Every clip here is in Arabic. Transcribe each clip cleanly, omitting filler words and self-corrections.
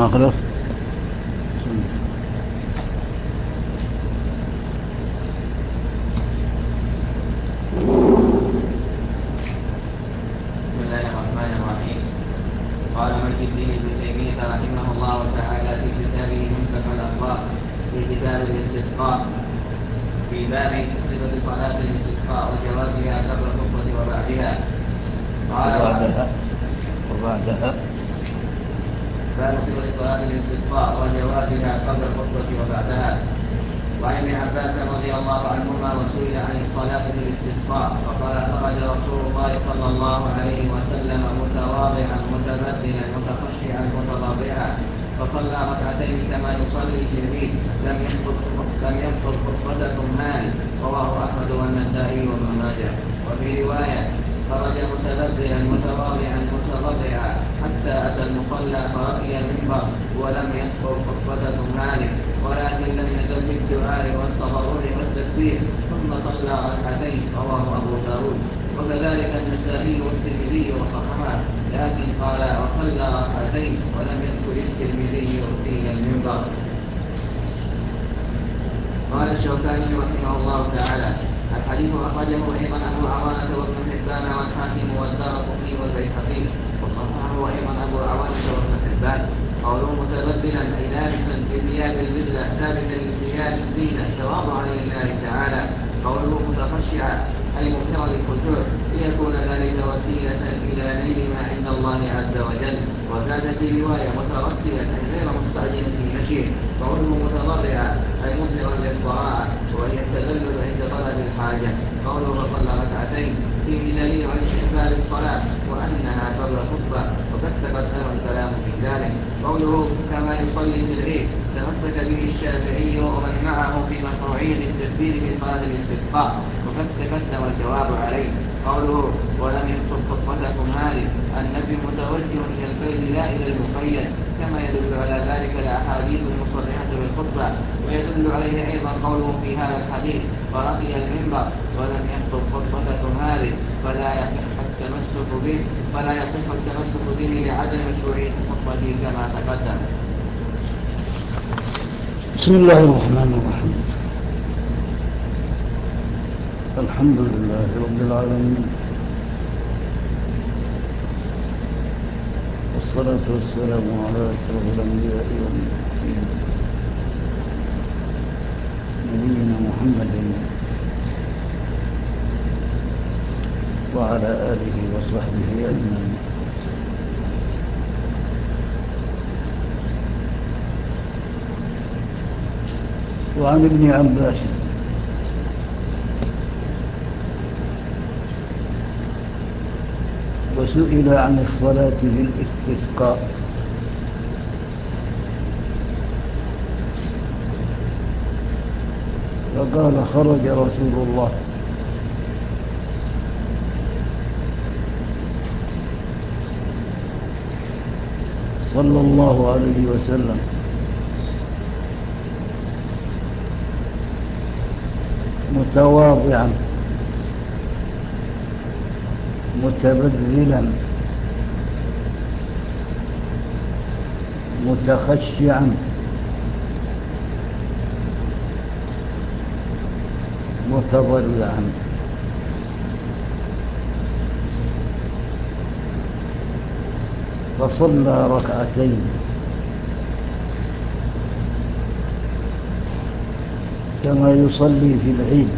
أقرأ. بسم الله الرحمن الرحيم. قال مجد الدين ابن تيمية رحمه الله تعالى في كتابه منتقى الأخبار في كتاب الاستسقاء في باب صفة صلاة الاستسقاء وجوازها قبل الخطبة وبعدها. وبعدها باب صفة صلاة الاستسقاء وجوازها قبل الخطبة وبعدها. وعن ابن عباس رضي الله عنهما وسئل عن الصلاة في الاستسقاء فقال خرج رسول الله صلى الله عليه وسلم متواضعا متبدلا متخشعا متضرعا فصلى ركعتين كما يصلي في العيد لم يذكر خطبة مالك. رواه أحمد والنسائي وابن ماجه. وفي رواية خرج متبدلا متواضعا متضرعا حتى أتى المصلى فرقي المنبر ولم يذكر خطبة مالك ولكن لم يزل بالدعاء والتضرع والتكبير ثم صلى ركعتين. رواه أبو داود وكذلك النسائي والترمذي وصححه لكن قال وصلى ركعتين ولم يذكر الترمذي في المنبر. قال الشوكاني رحمه الله تعالى الحديث أخرجه أيضا أبو عوانة وابن حبان والحاكم والدارقطني والبيهقي وصححه أيضا أبو عوانة وابن حبان. قوله متبدلا أي لابسا بثياب البدلة ثابتا لثياب الزينة تواضعا لله تعالى. قوله متخشعا أي مبتغى للخشوع ليكون ذلك وسيلة إلى نيل ما عند الله عز وجل. وزاد في رواية مترسلا أي غير مستعجل في مشيه. قوله متضرعا أي مظهرا للضراعة وهي التذلل عند طلب الحاجة. قوله فصلى ركعتين فيه دليل على استحباب الصلاة وأنها قبل الخطبة وقد تقدم الكلام في ذلك. قوله كما يصلي في العيد تمسك به الشافعي ومن معه في مشروعية التكبير في صلاة الاستسقاء وقد تقدم الجواب عليه. قوله ولم يكتب خطبتكم هذه النبي متوجه إلى البيت لا إلى المقيد كما يدل على ذلك الأحاديث المصرحة بالخطبة. ويدل عليه أيضا قوله في هذا الحديث فرقي المنبر ولم يكتب خطبتكم هذه فلا يصح التمسك به لعدم مشروعية الخطبة كما تقدم. بسم الله الرحمن الرحيم. الحمد لله رب العالمين والصلاة والسلام على أشرف الأنبياء والمرسلين نبينا محمد وعلى آله وصحبه أجمعين. وعن ابن عباس وسئل عن الصلاة في الاستسقاء فقال خرج رسول الله صلى الله عليه وسلم متواضعا متبذلا متخشعا متضرعا فصلى ركعتين كما يصلي في العيد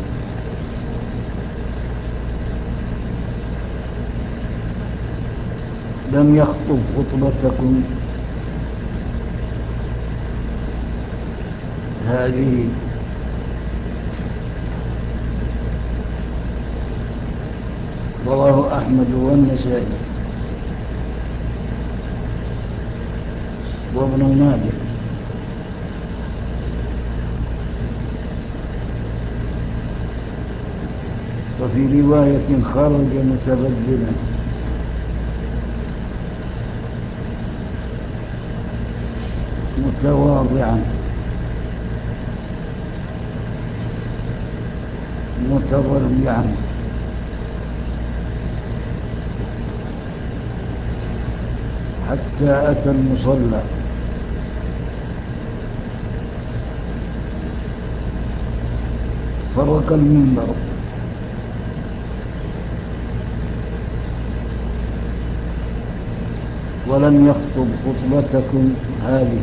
لم يخطب خطبتكم هذه رواه أحمد والنسائي وابن ماجه. وفي رواية خرج متبدلا متواضعا متضرعا حتى أتى المصلى فرق المنبر ولم يخطب خطبتكم هذه،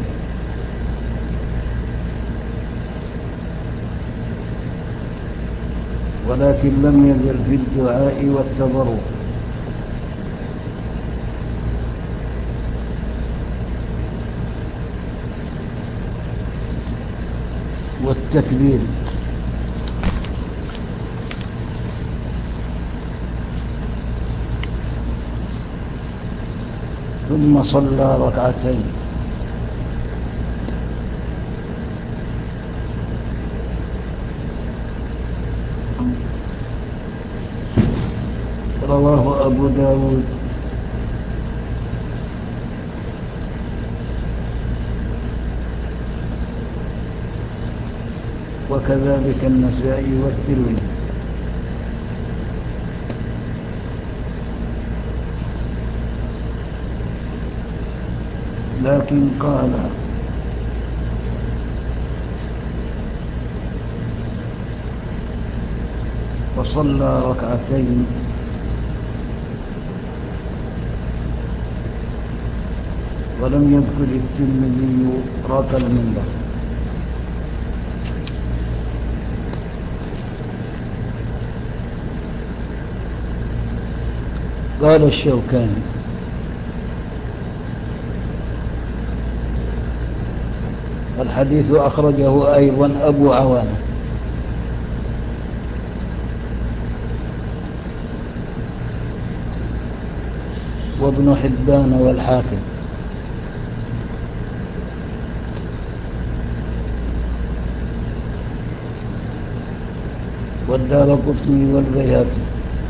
ولكن لم يزل في الدعاء والتضرع والتكبير، ثم صلى ركعتين. رواه أبو داود وكذلك النسائي والترمذي. لكن قال وصلى ركعتين ولم يذكر الترمذي ركع المنبر. قال الشوكاني الحديث أخرجه أيضا أبو عوانة وابن حبان والحاكم والدارقطني والبيهقي،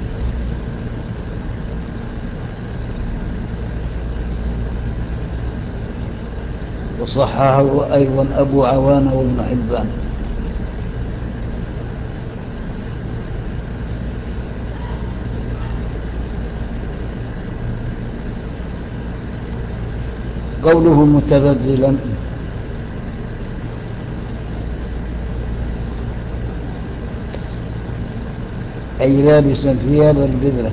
وصححه أيضا أبو عوانة وابن حبان. قوله متبذلا أي لابسا ثياب البذرة،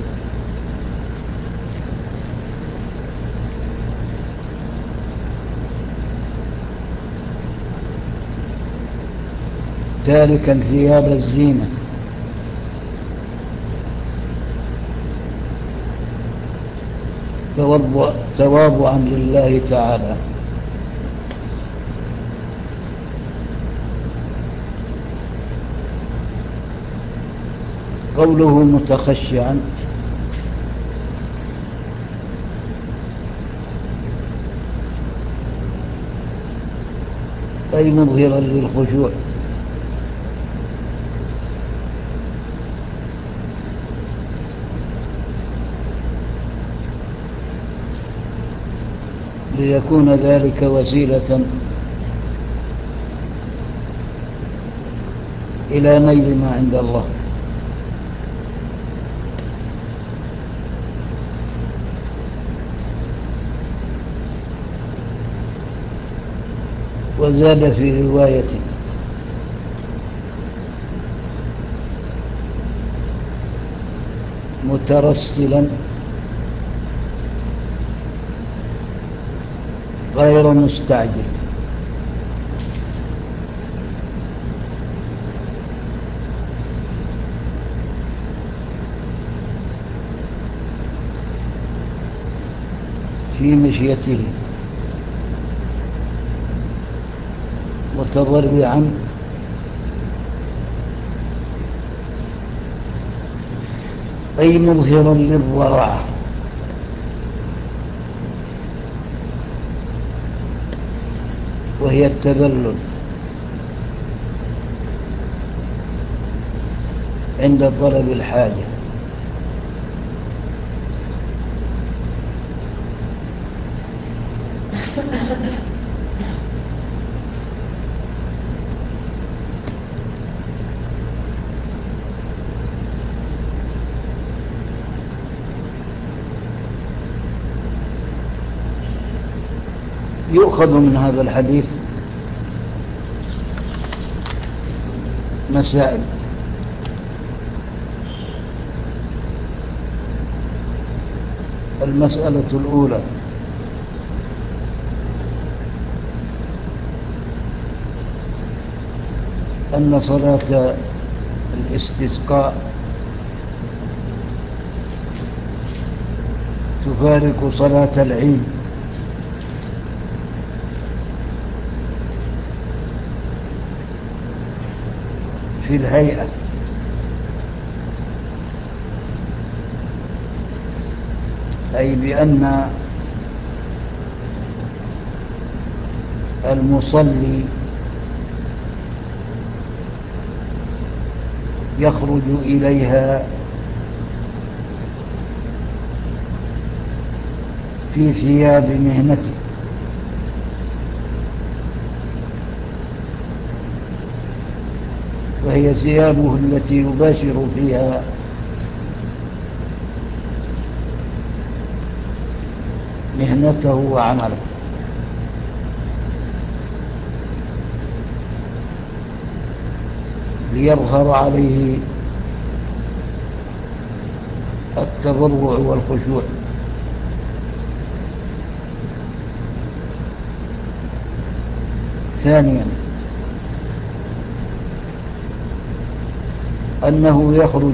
تاركا ثياب الزينة، تواضعا لله تعالى. قوله متخشعا أي مظهرا للخشوع، ليكون ذلك وسيلة إلى نيل ما عند الله. وزاد في رواية مترسلا غير مستعجل، في مشيته متضرعا أي مظهرا للضراعة، وهي التذلل عند طلب الحاجة. يؤخذ من هذا الحديث مسائل. المسألة الأولى: أن صلاة الاستسقاء تفارق صلاة العيد في الهيئة، أي بأن المصلي يخرج إليها في ثياب مهنته، وهي ثيابه التي يباشر فيها مهنته وعمله، ليظهر عليه التضرع والخشوع. ثانيا: أنه يخرج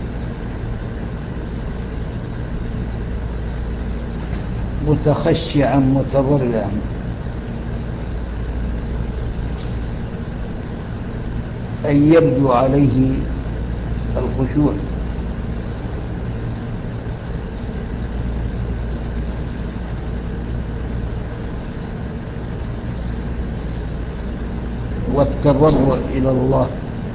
متخشعا متضرعا، أي يبدو عليه الخشوع، والتضرع إلى الله.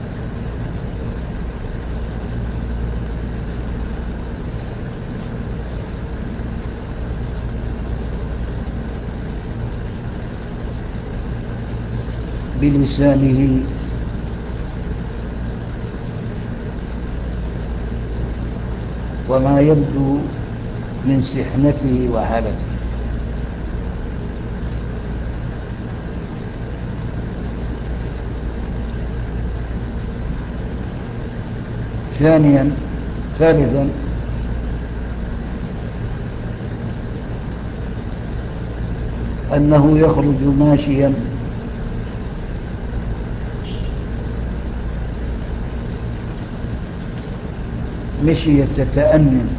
بلسانه وما يبدو من سحنته وحالته. ثالثا: أنه يخرج ماشيا مشية تأنن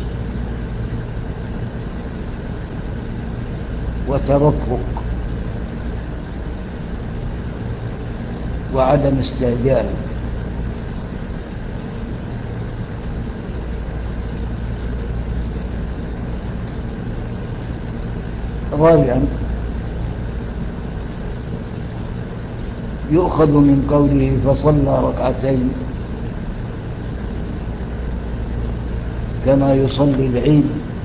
وترقق وعدم استعجال. رابعا: يؤخذ من قوله فصلى ركعتين كما يصلي العيد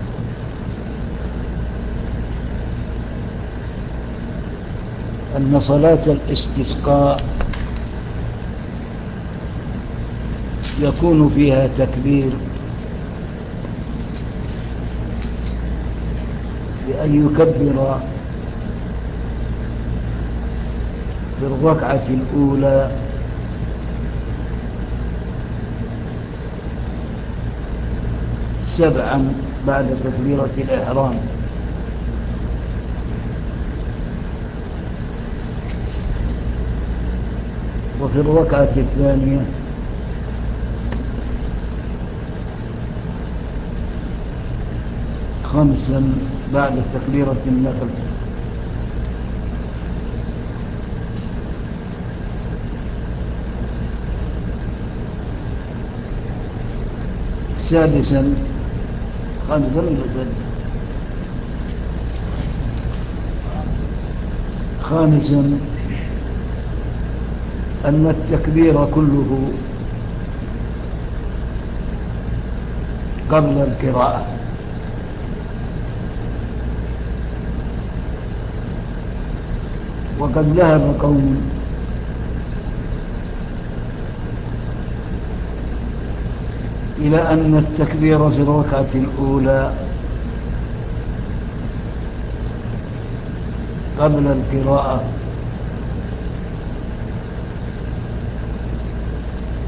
أن صلاة الاستسقاء يكون فيها تكبير، بأن يكبر في الركعة الأولى سبعا بعد تكبيرة الإحرام، وفي الركعة الثانية 5 بعد تكبيرة النفل. سادسا: خامسا: أن التكبير كله قبل القراءة، وقد ذهب قوم إلى أن التكبير في الركعة الأولى قبل القراءة،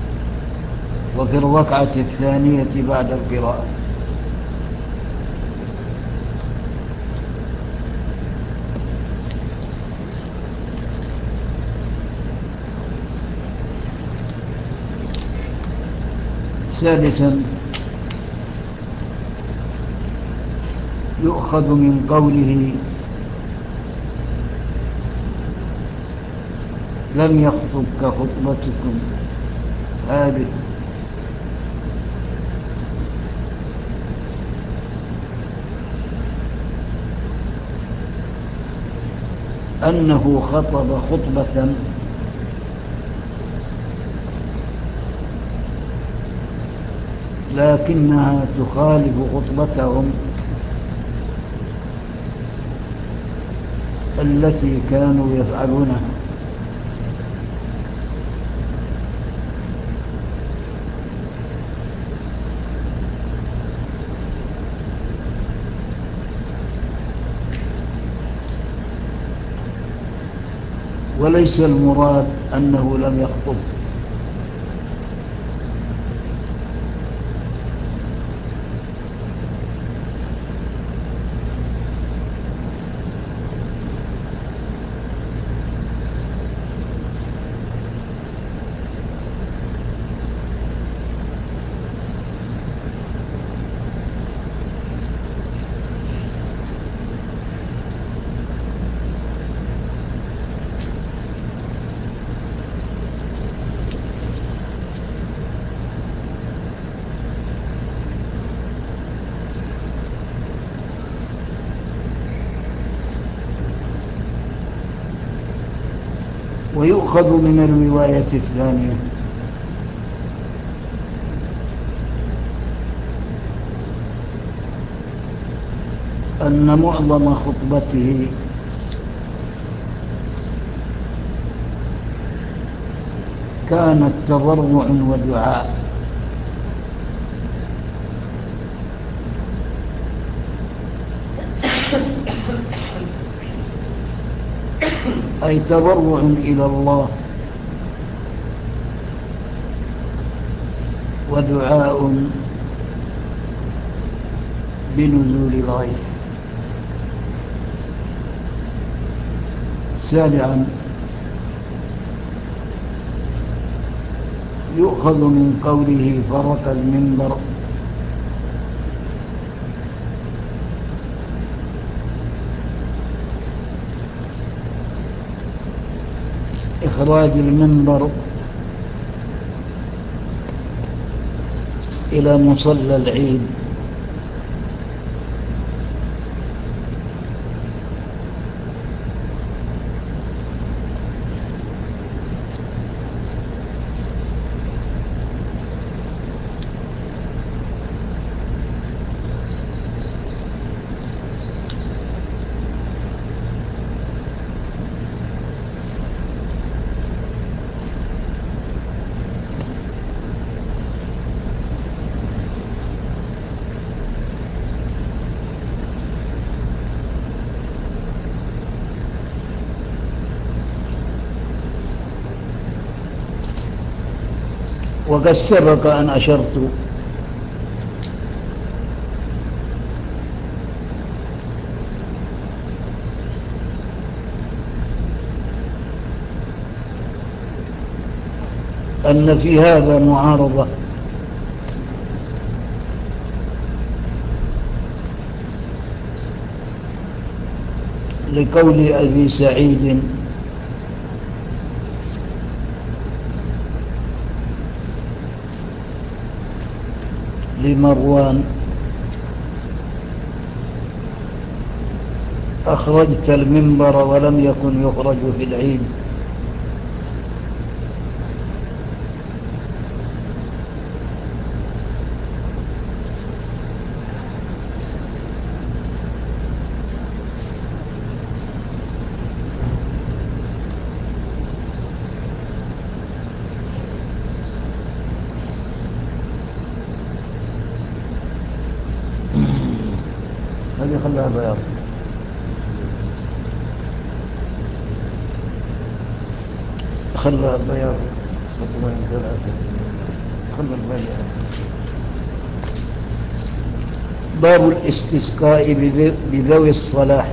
وفي الركعة الثانية بعد القراءة. ثالثا يؤخذ من قوله لم يخطب كخطبتكم هذه أنه خطب خطبة لكنها تخالف خطبتهم التي كانوا يفعلونها، وليس المراد أنه لم يخطب، ويؤخذ من الرواية الثانية أن معظم خطبته كانت تضرع ودعاء، أي تضرع إلى الله ودعاء بنزول الغيث. سابعا يؤخذ من قوله فرق المنبر إخراج المنبر إلى مصلى العيد، وقد سبق أن أشرت أن في هذا معارضة لقول أبي سعيد لمروان أخرجت المنبر ولم يكن يخرج في العيد، هذه خلها بياض. خلها بياض خطوين ثلاثة، خلها البياض. باب الاستسقاء بذوي الصلاح.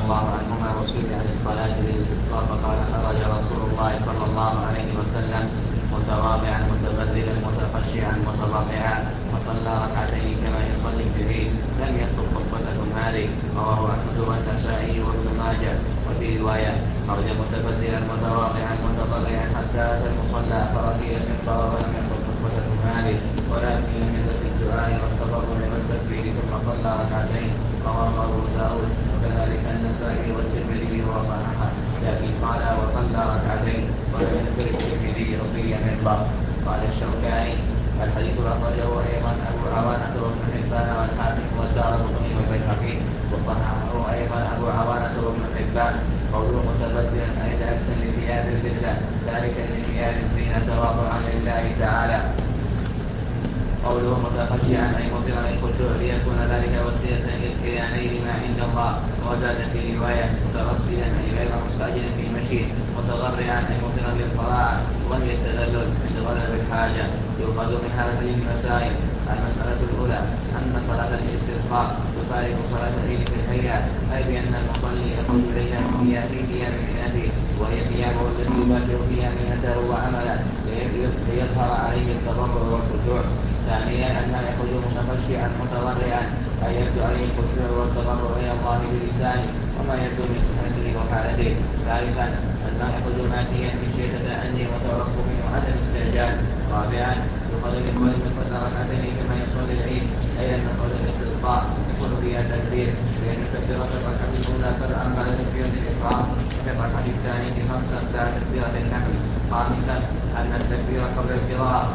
الله عنهما وسئل عن الصلاة بالاستسقاء فقال خرج رسول الله صلى الله عليه وسلم متواضعا متبذلا متخشعا متضرعا وصلى ركعتين كما يصلي في العيد لم يخطب خطبتكم هذه. رواه أحمد والنسائي وابن ماجه. وفي رواية خرج متبذلا متواضعا متضرعا حتى أتى المصلى فرقي المنبر ولم يخطب خطبتكم هذه ولكن لم يزل في الدعاء والتضرع والتكبير ثم صلى ركعتين. رواه أبو داود وكذلك النسائي والترمذي وصححه لكن قال وصلى ركعتين ولم يذكر الترمذي رقي المنبر. قال الشوكاني الحديث أخرجه أيضا أبو عوانة وابن حبان والحاكم والدارقطني والبيهقي وصححه أيضا أبو عوانة وابن حبان. قوله متبدلا أي لابسا لثياب البدلة ذلك لثياب الزينة تواضعا لله تعالى. قوله متخشعا أي مطيرا للخشوع ليكون ذلك وسيلة للكيانين ما عند الله. وزاد في رواية مترصدا أي غير مستعجل في مشيه متضرعا أي مطيرا للطاعة وهي التذلل عند غلب الحاجة. يؤخذ من هذه المسائل المسألة الأولى أن صلاة الاستسقاء تفارق صلاة العيد في الهيئة أي بأن المصلي يخرج إليها في ثياب مهنته وهي ثيابه التي يباشر فيها مهنته وعمله ليظهر عليه التضرع والخشوع. ثانيا أنه يخرج متخشعا متضرعا أي يبدو عليه الخشوع والتضرع إلى الله بلسانه وما يبدو من صحته وحالته. ثالثا أنه يخرج ماشيا من شدة تأني وتوقف وعدم استعجال. رابعا يقال لكل من صلى ركعتين كما يصلي العيد أي أن صلاة الاستسقاء يكون فيها تكبير لأن تكبيرة الركعة الأولى سبعا بعد تكبيرة الإحرام وفي الركعة الثانية خمسا بعد تكبيرة النحل. خامسا أن التكبير قبل القراءة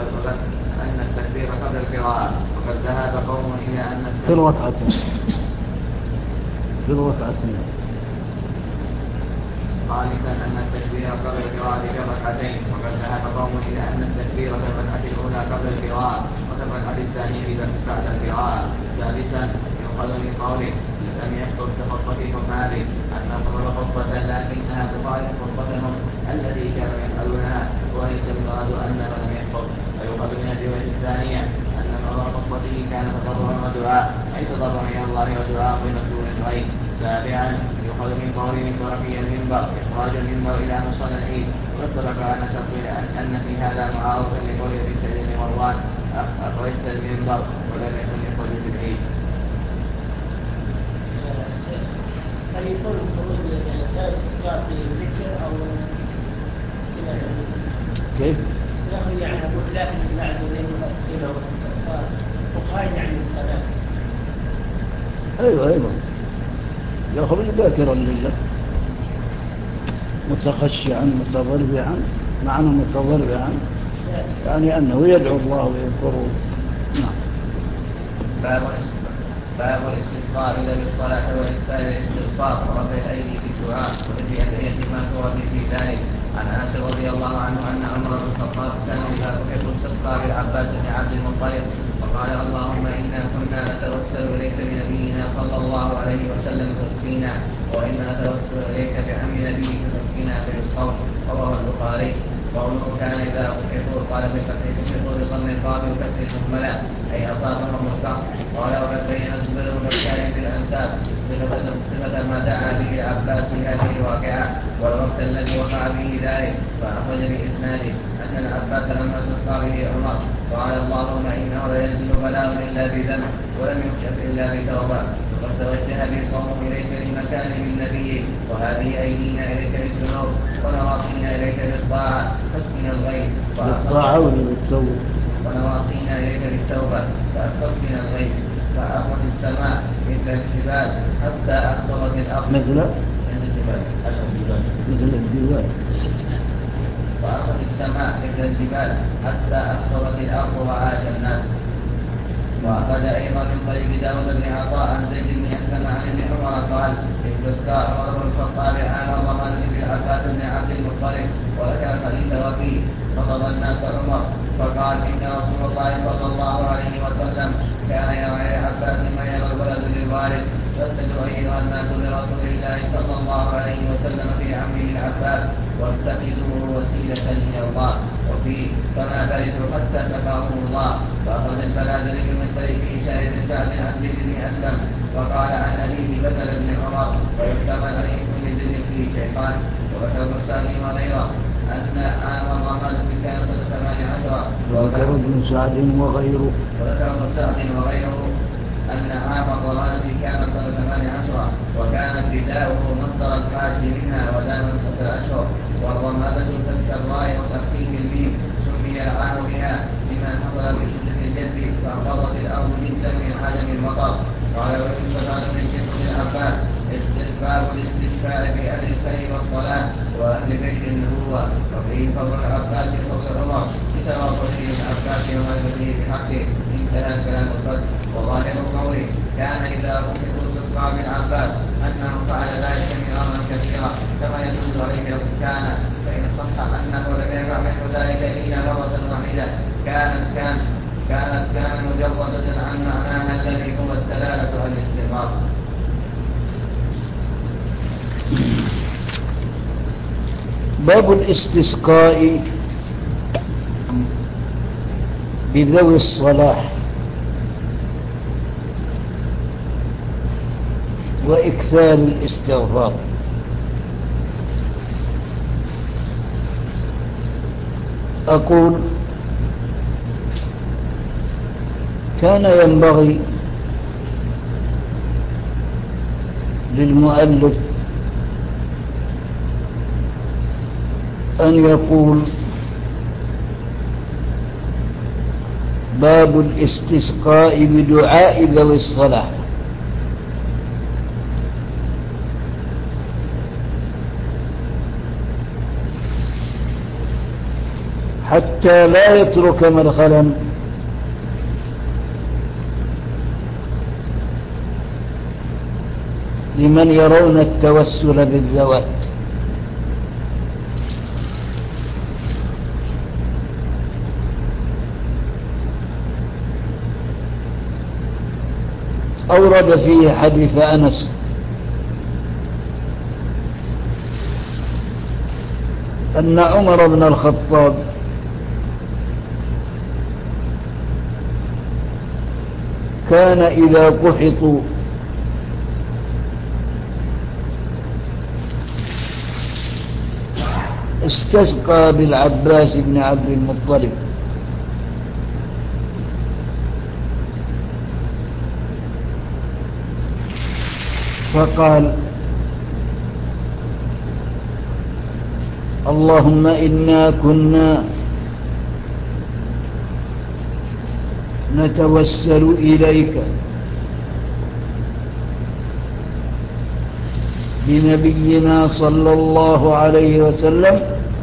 وقد ذهب قوم إلى أن في الركعتين خامسا أن التكبير قبل القراءة في الركعتين وقد ذهب قوم إلى أن التكبير في الركعة الأولى قبل القراءة وفي الركعة الثانية بعد القراءة. سادسا يؤخذ من قوله لم يخطب كخطبتكم هذه أنه خطب خطبة لكنها تخالف خطبتهم التي كانوا يفعلونها وليس المراد أنه لم يخطب. ويؤخذ من الرواية الثانية أن موضوع خطبته كان تضرعا ودعاء أي تضرع إلى الله ودعاء بمسؤول الغيب. سابعا يؤخذ من قوله من ترقي المنبر إخراج المنبر إلى مصلى العيد. وقد سبق أن تقول أن في هذا معارض لقول أبي سعيد بن مروان أخرجت المنبر ولم يكن يخرج في العيد. هل يكون الخروج للأساس يعطي ذكر أو كيف؟ يخرج يعني أقول لكن بعد بين المسجد وخارج عن الصلاة. أيوة يخرج باكرا لله متخشعا متضرعا. معنى متضرعا يعني أنه يدعو الله ويذكره. نعم. باب الاستسقاء إلى بالصلاة وإكثار الاستسقاء ورفع الأيدي في الدعاء وفي أدعية ما تورد في ذلك. عن أنس رضي الله عنه أن عمر بن الخطاب كان إذا يحب الاستسقاء بالعباس بن عبد المطلب فقال اللهم إنا كنا نتوسل إليك بنبينا صلى الله عليه وسلم تسقينا وإنا نتوسل إليك بعم نبيك تسقينا بالصوت. رواه البخاري. قوله كان إذا أحبوا قال بفتح أحبوا بضم القاف وكسر المهملة أي أصابهم الفقر. قال وقد بين الزبير بن الحارث في الأنساب صفة ما دعا به العباس في هذه الواقعة والوقت الذي وقع به ذلك. فأخرج بإسناده أن العباس لما استسقى به عمر قال اللهم إنه لا ينزل بلاء إلا بذنب ولم يكشف إلا بتوبة. وقد توجه به القوم إليك لمكان من نبيه وهذه أيدينا إليك بالذنوب ونواصينا إليك بالطاعة فاسقنا الغيث ونواصينا إليك بالتوبة فأسقنا الغيث فأخذ السماء مثل الجبال حتى أخضرت الأرض مثل الجبال وأخذ السماء مثل الجبال حتى أخضرت الأرض وعاش الناس. وأخذ أيضا من طريق داود بن عطاء عن زيد بن أسلم عن ابن عمر قال استسقى عمر بن الخطاب عام رمضان بالعباس بن عبد المطلب وذكر الحديث وفيه خطب الناس عمر فقال إن رسول الله صلى الله عليه وسلم كان يرى العباس ما يرى الولد للوالد فاتبعوا أيها الناس برسول الله صلى الله عليه وسلم في عمه العباس واتخذوه وسيلة إلى الله وفيه فما برثوا حتى شفاهم الله. فأخرج البلاذري من طريق هشام بن سعد عن زيد بن أسلم وقال عن أبيه بدل بن عمر ويحتمل أن يكون لزيد فيه شيخان. وذكر ابن سعد وغيره أن عام الرماد كان سنة 18 وذكر ابن سعد وغيره أن عام الرماد كان سنة 18 وكان ابتداؤه مصدر الحاج منها ودام 6 أشهر. والرمادة كالراء وتخفيف الميم سمي العام بها لما حصل بشدة الجذب فانقضت الأرض جدا من عدم المطر. قال ويستفاد من قصة العباس استحباب الاستشفاء بأهل الخير والصلاة وأهل بيت النبوة. وفيه فضل العباس فضل عمر بتواصله العباس ومالكه بحقه. انتهى كلام القدر. وظاهر قوله كان إذا أخذوا استسقى بالعباس أنه فعل ذلك مرارا كثيرا كما يدل عليه كان. فإن صح أنه لم يفعل مثل ذلك إلا مرة واحدة كانت مجردة عن معناها الذي هو الدلالة على الاستمرار. باب الاستسقاء بذوي الصلاح وإكثار الاستغفار. أقول كان ينبغي للمؤلف أن يقول باب الاستسقاء بدعاء ذوي الصلاح، حتى لا يترك مدخلا لمن يرون التوسل بالذوات. أورد فيه حديث أنس أن عمر بن الخطاب كان إذا قحطوا استسقى بالعباس بن عبد المطلب، فقال اللهم إنا كنا نتوسل إليك بنبينا صلى الله عليه وسلم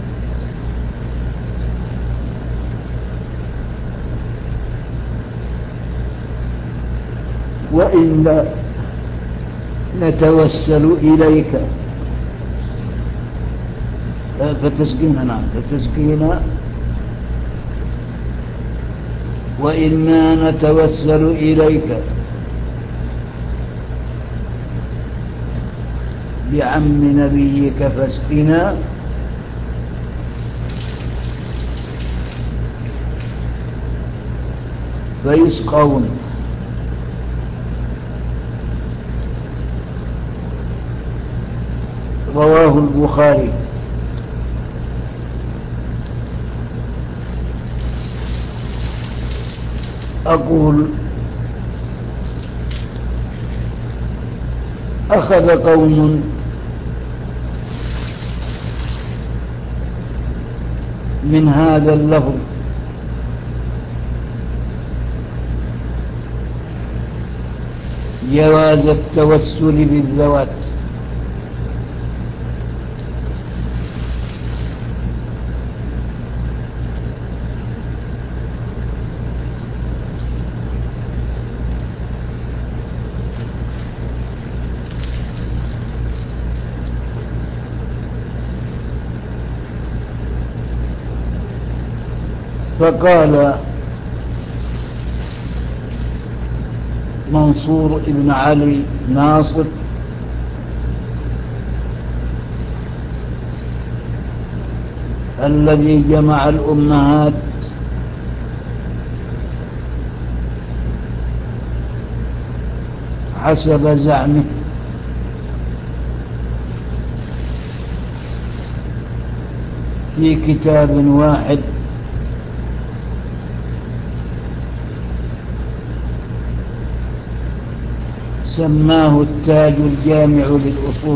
وإنا نتوسل إليك فتسقينا وإنا نتوسل إليك بعم نبيك فاسقنا فيسقون. رواه البخاري. أقول أخذ قوم من هذا اللفظ جواز التوسل بالذوات، فقال منصور بن علي ناصر الذي جمع الأمهات حسب زعمه في كتاب واحد سماه التاج الجامع للأصول.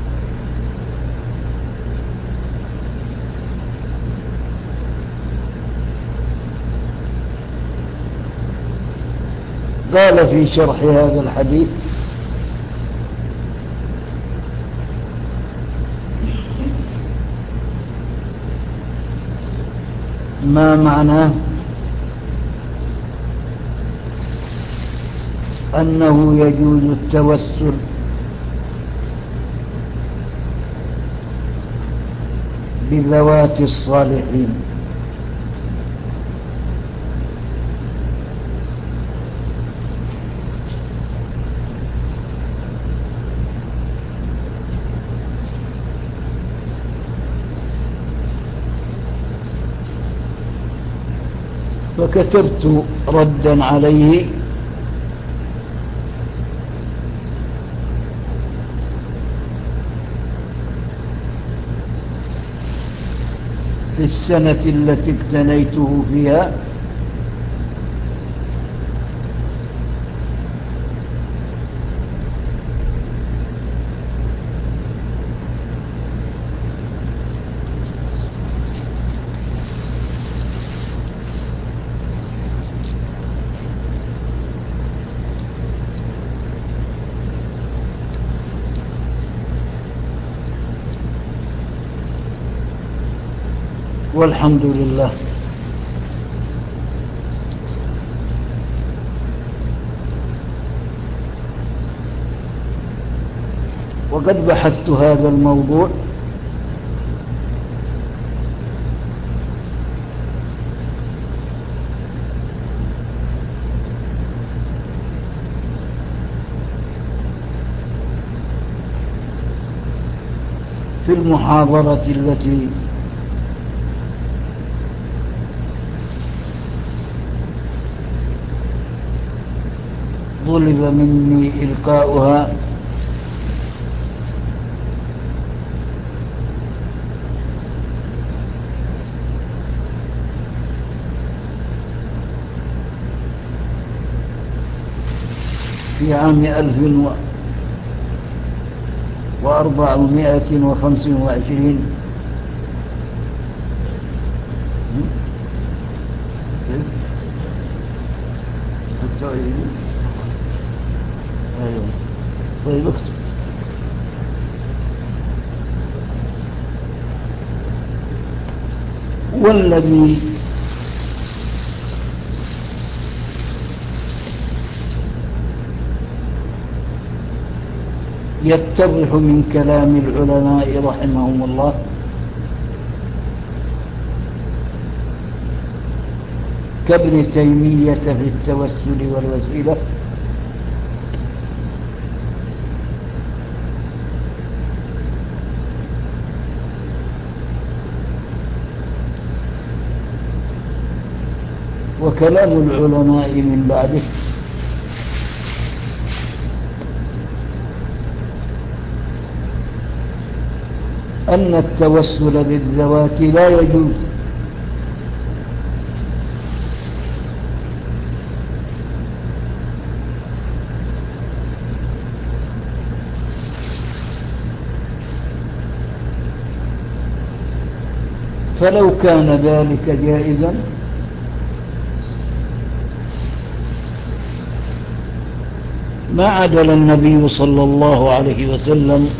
قال في شرح هذا الحديث: ما معناه أنه يجوز التوسل بذوات الصالحين، فكتبت ردا عليه في السنة التي اقتنيته فيها والحمد لله. وقد بحثت هذا الموضوع في المحاضرة التي طلب مني إلقاؤها في عام 1425. أيوة. طيب اكتب. والذي يتضح من كلام العلماء رحمهم الله كابن تيمية في التوسل والوسيلة وكلام العلماء من بعده أن التوسل بالذوات لا يجوز، فلو كان ذلك جائزا ما عدل النبي صلى الله عليه وسلم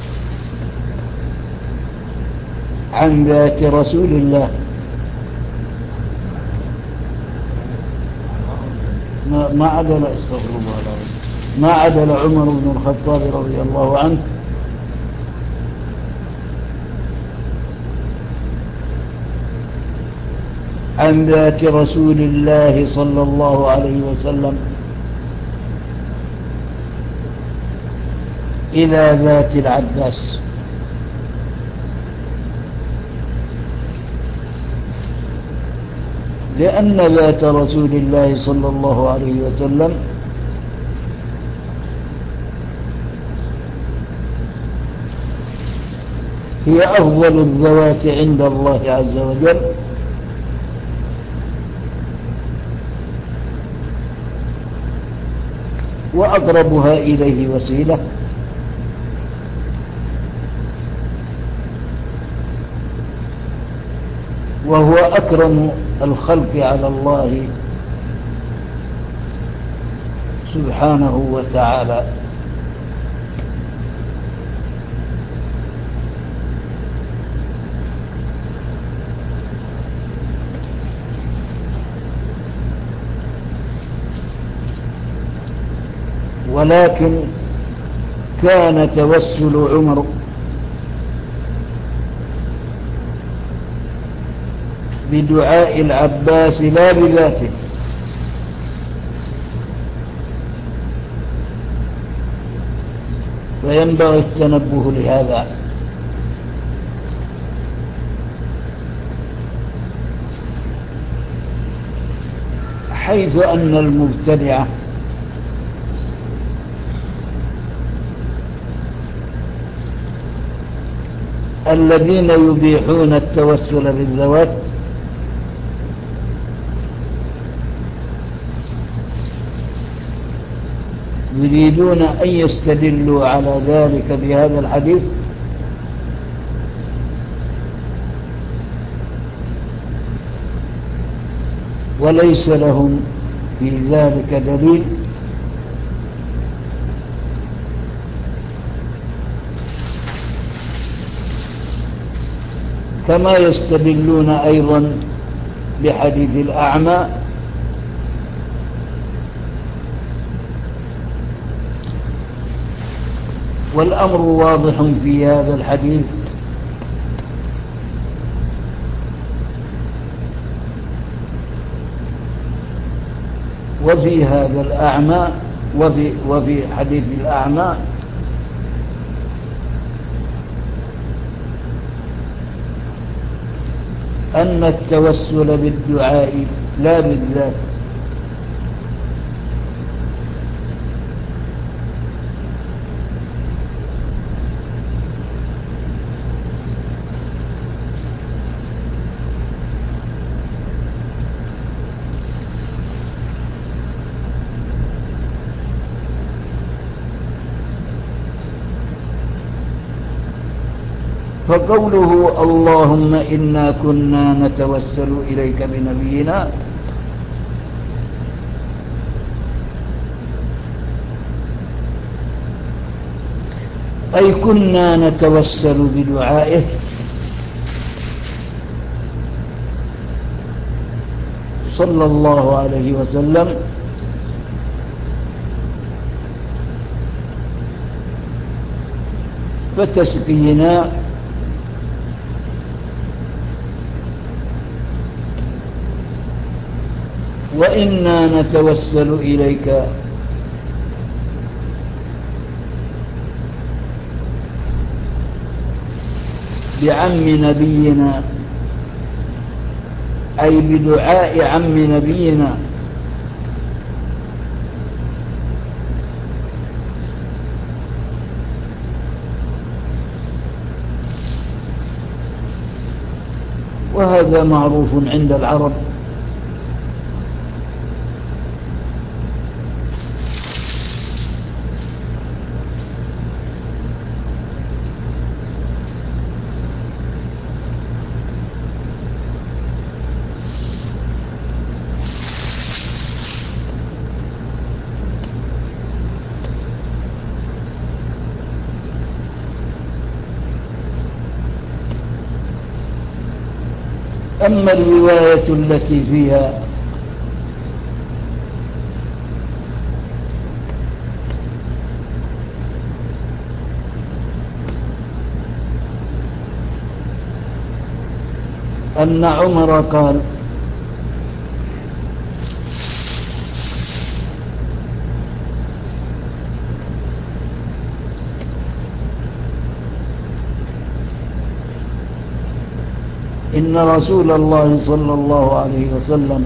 عن ذات رسول الله، ما عدل استغفر الله العظيم، ما عدل عمر بن الخطاب رضي الله عنه عن ذات رسول الله صلى الله عليه وسلم إلى ذات العباس. لأن ذات رسول الله صلى الله عليه وسلم هي أفضل الذوات عند الله عز وجل، وأقربها إليه وسيلة، وهو أكرم الخلق على الله سبحانه وتعالى. ولكن كان توسل عمر بدعاء العباس لا بذاته، فينبغي التنبه لهذا. حيث أن المبتدعة الذين يبيحون التوسل بالذوات يريدون أن يستدلوا على ذلك بهذا الحديث، وليس لهم في ذلك دليل، كما يستدلون أيضا بحديث الأعمى والأمر واضح في هذا الحديث. وفي هذا الأعمى وفي حديث الأعمى أن التوسل بالدعاء لا بالذات، فقوله اللهم إنا كنا نتوسل إليك بنبينا أي كنا نتوسل بدعائه صلى الله عليه وسلم فتسقينا وإنا نتوسل إليك بعم نبينا أي بدعاء عم نبينا وهذا معروف عند العرب، أما الرواية التي فيها أن عمر قال إن رسول الله صلى الله عليه وسلم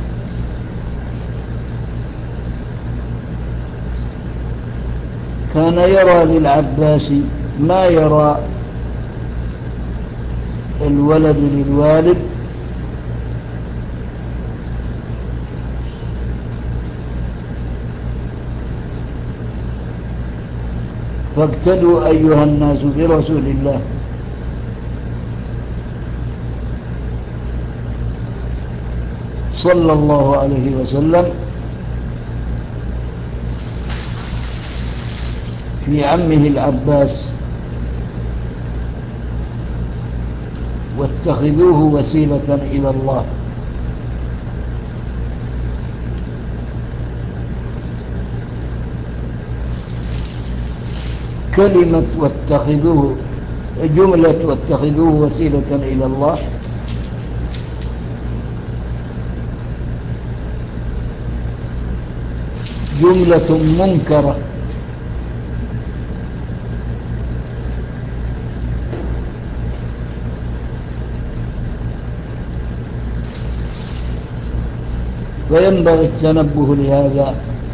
كان يرى للعباس ما يرى الولد للوالد، فاقتدوا أيها الناس برسول الله صلى الله عليه وسلم في عمه العباس، واتخذوه وسيلة إلى الله. كلمة واتخذوه، جملة واتخذوه وسيلة إلى الله جملة منكرة، وينبغي التنبه لهذا.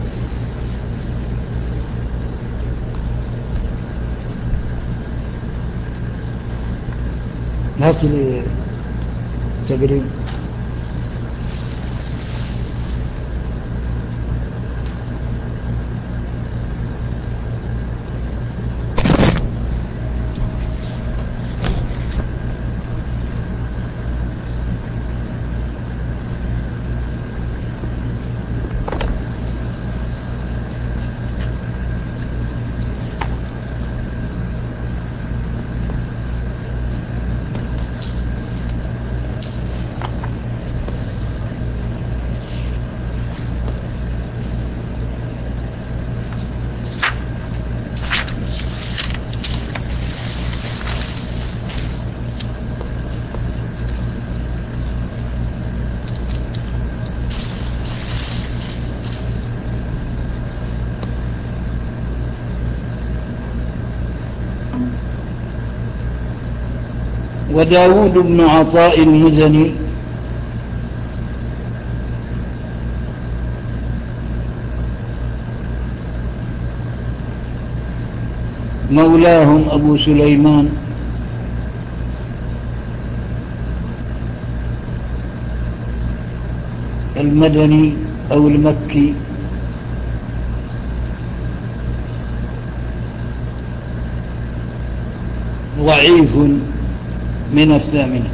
هات لي تقريب. وداود بن عطاء المزني مولاهم أبو سليمان المدني أو المكي، ضعيف من الثامنة.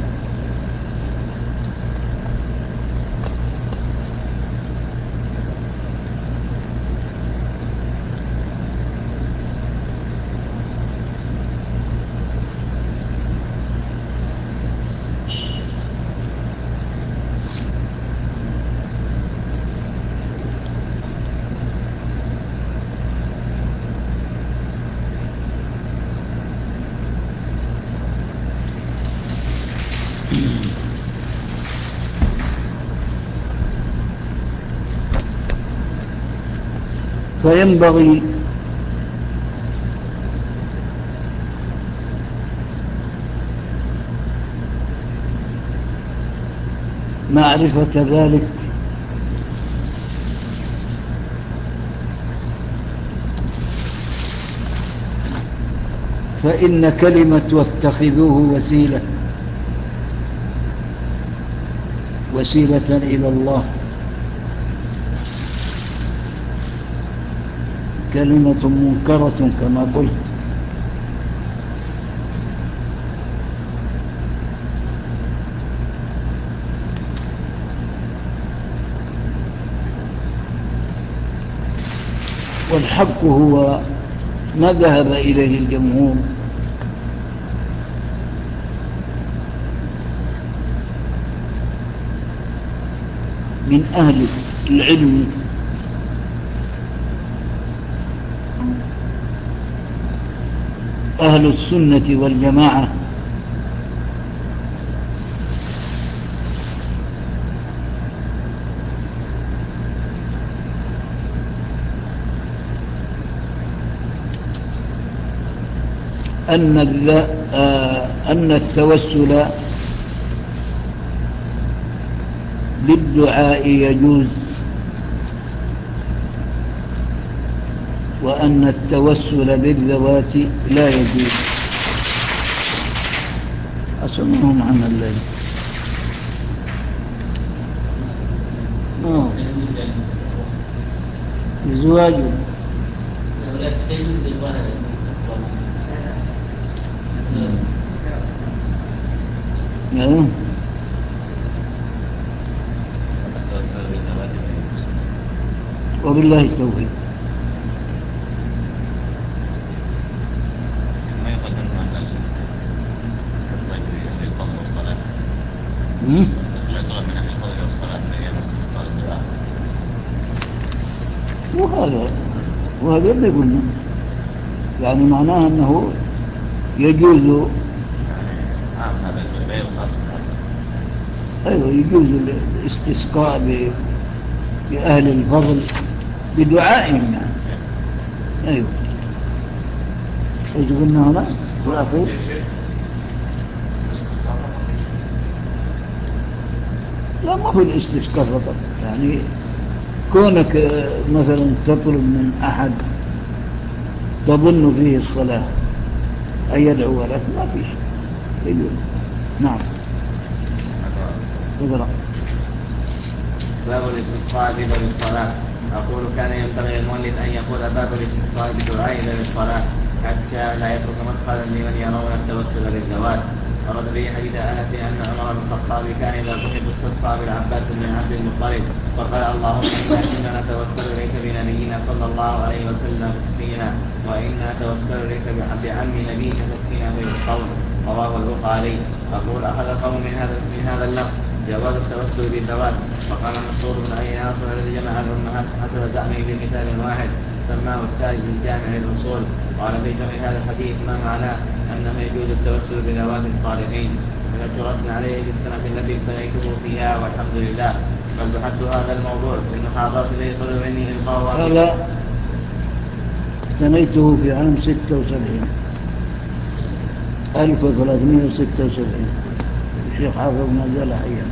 فينبغي معرفة ذلك فإن كلمة واتخذوه وسيلة إلى الله كلمة منكرة كما قلت. والحق هو ما ذهب إليه الجمهور من أهل العلم أهل السنة والجماعة أن التوسل بالدعاء يجوز، وأن التوسل بالذوات لا يجوز. أسمعهم عن الليل. الزواج وبالله التوفيق. ما يقدم عن الصلاة من أهل الفضل والصلاة من أيام الصلاة وهذا اللي قلنا، يعني معناه أنه يجوز، هذا غير خاص. أيوة يجوز الاستسقاء بأهل الفضل بدعائهم يعني. أيوة ايش قلنا هنا في الأخير؟ لا، ما في الاستسقاء فقط، يعني كونك مثلا تطلب من أحد تظن فيه الصلاة أن يدعو لك ما في شيء. نعم. اقرأ. باب الاستسقاء بباب الصلاة. أقول كان ينبغي المؤلف أن يقول باب الاستسقاء بدعاء باب الصلاة حتى لا يترك مدخلا لمن يرون التوسل بالذوات. ورد به حديث أنس أن عمر بن الخطاب كان إذا ضحك استسقى بالعباس بن عبد المطلب فقال اللهم إنا نتوسل إليك بنبينا صلى الله عليه وسلم تسقينا، وإنا نتوسل إليك بعم نبيك تسقينا في القول. رواه البخاري. أقول أخذ قوم من هذا اللفظ جواز التوسل بالذوات، وقال مسعود بن أبي ناصر الذي جمع الأمهات حسب زعمه بكتاب واحد سماه التاج الجامع للأصول. قال في شرح هذا الحديث ما معناه أنه يجوز التوسل بذوات الصالحين، فقد ردنا عليه في السنة التي ابتليته فيها والحمد لله. بل بحثت هذا الموضوع في المحاضرة التي يطلب مني إلقاء هذا اقتنيته في عام 76 1376. الشيخ حافظ ما زال حيا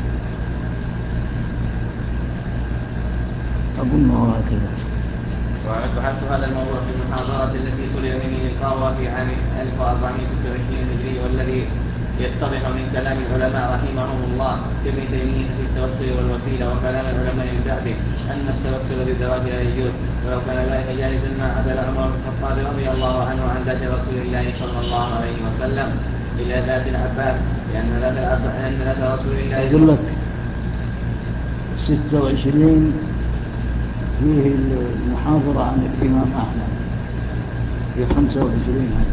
أظنه هكذا. وبحثت هذا الموضوع في المحاضرة التي طلب مني إلقاؤها في عام 1426 هجري، والذي يتضح من كلام العلماء رحمهم الله كابن تيمية في التوسل والوسيلة وكلام العلماء من بعده أن التوسل بالذوات لا يجوز، ولو كان ذلك جائزا ما عدل عمر بن الخطاب رضي الله عنه عن ذات رسول الله صلى الله عليه وسلم إلى ذات العباس، لأن ذات رسول الله أقول لك 26 فيه المحاضرة عن الإمام أحمد في 25 هذا.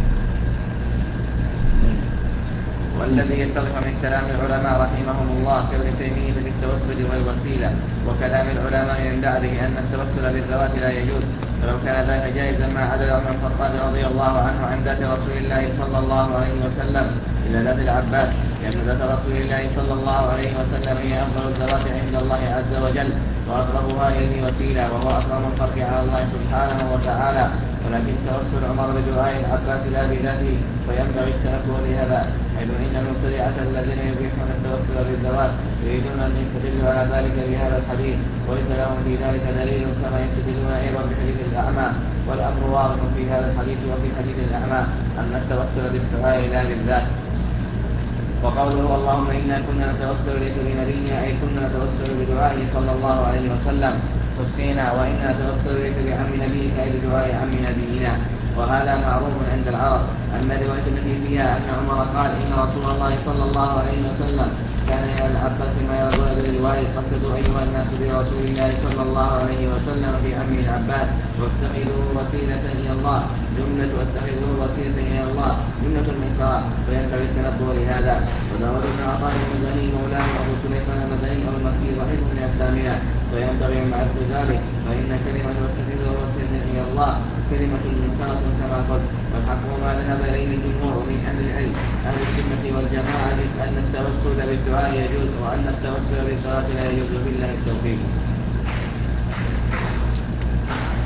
والذي يتضح من كلام العلماء رحمهم الله كابن تيمية في التوسل والوسيلة وكلام العلماء من بعده أن التوسل بالذوات لا يجوز، ولو كان ذلك جائزا ما عدل عمر بن الخطاب رضي الله عنه عن ذات رسول الله صلى الله عليه وسلم إلى ذات العباس، لأن ذات رسول الله صلى الله عليه وسلم هي أفضل الذوات عند الله عز وجل وأقربها إليه وسيلة، وهو أكرم الخلق على الله سبحانه وتعالى. ولكن توسل عمر بدعاء العباس لا بذاته، فينبغي التنبه لهذا، حيث إن المبتدعة الذين يبيحون التوسل بالذوات يريدون أن يستدلوا على ذلك بهذا الحديث، وليس لهم في ذلك دليل كما يستدلون أيضا بحديث الأعمى. والأمر واضح في هذا الحديث وفي حديث الأعمى أن التوسل بالدعاء لا بالذات. وقوله اللهم إنا كنا نتوسل إليك بنبينا أي كنا نتوسل بدعائه صلى الله عليه وسلم تسقينا، وإنا نتوسل إليك بعم نبيك أي بدعاء عم نبينا. وهذا معروف عند العرب. أما الرواية التي فيها أن عمر قال إن رسول الله صلى الله عليه وسلم كان إلى العباس ما يرى الولد للوالد فاقتدوا أيها الناس برسول الله صلى الله عليه وسلم في عمه العباس واتخذوه وسيلة إلى الله، جملة واتخذوه وسيلة إلى الله جملة من قراء، فينبغي التنبه لهذا. وداود بن عطاء المدني مولاه أبو سليمان المدني أو المكي ضعيف من أفلامنا، فينبغي معرفة ذلك، فإن كلمة واتخذوه وسيلة إلى الله كلمة منكرة كما قلت. والحق ما ذهب إليه الجمهور من أهل العلم أهل السنة والجماعة أن التوسل بالدعاء يجوز، وأن التوسل بالصلاة لا يجوز، بالله التوفيق.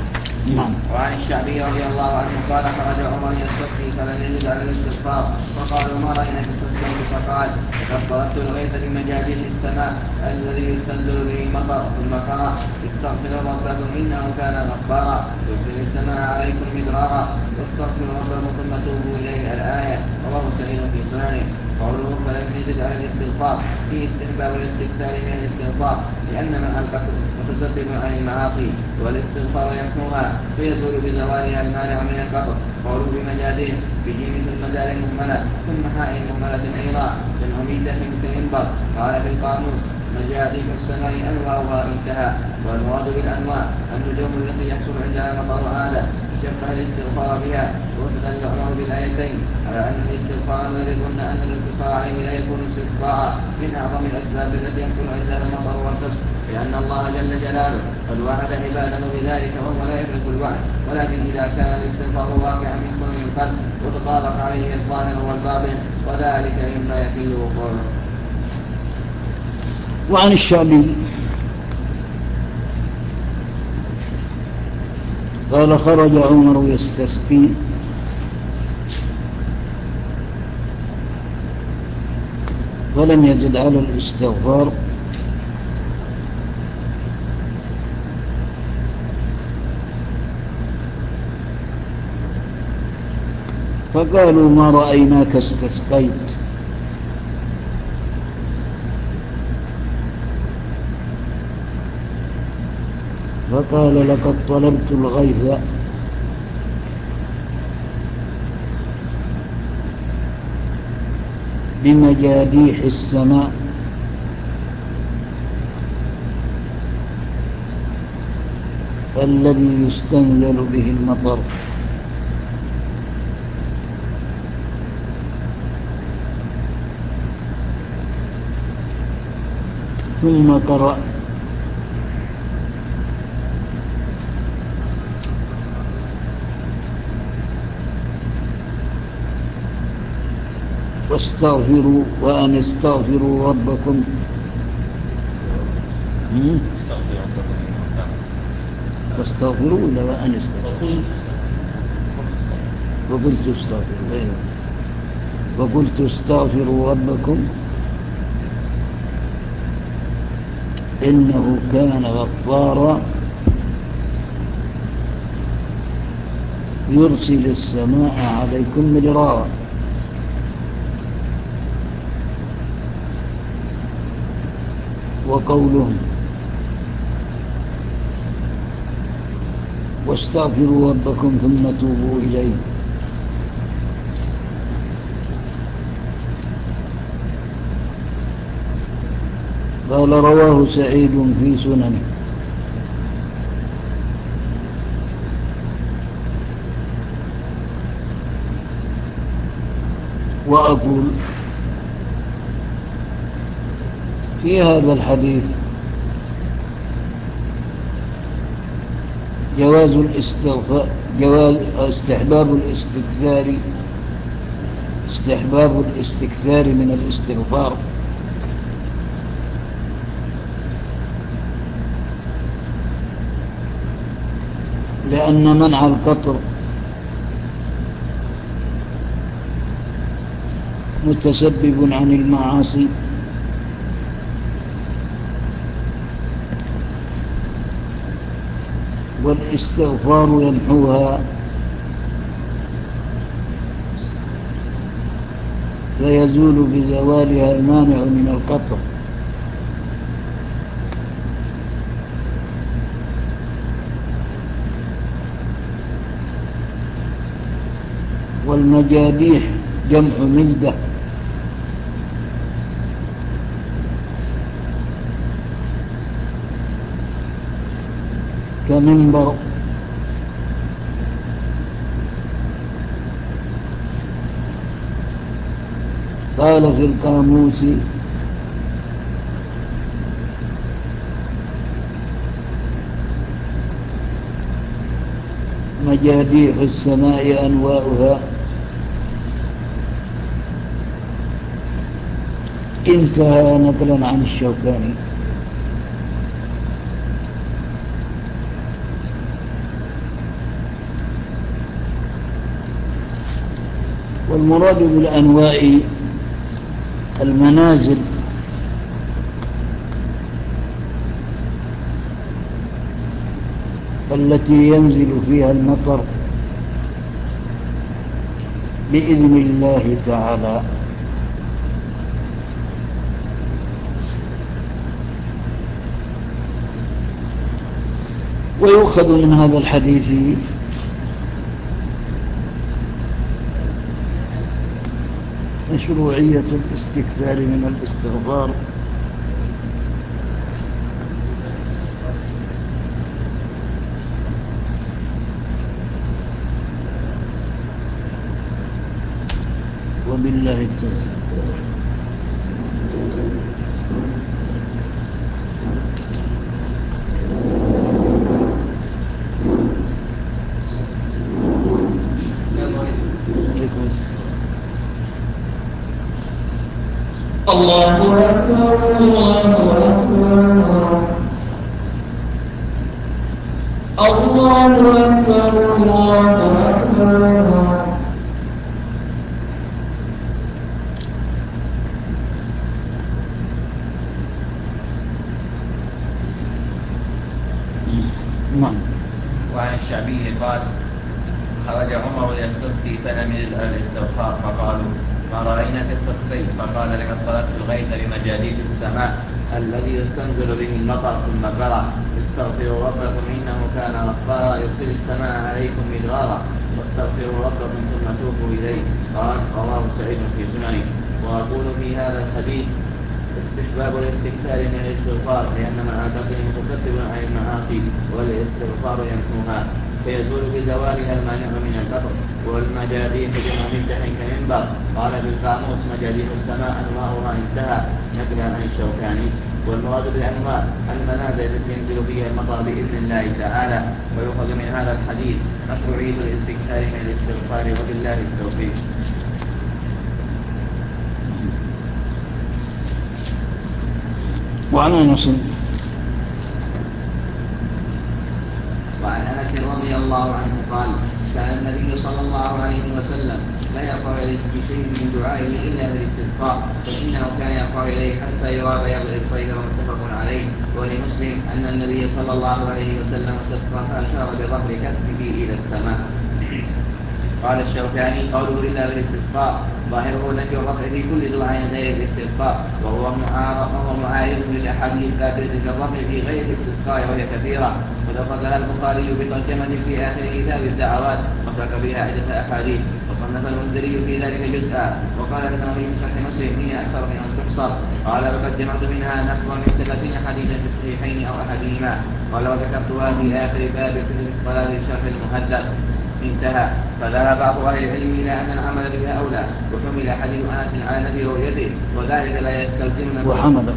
نعم. وعن الشعبي رضي الله عنه قال خرج عمر يستسقي فلم يجد على الاستغفار فقالوا ما رايناك تستسقي فقال لقد طلبت الغيث بمجاريح السماء الذي تنزل به المطر ثم قرأ استغفروا ربكم انه كان غفارا يرسل السماء عليكم مدرارا واستغفروا ربكم ثم توبوا اليه الايه. رواه سعيد في سننه. قوله فلم يجد على الاستغفار فيه استحباب الاستكثار من الاستغفار لان من القتل متسبب عن المعاصي والاستغفار يمحوها فيزول بزوالها المانع من القتل. قوله بمجازيه به مثل مجال مهمله ثم هاء مهمله ايضا جمع ميته كمنبر. قال في القاموس مجازيك السماء انواعها انتهى. والمراد بالانواع النجوم التي يحصل عندها مطر اله شبه الاستغفار بها. واستدل عمر بالايتين على ان الاستغفار الذي ظن ان الاقتصار عليه لا يكون استغفارا من اعظم الاسباب التي يحصل عندها المطر والفسق لان الله جل جلاله قد وعد عباده بذلك وهو لا يخلف الوعد. ولكن اذا كان الاستغفار واقعا من صميم القلب وتطابق عليه الظاهر والباطن وذلك مما يحل وقوعه. وعن الشعبي قال خرج عمر يستسقي فلم يجد على الاستغفار فقالوا ما رأيناك استسقيت فقال لقد طلبت الغيث بمجاديح السماء الذي يستنزل به المطر ثم قرأ واستغفروا وأن استغفروا ربكم واستغفروا ولا وأن استغفروا وقلت استغفروا وقلت استغفروا ربكم إنه كان غفارا يرسل السماء عليكم مدرارا. وقولهم واستغفروا ربكم ثم توبوا إليه قال رواه سعيد في سننه. وأقول في هذا الحديث جواز استحباب الاستكثار من الاستغفار لأن منع القطر متسبب عن المعاصي والاستغفار يمحوها فيزول بزوالها المانع من القطر. والمجاديح جمع ملدة كمنبر. قال في القاموس مجاديح السماء أنواؤها انتهى نقلا عن الشوكاني. والمراد بالأنواء المنازل التي ينزل فيها المطر بإذن الله تعالى. ويؤخذ من هذا الحديث مشروعية الاستكثار من الاستغفار وبالله التوفيق. الله أكبر الله أكبر الله أكبر الله أكبر. وعن الشعبي قال خرج عمر يستسقي فلم يجد الاستغفار فقالوا ما رأينا في السقي فقال لقد طلبت الغيث بمجاديد السماء الذي يستنزل به المطر ثم قرأ استغفروا ربكم إنه كان غفارا يرسل السماء عليكم مدرارا واستغفروا ربكم ثم توبوا إليه. قال رواه سعيد في سننه. وأقول في هذا الحديث استحباب الاستكثار من الاستغفار لأن معاتقه متكثر عن المعاصي والاستغفار ينفوها فيزول بزوالها المانع من البطر والمجاديح بما مفتح كمنبر. قال في القاموس مجاديح السماء أنواعها انتهى نقلا عن الشوكاني. والمراد بالأنواع المنازل التي ينزل فيها المطر بإذن الله تعالى. ويؤخذ من هذا الحديث مشروعية الاستكثار من الاستغفار وبالله التوفيق. وعن أنس رضي الله عنه قال كان النبي صلى الله عليه وسلم لا يرفع إليه بشيء من دعائه إلا بالاستسقاء فإنه كان يرفع إليه حتى يرى بياض الطير متفق عليه. ولمسلم أن النبي صلى الله عليه وسلم استسقى فأشار بظهر كفه إلى السماء. قال الشوكاني قوله إلا بالاستسقاء ظاهره نفي الرفع في كل دعاء غير الاستسقاء وهو معارض للأحاديث الثابتة كالرفع في غير الاستسقاء وهي كثيرة. ولقدها البخاري بترجمة في آخر كتاب الدعوات وساق بها عدة أحاديث وصنف المنذري في ذلك جزءا. وقال النووي في شرح مسلم هي أكثر من أن تحصر. قال وقد جمعت منها نحو من 30 حديثا في الصحيحين أو أحدهما. قال وذكرتها في آخر باب صفة الصلاة في شرح المهذب انتهى. فذهب بعض أهل العلم إلى أن العمل بها أولى وحمل حديث أنس على نفي رؤيته وذلك لا يستلزم وحمل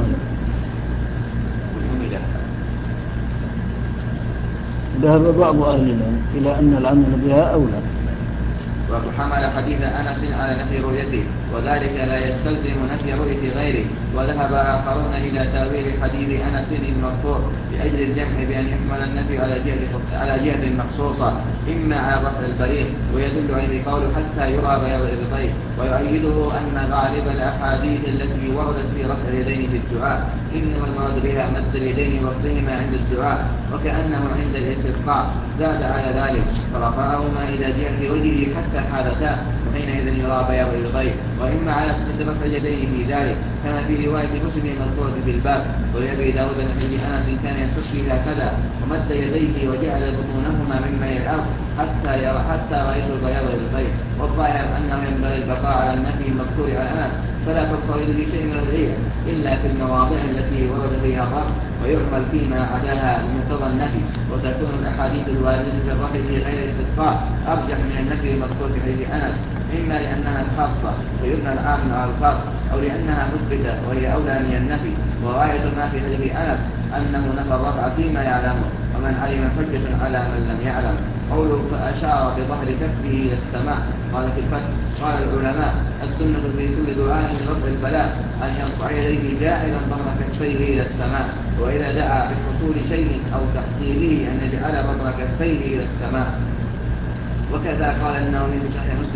ذهب بعض أهل العلم إلى أن العمل بها أولى وحمل حديث أنس على نفي رؤيته وذلك لا يستلزم نفي رؤية غيره. وذهب آخرون إلى تأويل حديث أنس المرفوع لأجل الجمع بأن يحمل النفي على جهة مخصوصة إما على رفع البريق ويدل عليه قول حتى يرى بياض الإبطين. ويؤيده أن غالب الأحاديث التي وردت في رفع اليدين في الدعاء إنما المراد بها مد اليدين وقتهما عند الدعاء وكأنه عند الاستسقاء زاد على ذلك فرفعهما إلى جهة وجهه حتى حالتا وحينئذ يرى بياض الغيب. وإما على سنة رفع اليدين في ذلك كما في رواية مسلم المذكورة في الباب. ولأبي داود بن حديث أنس كان يستسقي هكذا ومد يديه وجعل بطونهما مما الأرض حتى رأيت البياض الغيب. والظاهر أنه ينبغي البقاء على النفي المذكور على أنس فلا ترفع يد بشيء من الأدعية إلا في المواضع التي ورد فيها الرفع ويعمل فيما عداها لمقتضى النفي. وتكون الأحاديث الواردة في الرفع في غير الاستسقاء أرجح من النفي المذكور في حديث أنس إما لأنها خاصة ويبنى العام على الخاص أو لأنها مثبتة وهي أولى من النفي. وغاية ما في حديث أنس أنه نفى الرفع فيما يعلمه ومن علم حجة على من لم يعلم. قوله فأشار بظهر كفه إلى السماء. قال في الفتح قال العلماء السنة في كل دعاء من رفع البلاء أن يرفع يديه جاعلا ظهر كفيه إلى السماء وإذا دعا بحصول شيء أو تحصيله أن يجعل ظهر كفيه إلى السماء. وكذا قال النووي في شرح مسلم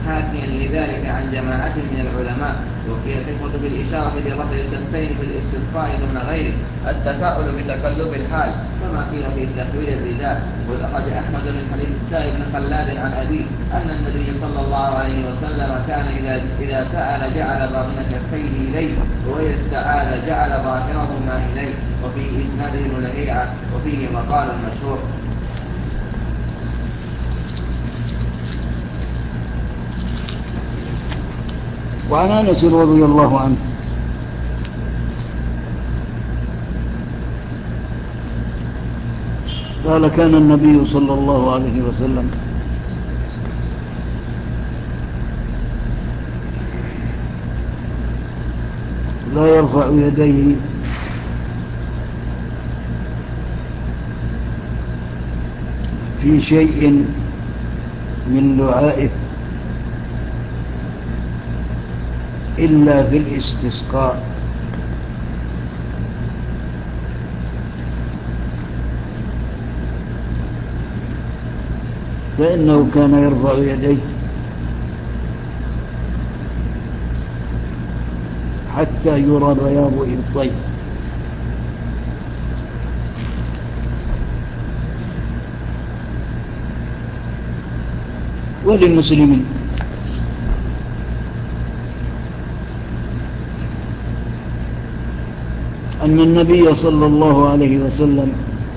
حاكيا لذلك عن جماعة من العلماء. وقيل تثبت بالإشارة برفع الكفين في الاستسقاء دون غيره التفاؤل بتقلب الحال كما قيل في تحويل الرداء. وأخرج أحمد من حديث السائب بن خلاد عن أبيه أن النبي صلى الله عليه وسلم كان إذا سأل جعل باطن كفيه إليه وإذا استعاذ جعل ظاهرهما إليه. وفي إسناده ابن لهيعة وفيه مقال مشهور. وعن أنس رضي الله عنه قال كان النبي صلى الله عليه وسلم لا يرفع يديه في شيء من دعائه إلا في الاستسقاء، فإنه كان يرفع يديه حتى يرى بياض إبطيه. وللمسلمين أن النبي صلى الله عليه وسلم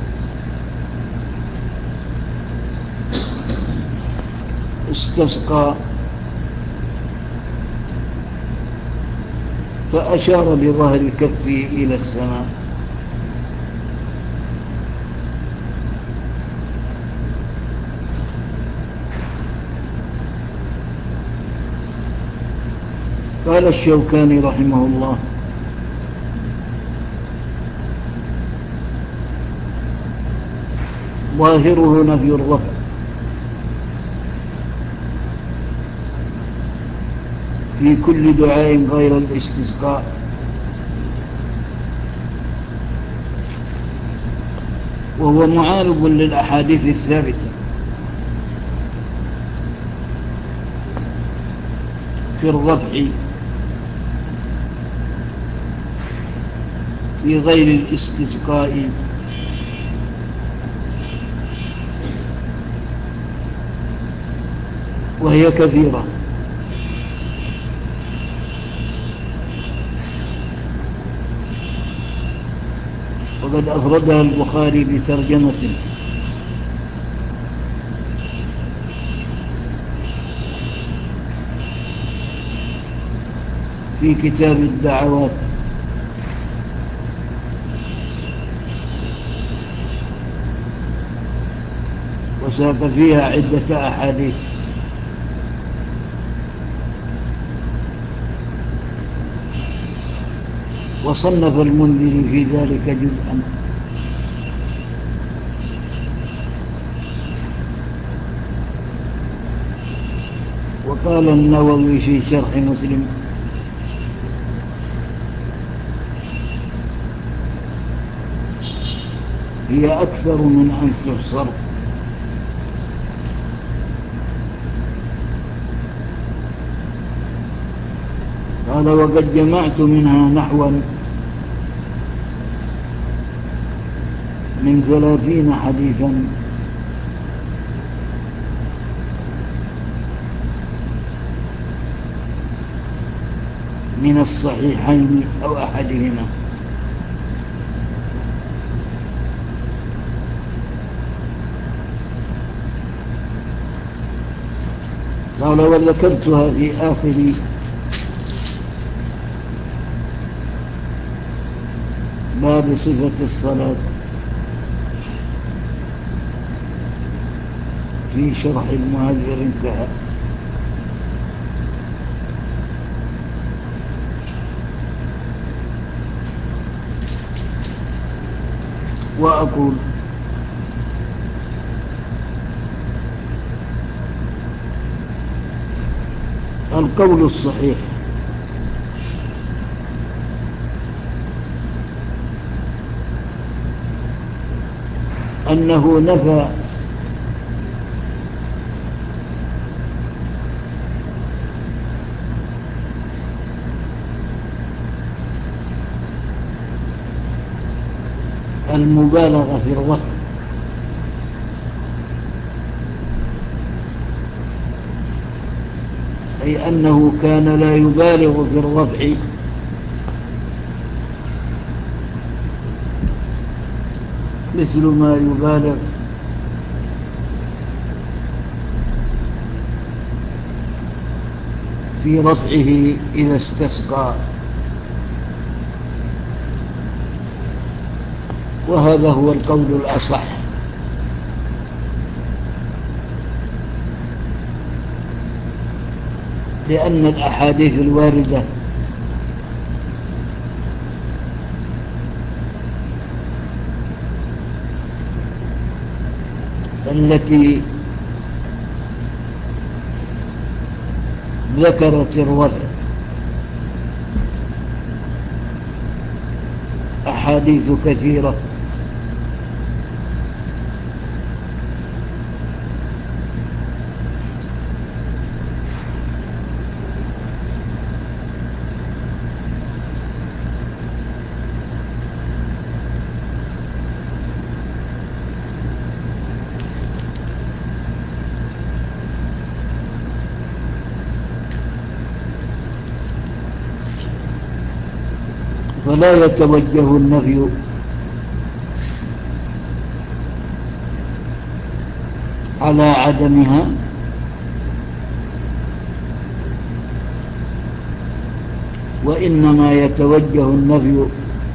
استسقى فأشار بظهر كفه إلى السماء، قال الشوكاني رحمه الله ظاهره نفي الرفع، في كل دعاء غير الاستسقاء، وهو معارض للأحاديث الثابتة في الرفع في غير الاستسقاء، وهي كثيرة. وقد أفردها البخاري بترجمة في كتاب الدعوات، وساق فيها عدة أحاديث. وصنف المنذري في ذلك جزءا. وقال النووي في شرح مسلم هي أكثر من أن تحصر، قال وقد جمعت منها نحوا من 30 حديثا من الصحيحين أو أحدهما. قال وذكرتها في آخر باب صفة الصلاة في شرح المهذر انتهى. وأقول القول الصحيح أنه نفى المبالغة في الرفع، أي أنه كان لا يبالغ في الرفع مثل ما يبالغ في رفعه إذا استسقى، وهذا هو القول الأصح، لأن الأحاديث الواردة التي ذكرت الرفع أحاديث كثيرة، فلا يتوجه النفي على عدمها، وإنما يتوجه النفي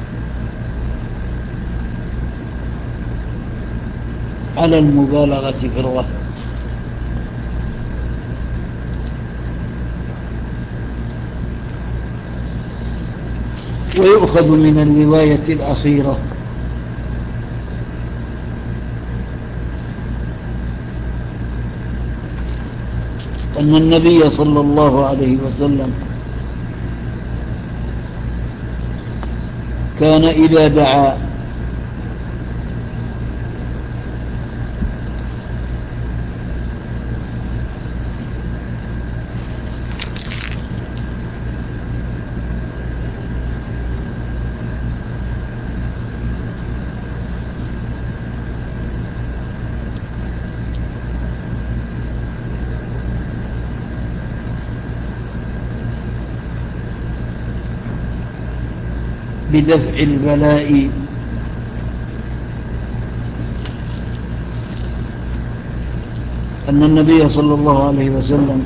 على المبالغة في الرفع. ويؤخذ من الرواية الأخيرة أن النبي صلى الله عليه وسلم كان إذا دعا بدفع البلاء أن النبي صلى الله عليه وسلم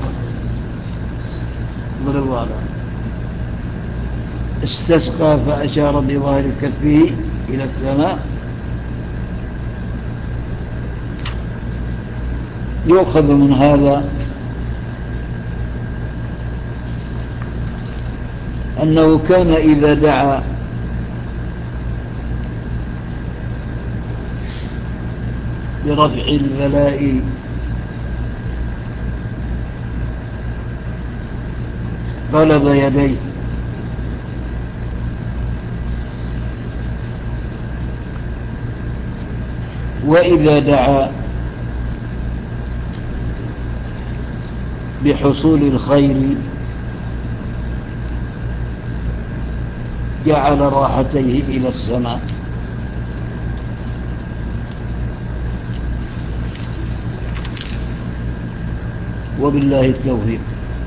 استسقى فأشار بظاهر كفه إلى السماء. يؤخذ من هذا أنه كان إذا دعا برفع البلاء قلب يديه، وإذا دعا بحصول الخير جعل راحتيه إلى السماء. وبالله التوفيق.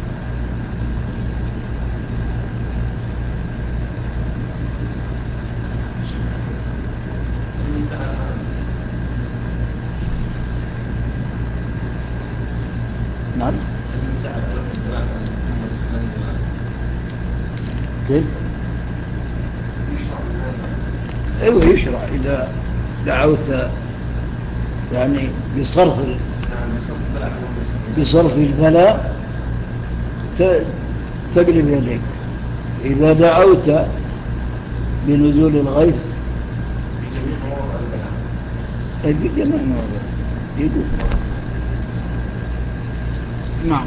نعم. كيف؟ ايوه يشرع اذا دعوت يعني بصرف البلاء تقلب يديك. اذا دعوت بنزول الغيث بجميع مواضع يقول. نعم.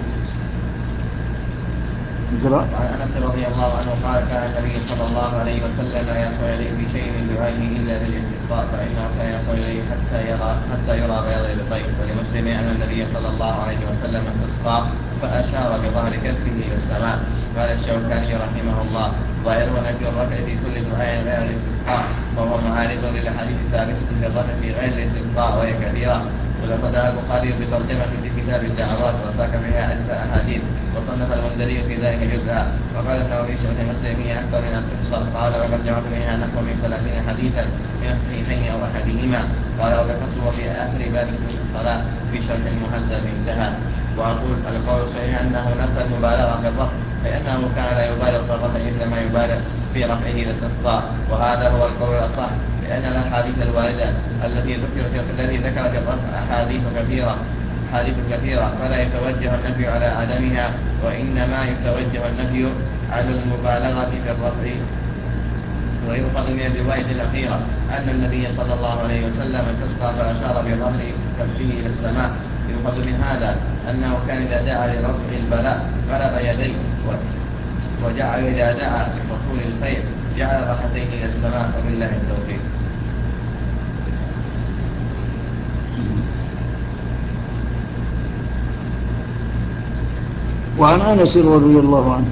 عن أنس رضي الله عنه قال كان النبي صلى الله عليه وسلم لا يقول إليه بشيء من دعائه إلا بالاستسقاء، فإنه كان يقول إليه حتى يرى بياض البيض. ولمسلم أن النبي صلى الله عليه وسلم استسقى فأشار بظهر كفه إلى السماء. قال الشوكاني رحمه الله: ظاهر نفي الرفع في كل دعاء غير الاستسقاء، وهو معارض للأحاديث الثابتة في الرفع في غير الاستسقاء وهي كثيرة. ولقد دعا البخاري بترجمة في كتاب الدعوات وساق فيها عدة أحاديث، وصنف المنذري في ذلك جزءا. وقال النووي في شرح مسلم أكثر من القصة، قال: وقد جمعت منها نحو من 30 حديثا من الصحيحين أو أحدهما. قال: وبحسبه في آخر باب الصلاة في شرح المهذب انتهى. وأقول: القول الصحيح أنه نفى المبالغة في الرفع، فإنه كان لا يبالغ في الرفع مثل ما يبالغ في رفعه الاستسقاء، وهذا هو القول الأصح، لأن الأحاديث الواردة التي ذكرت الرفع أحاديث كثيرة، فلا يتوجه النفي على عدمها، وإنما يتوجه النفي على المبالغة في الرفع. ويؤخذ من الرواية الأخيرة أن النبي صلى الله عليه وسلم استسقى فأشار برفع كفه إلى السماء. يؤخذ من هذا أنه كان إذا دعا لرفع البلاء غلب يديه، وجعل إذا دعا لحصول الخير جعل راحتيه إلى السماء، وبالله التوفيق. وعن أنس رضي الله عنه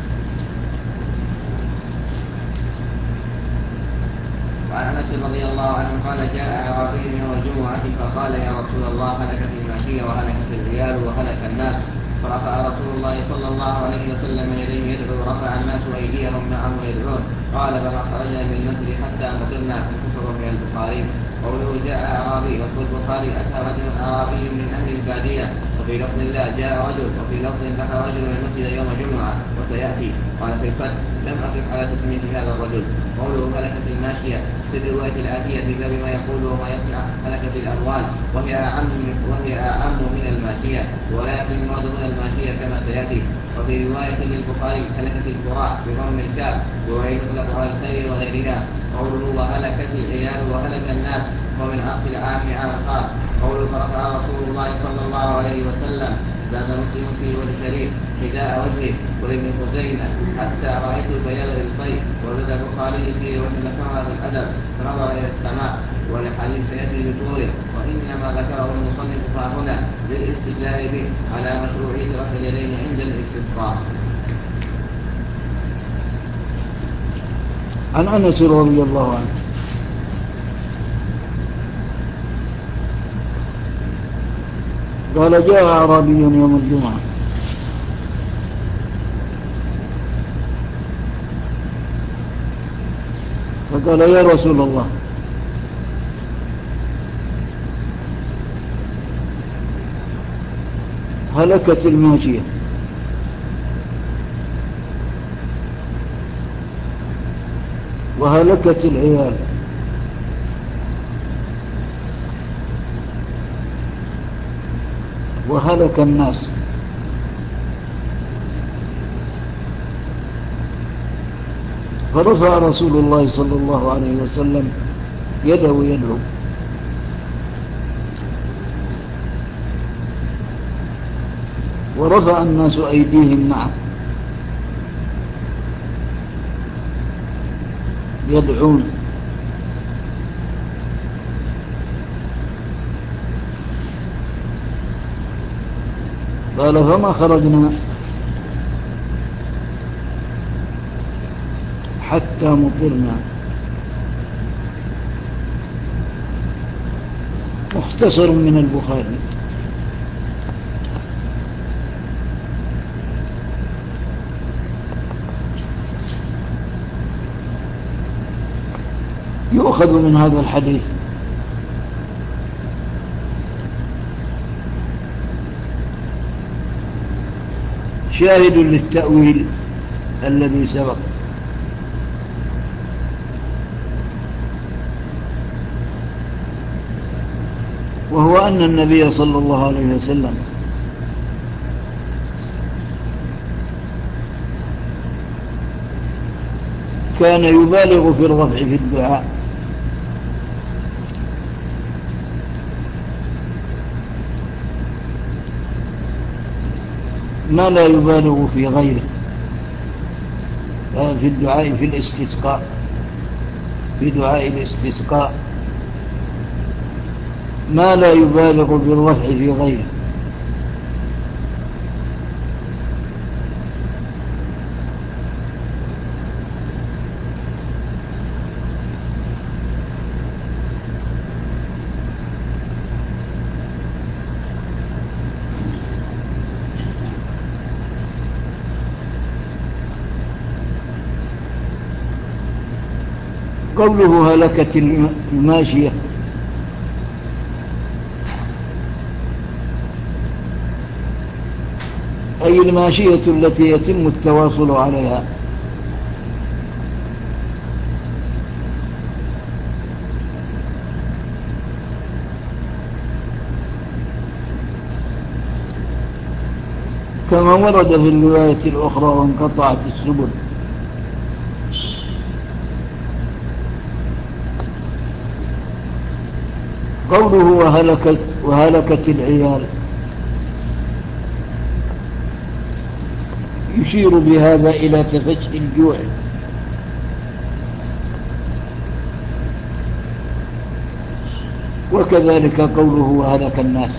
وعن أنس رضي الله عنه قال: جاء أعرابي يوم الجمعة فقال: يا رسول الله، هلكت الماشية وهلكت العيال وهلك الناس. فرفع رسول الله صلى الله عليه وسلم يديه يدعو، رفع الناس أيديهم معه يدعون. قال: فما خرجنا من المسجد حتى مطرنا. انتشر من البخاري. قوله جاء أعرابي، وفي البخاري: أتى رجل أعرابي من أهل البادية، وفي لفظ الله جاء رجل، وفي لفظ دخل رجل المسجد يوم جمعة وسيأتي. قال في الفتح: لم أقف على تسمية هذا الرجل. قوله هلكت الماشية في الرواية الآتية في باب ما يقول وما يصنع هلكت الأموال، وهي أعم من الماشية، ولكن المراد من الماشية كما سيأتي. وفي رواية للبخاري: هلكت القراء بضم الكاف، وهي تطلق على الخير وغيرها. قوله وهلكت العيال وهلك الناس ومن أخذ العام على الخاص. قوله فرفع رسول الله صلى الله عليه وسلم زاد مسلم في وجه شريف حذاء وجهه ولابن خزيمة حتى رأيت بياض الطيب. وزاد البخاري في وجه ذكرها في الأدب فنظر إلى السماء، والحديث سيأتي بطوله، وإنما ذكره المصنف هنا للاستدلال به على مشروعية رفع اليدين عند الاستسقاء. عن أنس رضي الله عنه قال: جاء أعرابي يوم الجمعة فقال: يا رسول الله، هلكت الماشية وهلكت العيال وهلك الناس. فرفع رسول الله صلى الله عليه وسلم يده يدعو، ورفع الناس أيديهم معه يدعون. قال: فما خرجنا حتى مطرنا. مختصر من البخاري. يؤخذ من هذا الحديث شاهد للتأويل الذي سبق، وهو أن النبي صلى الله عليه وسلم كان يبالغ في الرفع في الدعاء، ما لا يبالغ في غيره، في الدعاء في الاستسقاء، في دعاء الاستسقاء ما لا يبالغ بالرفع في غيره. قوله هلكت الماشية أي الماشية التي يتم التواصل عليها، كما ورد في الرواية الأخرى وانقطعت السبل. قوله وهلكت العيال يشير بهذا إلى تفشي الجوع، وكذلك قوله وهلك الناس.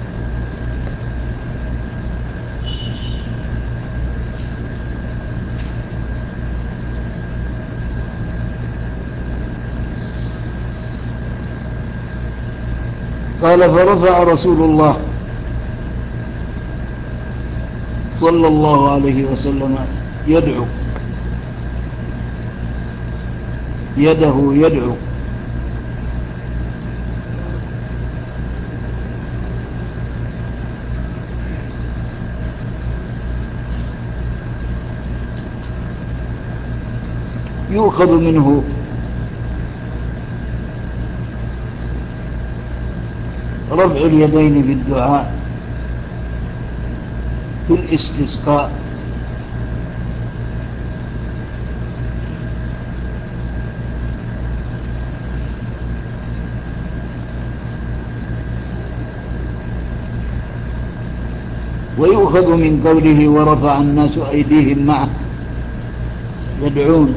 قال فرفع رسول الله صلى الله عليه وسلم يدعو يدعو يؤخذ منه رفع اليدين في الدعاء في الاستسقاء، ويؤخذ من قوله ورفع الناس أيديهم معه يدعون،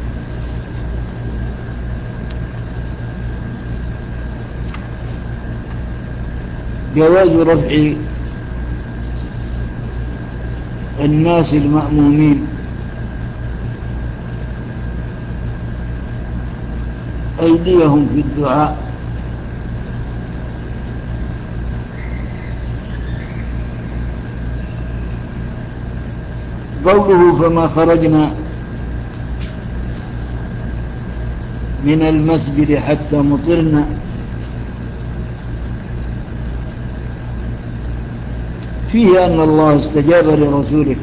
جواز رفع الناس المأمومين أيديهم في الدعاء، قوله فما خرجنا من المسجد حتى مطرنا، فيه أن الله استجاب لرسوله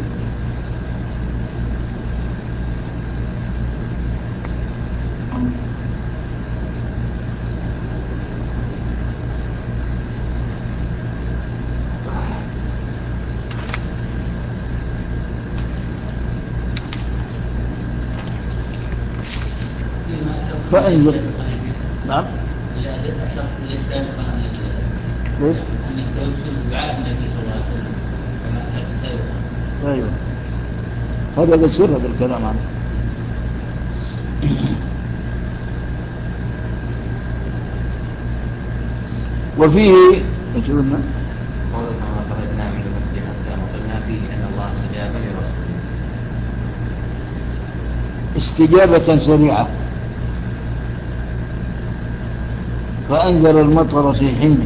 فأنزل. نعم كيف؟ أيوة هذا بسر هذا الكلام عنه. وفيه يقولنا قوله كما خرجنا من المسجد حتى مطرنا فيه أن الله استجاب لرسوله استجابة سريعة، فأنزل المطر في حينه.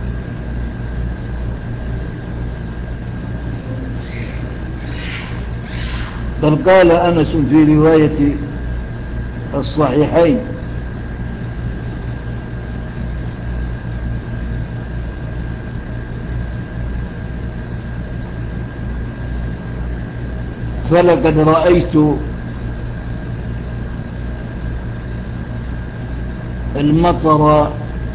بل قال أنس في رواية الصحيحين فلقد رأيت المطر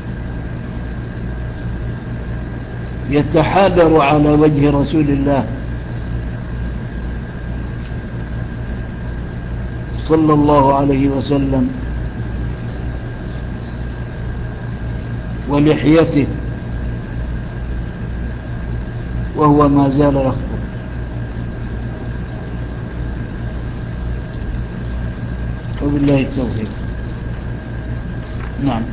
يتحادر على وجه رسول الله صلى الله عليه وسلم ولحيته وهو ما زال يخطب. وبالله التوفيق. نعم.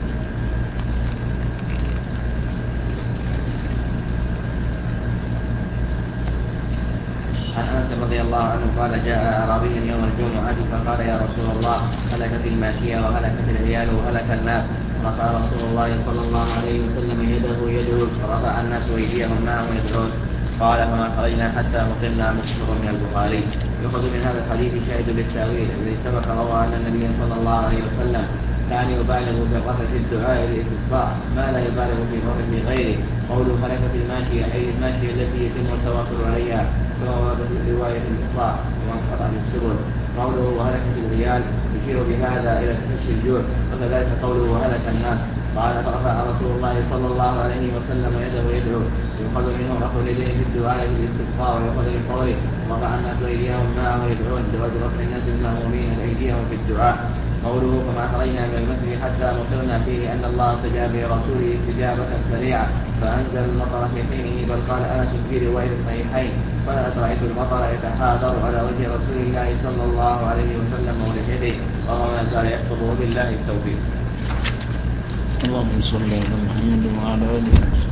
عن أنس رضي الله عنه قال جاء أعرابي يوم الجمعة فقال يا رسول الله هلكت الماشية وهلكت العيال وهلك الناس، رفع رسول الله صلى الله عليه وسلم يده يدعو فرفع الناس أيديهم معه يدعون. قال فما خرجنا حتى مطرنا مسلم من البخاري. يؤخذ من هذا الحديث شاهد للتأويل الذي سبق روى أن النبي صلى الله عليه وسلم كان يبالغ في الرفع في الدعاء للاستسقاء ما لا يبالغ في الرفع في غيره. قوله هلكت الماشية أي الماشية التي يتم التواصل عليها كما ورد في رواية الإسراء وانقطع السبل. قوله وهلكت الريال يشير بهذا إلى تفشي الجوع، وكذلك قوله وهلك الناس. قال فرفع رسول الله صلى الله عليه وسلم يده يدعو يؤخذ منه رفع اليدين في الدعاء بالاستسقاء ويؤخذ من قوله رفع الناس ايديهم معه يدعون جواز رفع الناس المأمومين ايديهم في الدعاء. قوله فما خرجنا من المسجد حتى مطرنا فيه ان الله استجاب لرسوله استجابة سريعة فانزل المطر في حينه، بل قال انس في رواية الصحيحين فلا رايت المطر يتحاذر على وجه رسول الله صلى الله عليه وسلم ولحيته وهو ما زال يخطبه بالله التوفيق. اللهم صل على محمد وعلى آله وسلم.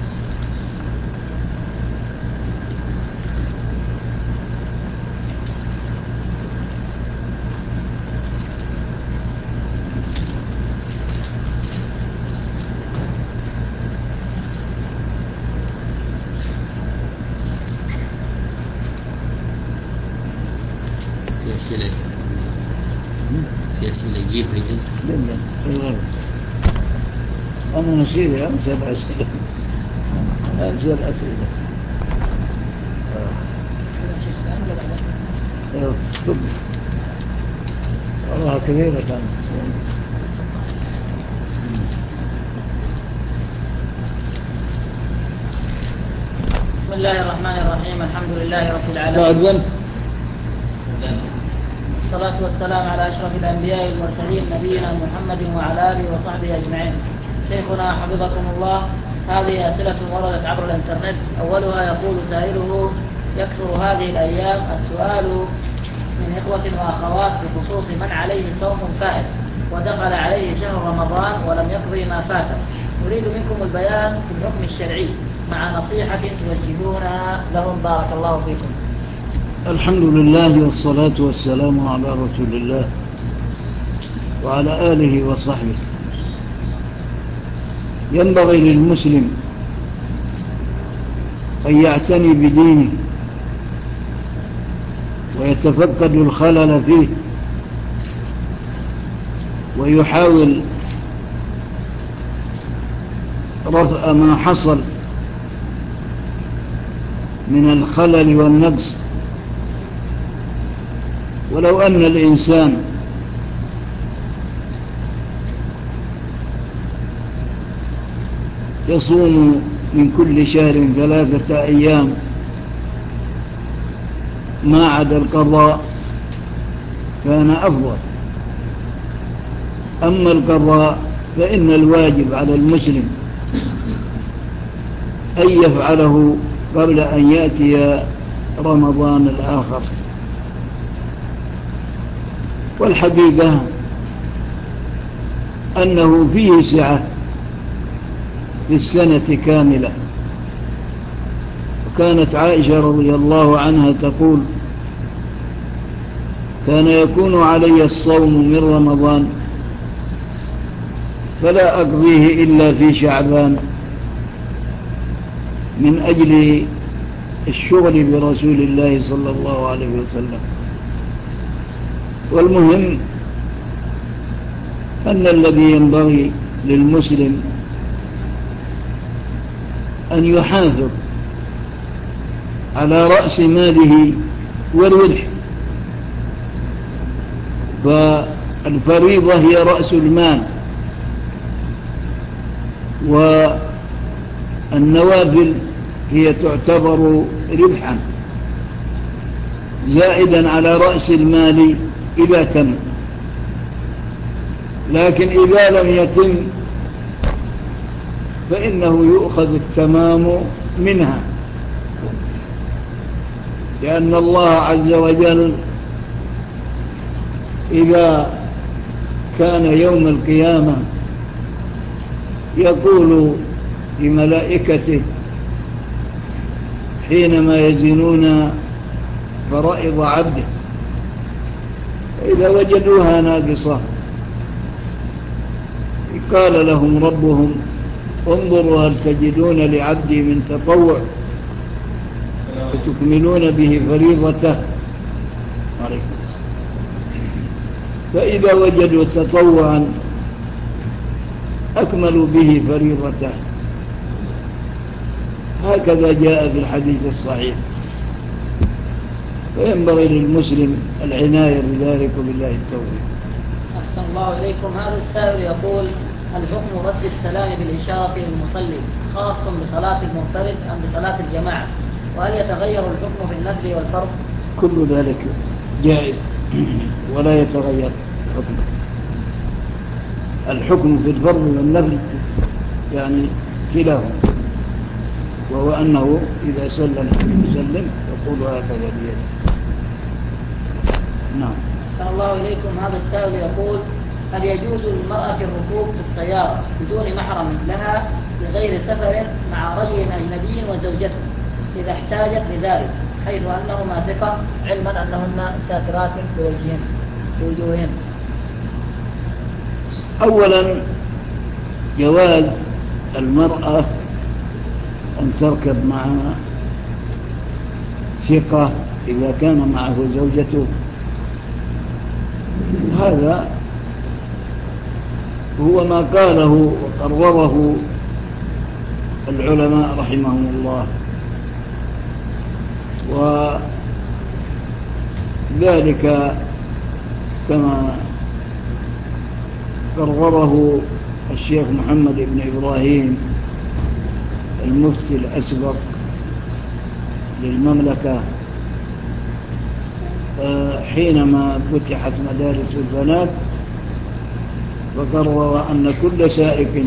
في أسئلة يجيب لا أنا نسيت أنزل أسئلة تفضل والله كبيرة كانت. بسم الله الرحمن الرحيم. الحمد لله رب العالمين، والصلاة والسلام على أشرف الأنبياء والمرسلين نبينا محمد وعلى آله وصحبه أجمعين. شيخنا حفظكم الله، هذه أسئلة وردت عبر الإنترنت. أولها يقول سائله يكثر هذه الأيام السؤال من إخوة وأخوات بخصوص من عليه صوم فائت ودخل عليه شهر رمضان ولم يقضي ما فاته. نريد منكم البيان في الحكم الشرعي مع نصيحة توجهونها لهم بارك الله فيكم. الحمد لله والصلاة والسلام على رسول الله وعلى آله وصحبه. ينبغي للمسلم أن يعتني بدينه ويتفقد الخلل فيه ويحاول رفع ما حصل من الخلل والنقص. ولو أن الإنسان يصوم من كل شهر 3 أيام ما عدا القضاء كان أفضل. أما القضاء فإن الواجب على المسلم أن يفعله قبل أن يأتي رمضان الآخر. والحقيقة أنه فيه سعة في السنة كاملة. وكانت عائشة رضي الله عنها تقول كان يكون علي الصوم من رمضان فلا أقضيه إلا في شعبان من أجل الشغل برسول الله صلى الله عليه وسلم. والمهم أن الذي ينبغي للمسلم أن يحافظ على رأس ماله والربح. فالفريضة هي رأس المال، والنوافل هي تعتبر ربحا زائدا على رأس المال إذا تم. لكن إذا لم يتم فإنه يؤخذ التمام منها، لأن الله عز وجل إذا كان يوم القيامة يقول لملائكته حينما يزنون فرائض عبده فإذا وجدوها ناقصة قال لهم ربهم انظروا هل تجدون لعبدي من تطوع فتكملون به فريضته عليكم. فإذا وجدوا تطوعا أكملوا به فريضته، هكذا جاء في الحديث الصحيح. وينبغي للمسلم العناية بذلك وبالله التوفيق. أحسن الله إليكم. هذا السائل يقول: الحكم رد السلام بالإشارة للمصلي خاص بصلاة المنفرد أم بصلاة الجماعة؟ وهل يتغير الحكم في النفل والفرض؟ كل ذلك جائز ولا يتغير الحكم في الفرض والنفل يعني كلاهما، وهو أنه إذا سلم يسلم يقول هكذا بيده. نعم. أحسن الله إليكم. هذا السائل يقول: هل يجوز للمرأة الركوب في السيارة بدون محرم لها بغير سفر مع رجل أجنبي وزوجته إذا احتاجت لذلك، حيث أنهما ثقة علما أنهن ساترات في وجوههن؟ أولا جواز المرأة أن تركب مع ثقة إذا كان معه زوجته، هذا هو ما قاله وقرره العلماء رحمهم الله، وذلك كما قرره الشيخ محمد بن إبراهيم المفتي الأسبق للمملكة حينما فتحت مدارس البنات، فقرر أن كل سائق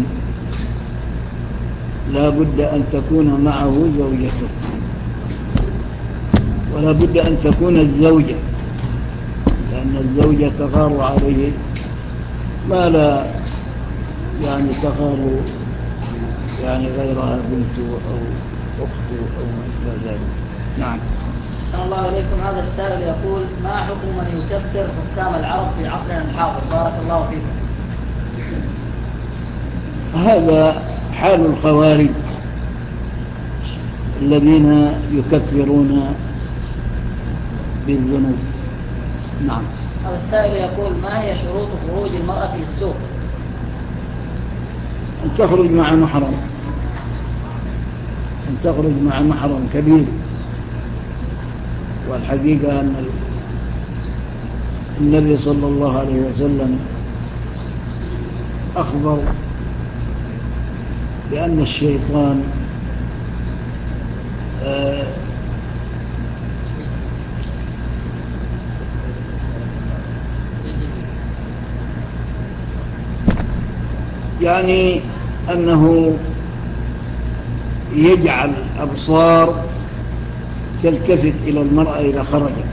لا بد أن تكون معه زوجته، ولا بد أن تكون الزوجة، لأن الزوجة تغار عليه ما لا يعني تغار يعني غيرها بنته أو أخته أو مثل ذلك. نعم. أحسن الله إليكم. هذا السائل يقول: ما حكم من يكفر حكام العرب في عصرنا الحاضر؟ بارك الله فيكم. هذا حال الخوارج الذين يكفرون بالذنوب. نعم. هذا السائل يقول: ما هي شروط خروج المرأة للسوق؟ أن تخرج مع محرم، أن تخرج مع محرم كبير. والحقيقة أن النبي صلى الله عليه وسلم أخبر بأن الشيطان يعني أنه يجعل أبصار تلتفت إلى المرأة إذا خرجت.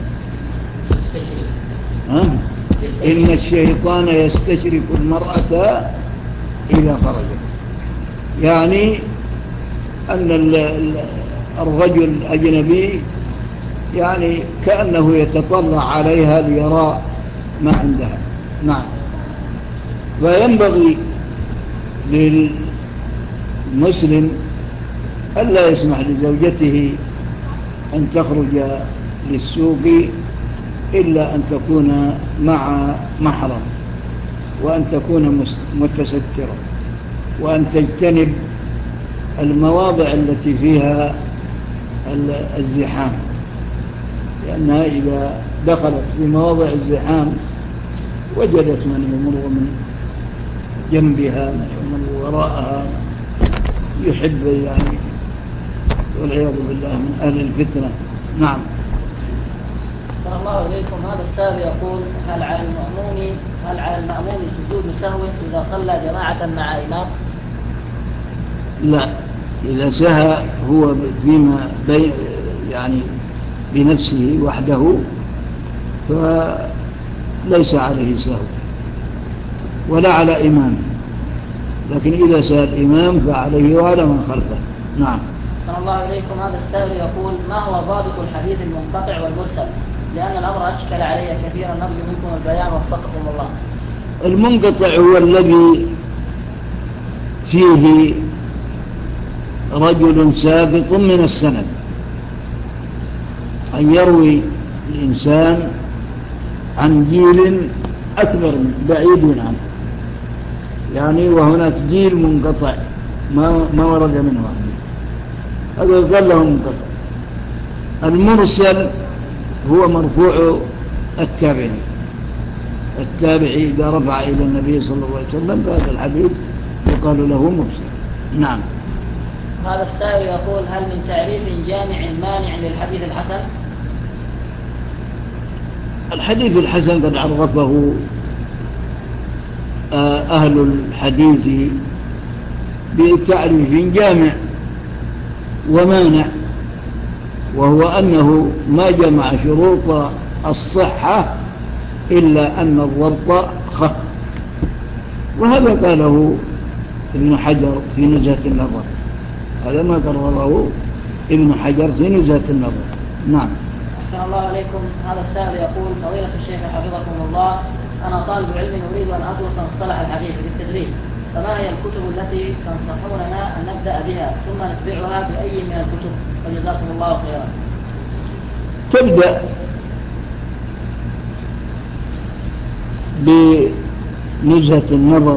إن الشيطان يستشرف المرأة إذا خرجت، يعني أن الرجل الأجنبي يعني كأنه يتطلع عليها ليرى ما عندها. نعم. فينبغي للمسلم ألا يسمح لزوجته أن تخرج للسوق إلا أن تكون مع محرم، وأن تكون متسترة، وأن تجتنب المواضع التي فيها الزحام، لأنها إذا دخلت في مواضع الزحام وجدت من يمر من جنبها، من يمر وراءها، يحب يعني والعياذ بالله من أهل الفتنة. نعم. صلى الله إليكم. هذا السائل يقول: هل على المأموم سجود سهو إذا صلى جماعة مع إمام؟ لا، إذا سهى هو فيما يعني بنفسه وحده فليس عليه سهو ولا على إمام، لكن إذا سهى الإمام فعليه وعلى من خلفه. نعم. صلى الله إليكم. هذا السائل يقول: ما هو ضابط الحديث المنقطع والمرسل؟ لأن الأمر أشكل علي كثيرا، نرجو منكم البيان وفقكم الله. المنقطع هو الذي فيه رجل سابق من السند، أن يروي الإنسان عن جيل أكبر بعيد عنه، يعني وهناك جيل منقطع ما ورد منه هذا قال له منقطع. المرسل هو مرفوع التابعي إذا رفع إلى النبي صلى الله عليه وسلم فهذا الحديث يقال له مرسل. نعم. هذا السائل يقول: هل من تعريف جامع مانع للحديث الحسن؟ الحديث الحسن قد عرفه أهل الحديث بتعريف جامع ومانع، وهو أنه ما جمع شروط الصحة إلا أن الضبط خط، وهذا قاله ابن حجر في نزهة النظر، هذا ما قرره ابن حجر في نزهة النظر. نعم. أحسن الله عليكم. هذا السائل يقول: فضيلة الشيخ حفظكم الله، أنا طالب علم أريد أن أدرس مصطلح الحديث بالتدريس، فما هي الكتب التي تنصحوننا أن نبدأ بها ثم نتبعها بأي من الكتب؟ فجزاكم الله خيرا. تبدأ بنزهة النظر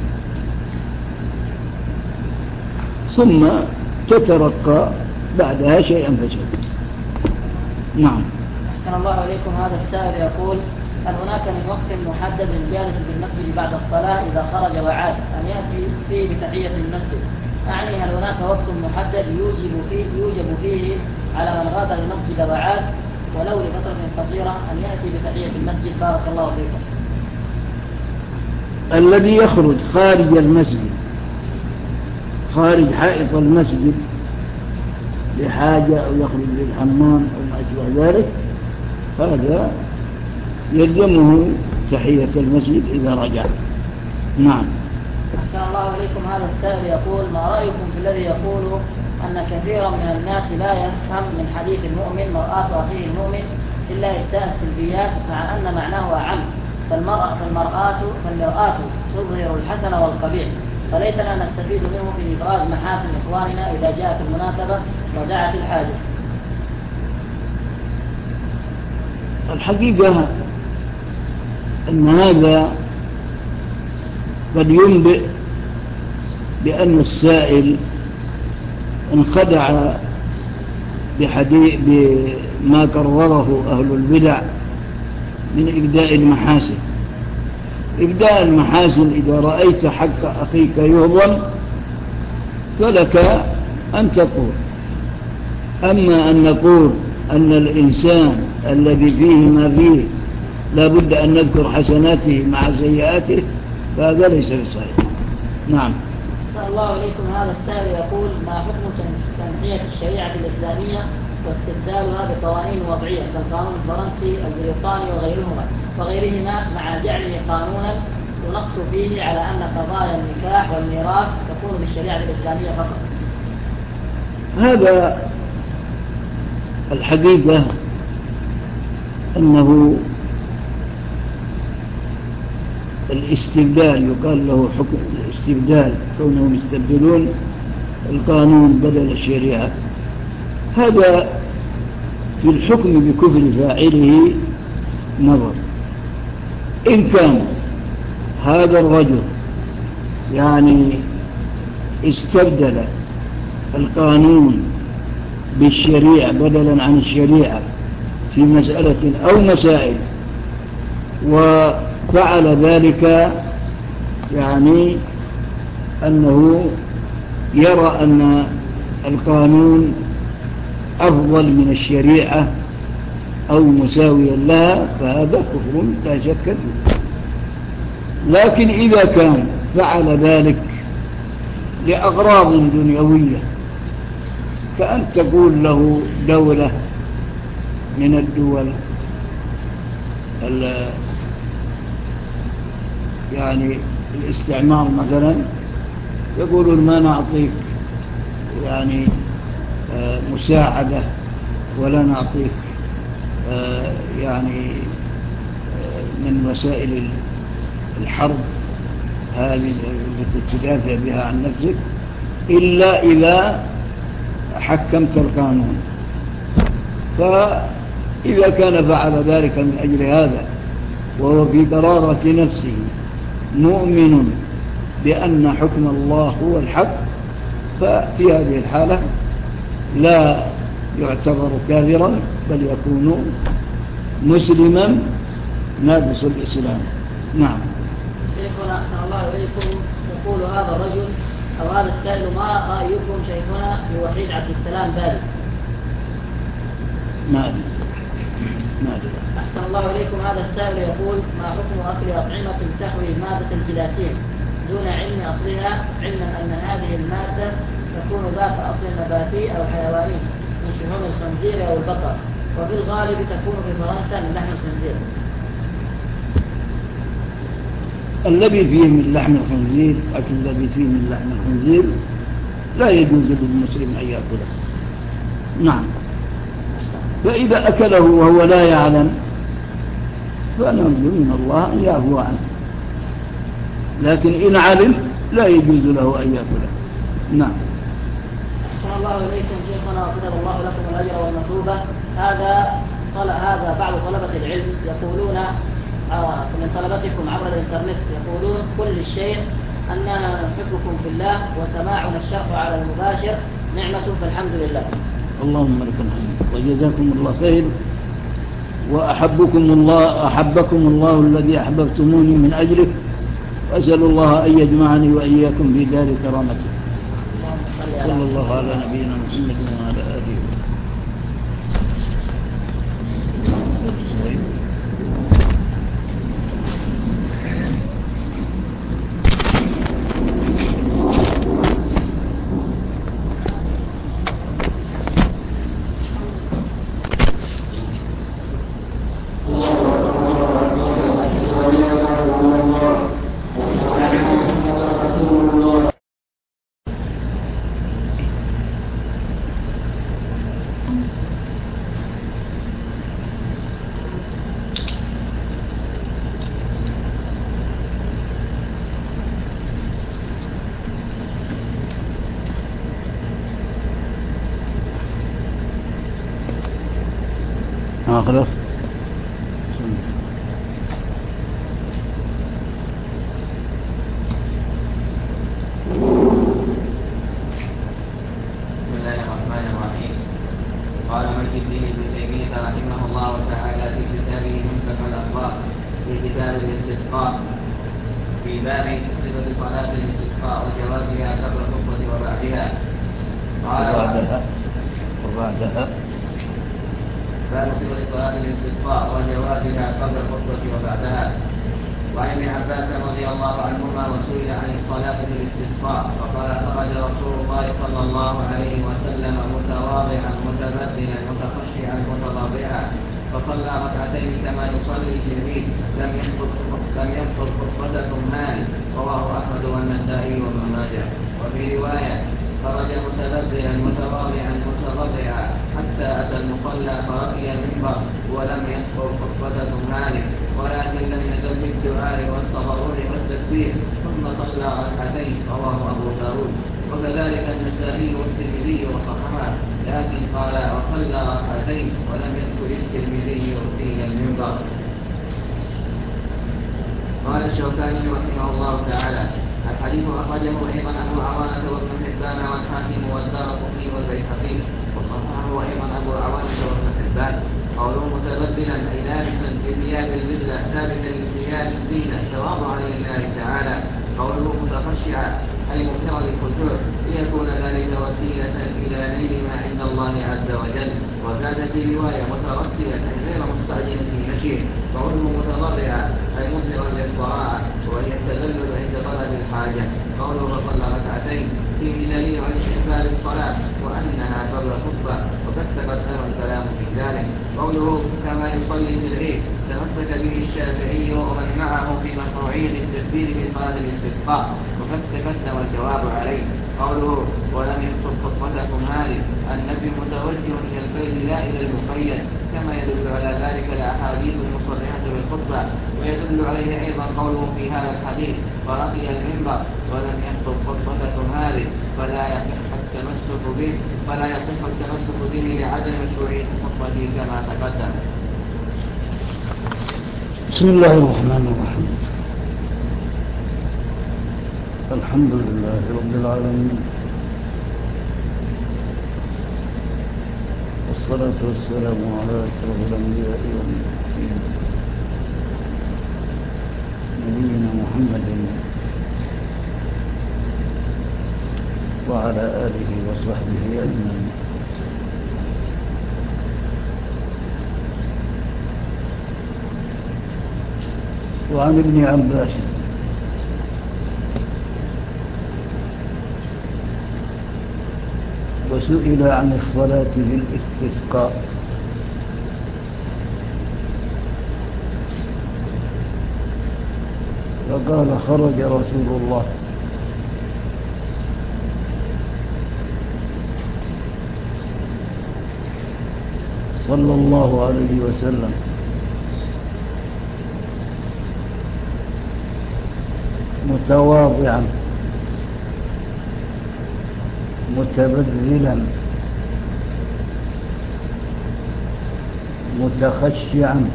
ثم تترقى بعدها شيئا فشيئا. نعم. أحسن الله عليكم. هذا السائل يقول: هل هناك من وقت محدد للجالس في المسجد بعد الصلاة إذا خرج وعاد أن يأتي فيه بتحية المسجد؟ أعني هل هناك وقت محدد يوجب فيه على من غادر المسجد وعاد ولو لفترة قصيرة أن يأتي بتحية المسجد؟ بارك الله فيكم. الذي يخرج خارج المسجد، خارج حائط المسجد لحاجة أو يخرج للحمام أو ما أشبه ذلك، هذا يلزمه تحية المسجد إذا رجع. نعم. أحسن الله عليكم. هذا السائل يقول: ما رأيكم في الذي يقول أن كثيرا من الناس لا يفهم من حديث المؤمن مرآة أخيه المؤمن إلا إبداء السلبيات، مع أن معناه أعم، فالمرآة تظهر الحسن والقبيح، فليتنا نستفيد منه في إبراز محاسن إخواننا إذا جاءت المناسبة ودعت الحاجة. الحقيقة أن هذا قد ينبئ بأن السائل انخدع بما قرره أهل البدع من إبداء المحاسن. إبداء المحاسن إذا رأيت حق أخيك يهضم فلك أن تقول، أما أن نقول أن الإنسان الذي فيه ما فيه لا بد أن نذكر حسناته مع سيئاته فهذا ليس بصحيح. نعم. صلى الله عليكم. هذا السائل يقول: ما حكم تنحية الشريعة الإسلامية واستبدالها بقوانين وضعية كالقانون الفرنسي البريطاني وغيرهما مع جعله قانونا ونص فيه على أن قضايا النكاح والميراث تكون بالشريعة الإسلامية فقط؟ هذا الحقيقة أنه الاستبدال يقال له حكم الاستبدال، كونهم يستبدلون القانون بدل الشريعة، هذا في الحكم بكفر فاعله نظر. إن كان هذا الرجل يعني استبدل القانون بالشريعة بدلا عن الشريعة في مسألة أو مسائل وفعل ذلك يعني أنه يرى أن القانون أفضل من الشريعة أو مساويا لها فهذا كفر لا شك فيه. لكن إذا كان فعل ذلك لأغراض دنيوية كأن تقول له دولة من الدول يعني الاستعمار مثلا يقولون ما نعطيك يعني مساعدة ولا نعطيك يعني من وسائل الحرب هذه التي تدافع بها عن نفسك إلا إذا حكمت القانون. فإذا كان فعل ذلك من أجل هذا وهو في قرارة نفسه مؤمن بأن حكم الله هو الحق، ففي هذه الحالة لا يعتبر كافرا بل يكون مسلما نابس الإسلام. نعم. شيخنا أحسن الله إليكم، يقول هذا الرجل أو هذا السائل: ما رأيكم شيخنا بوحيد عبد السلام بالي؟ ما أحسن الله إليكم، هذا السائل يقول: ما حكم أكل أطعمة تحوي مادة الجيلاتين دون علم أصلها، علما أن هذه المادة تكون ذات أصل نباتي أو حيواني من شحوم الخنزير أو البقر، وفي الغالب تكون في فرنسا من لحم الخنزير؟ الذي فيه من لحم الخنزير، أكل الذي فيه من لحم الخنزير لا يجوز للمسلم أن يأكله. نعم. فإذا أكله وهو لا يعلم فنرجو من الله أن يعفو عنه، لكن إن علم لا يجوز له أن يأكله. نعم. أحسن الله إليكم شيخنا وكتب الله لكم الأجر والمثوبة. هذا بعض طلبة العلم يقولون من طلبتكم عبر الإنترنت يقولون: كل الشيء أننا نحبكم في الله وسماعنا الشرح على المباشر نعمة فالحمد لله. اللهم لك الحمد وجزاكم الله خير، وأحبكم الله الذي أحببتموني من أجله، وأسأل الله أن يجمعني وإياكم في دار كرامته. صلى الله على نبينا محمد وعلى آله. خلاص. بسم الله الرحمن الرحيم. قال مجد الدين ابن تيمية رحمه الله تعالى في كتابه منتهى الأخبار في كتاب الاستسقاء في باب صفة صلاة الاستسقاء وجوازها قبل الخطبة وبعدها. وبعدها باب صفة صلاة الاستسقاء وجوازها قبل الخطبة وبعدها. وعن ابن عباس رضي الله عنهما وسئل عن الصلاة في الاستسقاء فقال: خرج رسول الله صلى الله عليه وسلم متواضعا متبذلا متخشعا متضرعا فصلى ركعتين كما يصلي في العيد لم يخطب خطبة ثمان. رواه أحمد والنسائي وابن ماجه. وفي رواية: خرج متبذلا متواضعا متضرعا حتى أتى المصلى فرقي المنبر ولم يخطب خطبة ثمان، ولكن لم يزل بالدعاء والتضرع والتكبير ثم صلى ركعتين. رواه أبو داود. وكذلك النسائي والترمذي وصححه، لكن قال: وصلى ركعتين ولم يذكر الترمذي فيه المنبر. قال الشوكاني رحمه الله تعالى: الحديث أخرجه أيضا أبو عوانة وابن حبان والحاكم والدارقطني والبيهقي، وصححه أيضا أبو عوانة وابن حبان. قوله متبذلا أي لابسا بثياب البذلة ثابتا لثياب الزينة تواضعا لله تعالى. قوله متخشعا أي مغفرا للخشوع ليكون ذلك وسيلة إلى نيل ما عند الله عز وجل. وزاد في رواية مترسلا أي غير مستعجل في مشيه. قوله متضرعا أي مظهرا للضراعة وهي التذلل عند طلب الحاجة. قوله فصلى ركعتين فيه دليل على استحباب الصلاة وأنها قبل الخطبة، وقد تقدم الكلام في ذلك. قوله كما يصلي في العيد تمسك به الشافعي ومن معه في مشروعية التكبير في صلاة الاستسقاء، وقد تقدم الجواب عليه. قوله ولم يخطب خطبتكم هذه النبي متوجه إلى البيت لا إلى المقيد، كما يدل على ذلك الأحاديث المصرحة بالخطبة. ويدل عليه أيضا قوله في هذا الحديث: ورقي المنبر ولم يخطب خطبتكم هذه، فلا يصح التمسك به لعدم مشروعية الخطبة كما تقدم. بسم الله الرحمن الرحيم. الحمد لله رب العالمين، والصلاة والسلام على أشرف الأنبياء والمرسلين نبينا محمد وعلى آله وصحبه أجمعين. وعن ابن عباس وسئل عن الصلاة بالاستسقاء فقال: خرج رسول الله صلى الله عليه وسلم متواضعا متبذلا متخشعا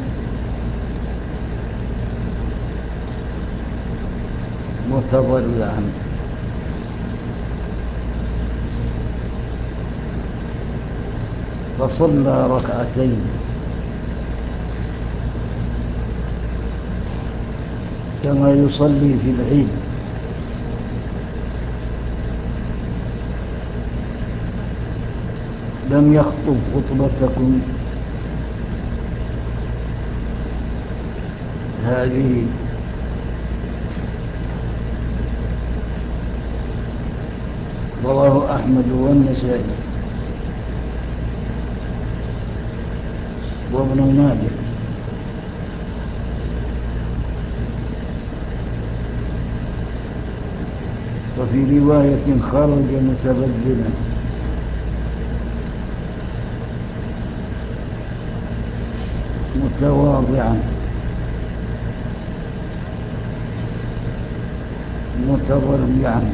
متضرعا. فصلى ركعتين كما يصلي في العيد، لم يخطب خطبتكم هذه رواه أحمد والنسائي وابن ماجه. وفي رواية: خرج متبذلا متواضعا متضرعا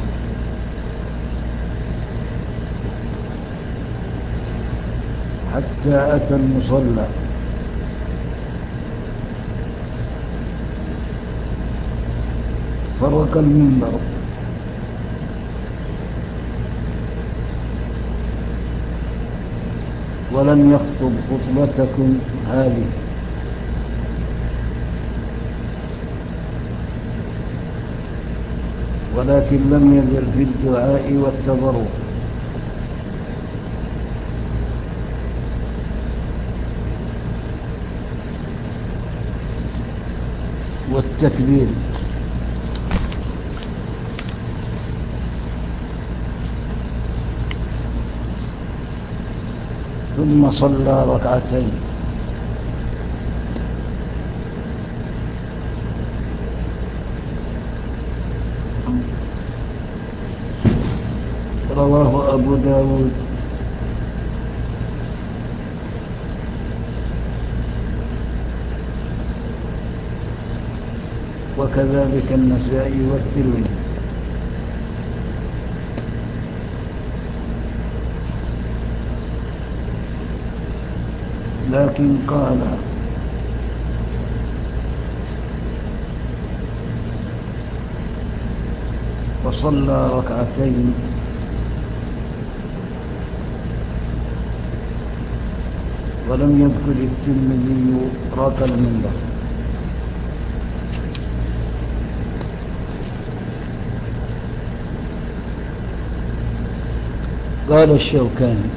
حتى أتى المصلى فرق المنبر ولم يخطب خطبتكم هذه، ولكن لم يزل في الدعاء والتضرع والتكبير. ثم صلى ركعتين رواه أبو داود وكذلك النسائي والترمذي. لكن قال: فصلى ركعتين ولم يذكر الترمذي راك المنبر. قال الشوكاني: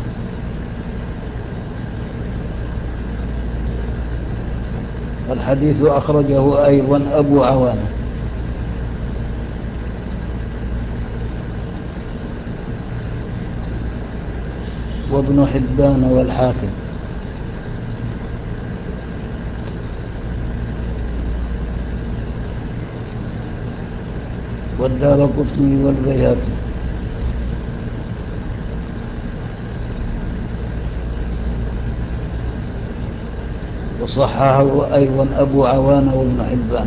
الحديث أخرجه أيضا أبو عوانة وابن حبان والحاكم، والدارقطني والبيهقي. وصححه أيضا أبو عوانة وابن حبان.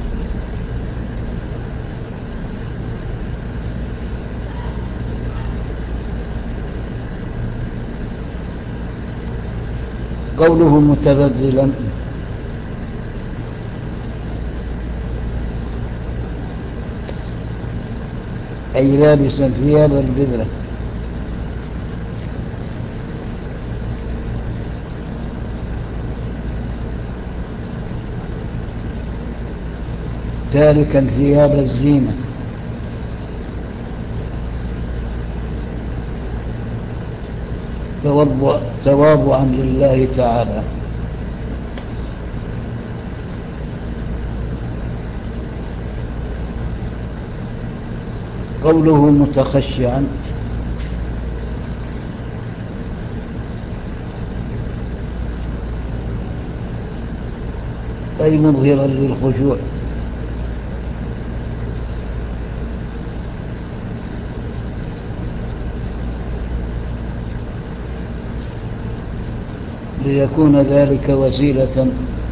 قوله متبذلا أي لابسا ثياب البذرة، تاركا ثياب الزينة، تواضعا لله تعالى. قوله متخشعا أي مظهرا للخشوع، ليكون ذلك وسيلة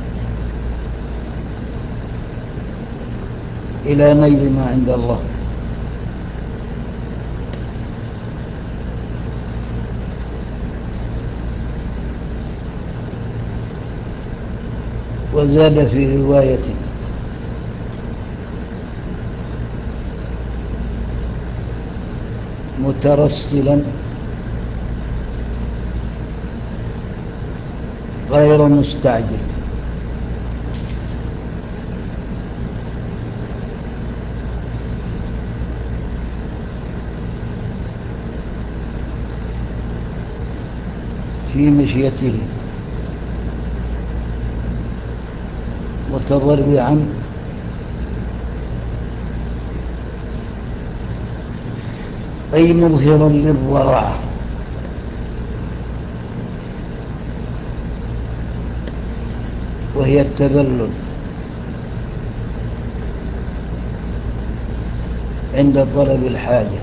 إلى نيل ما عند الله. وزاد في رواية مترسلا غير مستعجل، في مشيته، متضرعا أي مظهرا للورع، وهي التذلل عند طلب الحاجة.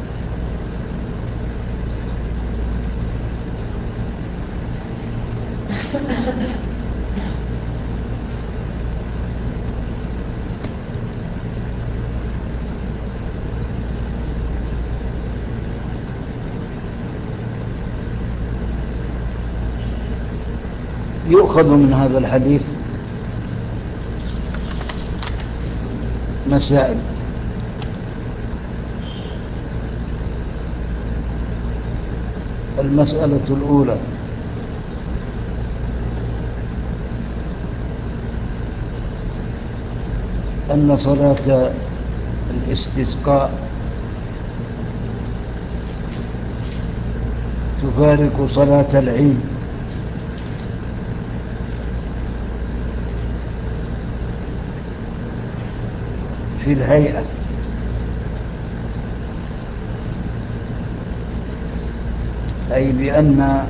يؤخذ من هذا الحديث مسائل. المسألة الأولى: أن صلاة الاستسقاء تفارق صلاة العيد في الهيئة، أي بأن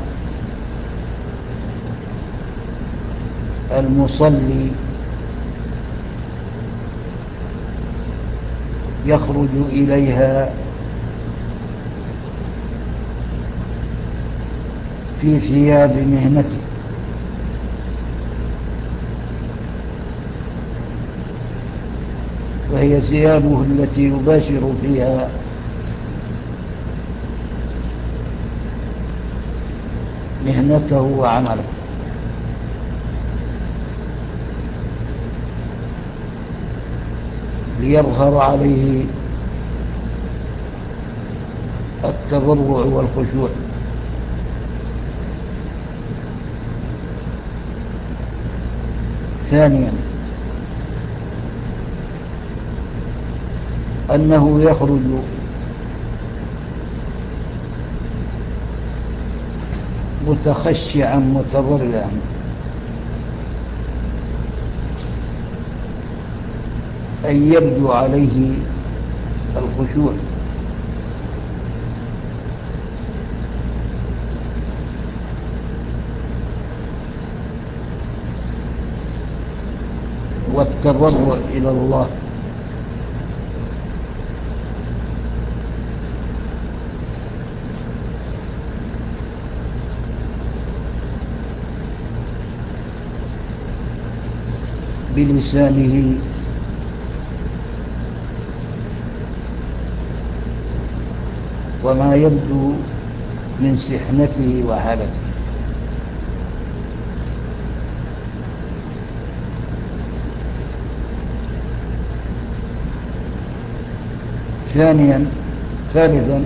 المصلي يخرج إليها في ثياب مهنته، وهي ثيابه التي يباشر فيها مهنته وعمله، ليظهر عليه التضرع والخشوع. ثانيا: أنه يخرج متخشعا متضرعا، أي يبدو عليه الخشوع، والتضرع إلى الله. بلسانه وما يبدو من سحنته وحالته. ثانيا: ثالثا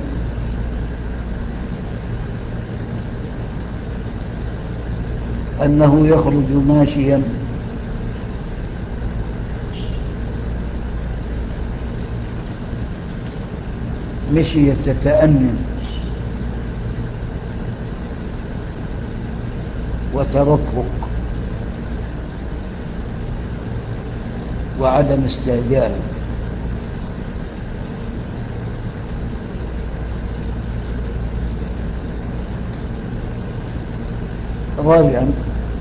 أنه يخرج ماشيا مشية تأنن وترفق وعدم استعجال. رابعا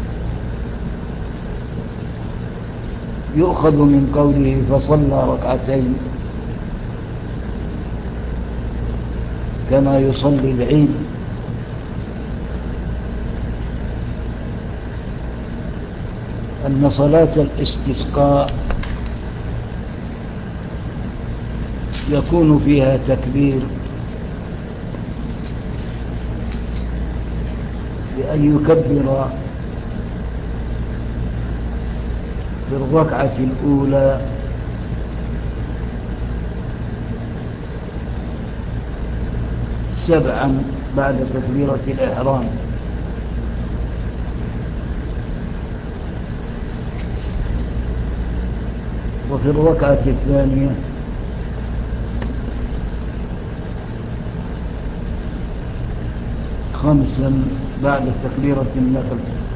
يؤخذ من قوله فصلى ركعتين كما يصلي العيد أن صلاة الاستسقاء يكون فيها تكبير بأن يكبر في الركعة الأولى سبعا بعد تكبيرة الإحرام، وفي الركعة الثانية خمسا بعد تكبيرة النفل.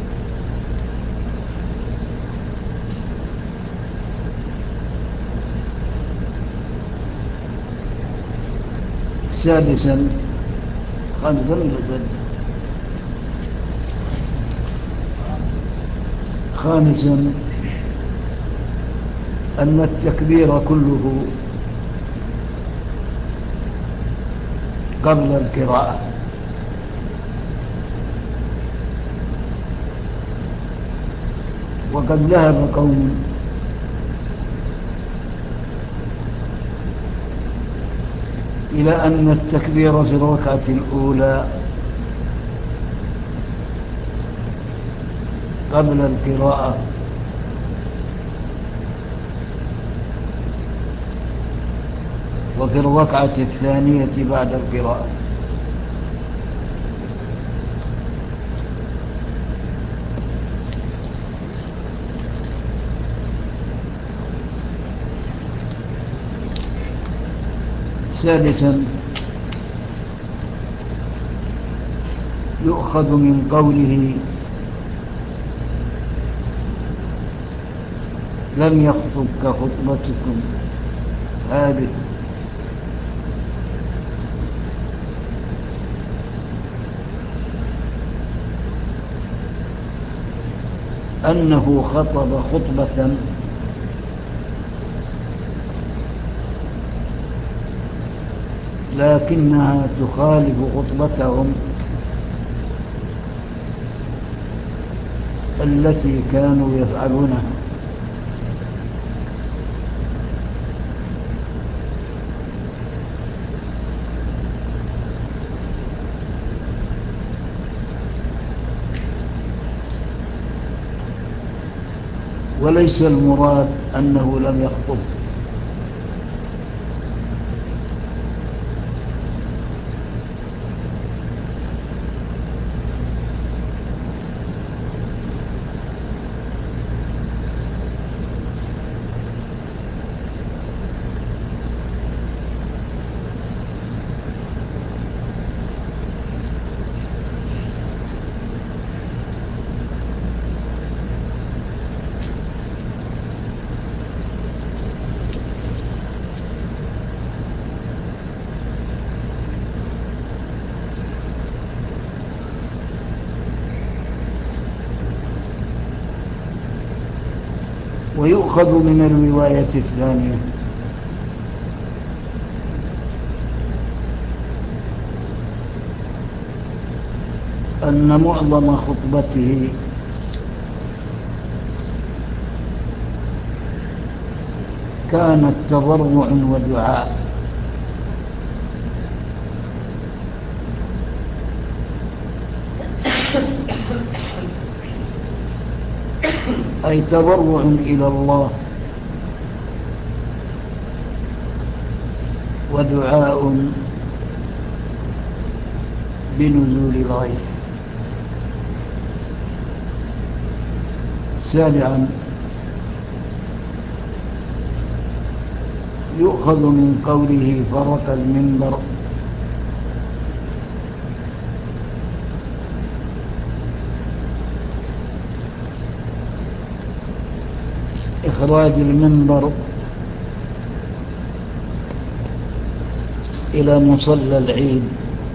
سادسا خامسا أن التكبير كله قبل القراءة، وقد ذهب قوم إلى أن التكبير في الركعة الأولى قبل القراءة، وفي الركعة الثانية بعد القراءة. ثالثا يؤخذ من قوله لم يخطب كخطبتكم هذه أنه خطب خطبة لكنها تخالف خطبتهم التي كانوا يفعلونها، وليس المراد أنه لم يخطب، ويؤخذ من الرواية الثانية أن معظم خطبته كانت تضرع ودعاء، أي تضرع إلى الله ودعاء بنزول الغيث. سابعا يؤخذ من قوله فرق المنبر إخراج المنبر إلى مصلى العيد،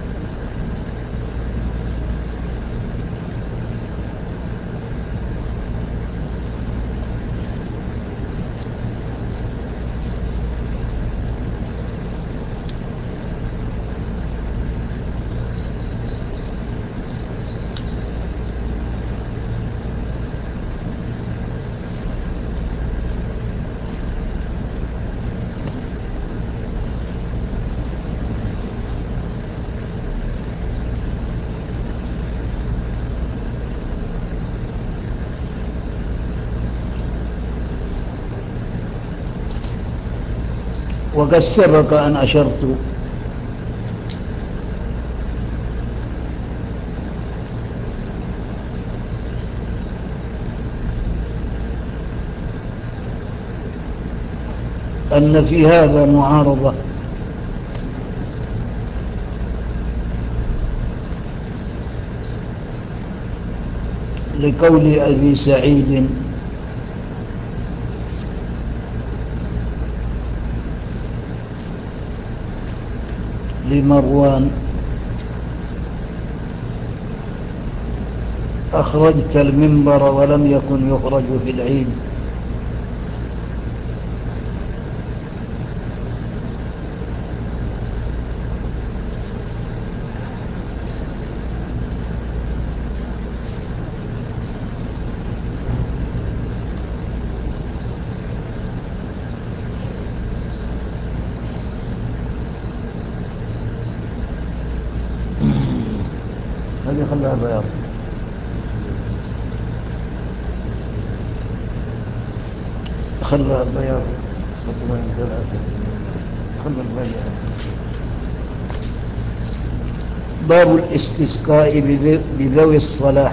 وقد سبق أن أشرت أن في هذا معارضة لقول أبي سعيد لمروان أخرجت المنبر ولم يكن يخرج في العيد. هذه خلها بياض. خلها بياض خلها البياض. باب الاستسقاء بذوي الصلاح.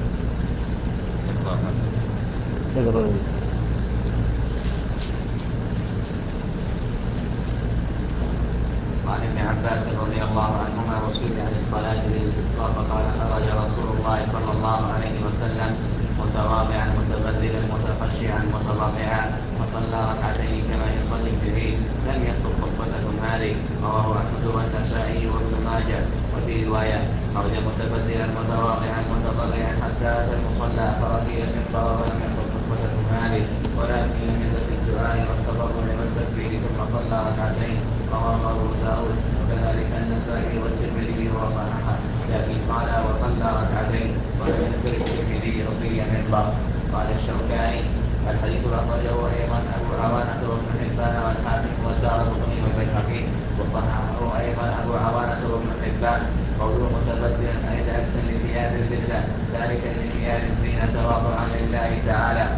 وعن ابن عباس رضي الله عنهما وسئل عن الصلاة للاستسقاء فقال خرج رسول الله صلى الله عليه وسلم متواضعا متبذلا متخشعا متضرعا وصلى ركعتين كما يصلي في العيد لم يخطب خطبته هذه. رواه أحمد والنسائي وابن ماجه. وفي رواية خرج متبذلا متواضعا متضرعا حتى أتى المصلى فرقي المنبر ولم يخطب خطبته هذه ولكن لم يزل الدعاء والتضرع والتكبير ثم صلى ركعتين. رواه أبو داود وكذلك النسائي والترمذي وصححه لكن قال وصلى ركعتين ولم يذكر الترمذي رقي المنبر. قال الشوكاني الحديث أخرجه أيضا أبو عوانة وابن حبان والحاكم والدارقطني والبيهقي وصححه أيضا أبو عوانة وابن حبان. قوله متبدلا أي لابسا لثياب البدلة ذلك لثياب الزينة تواضعا لله تعالى.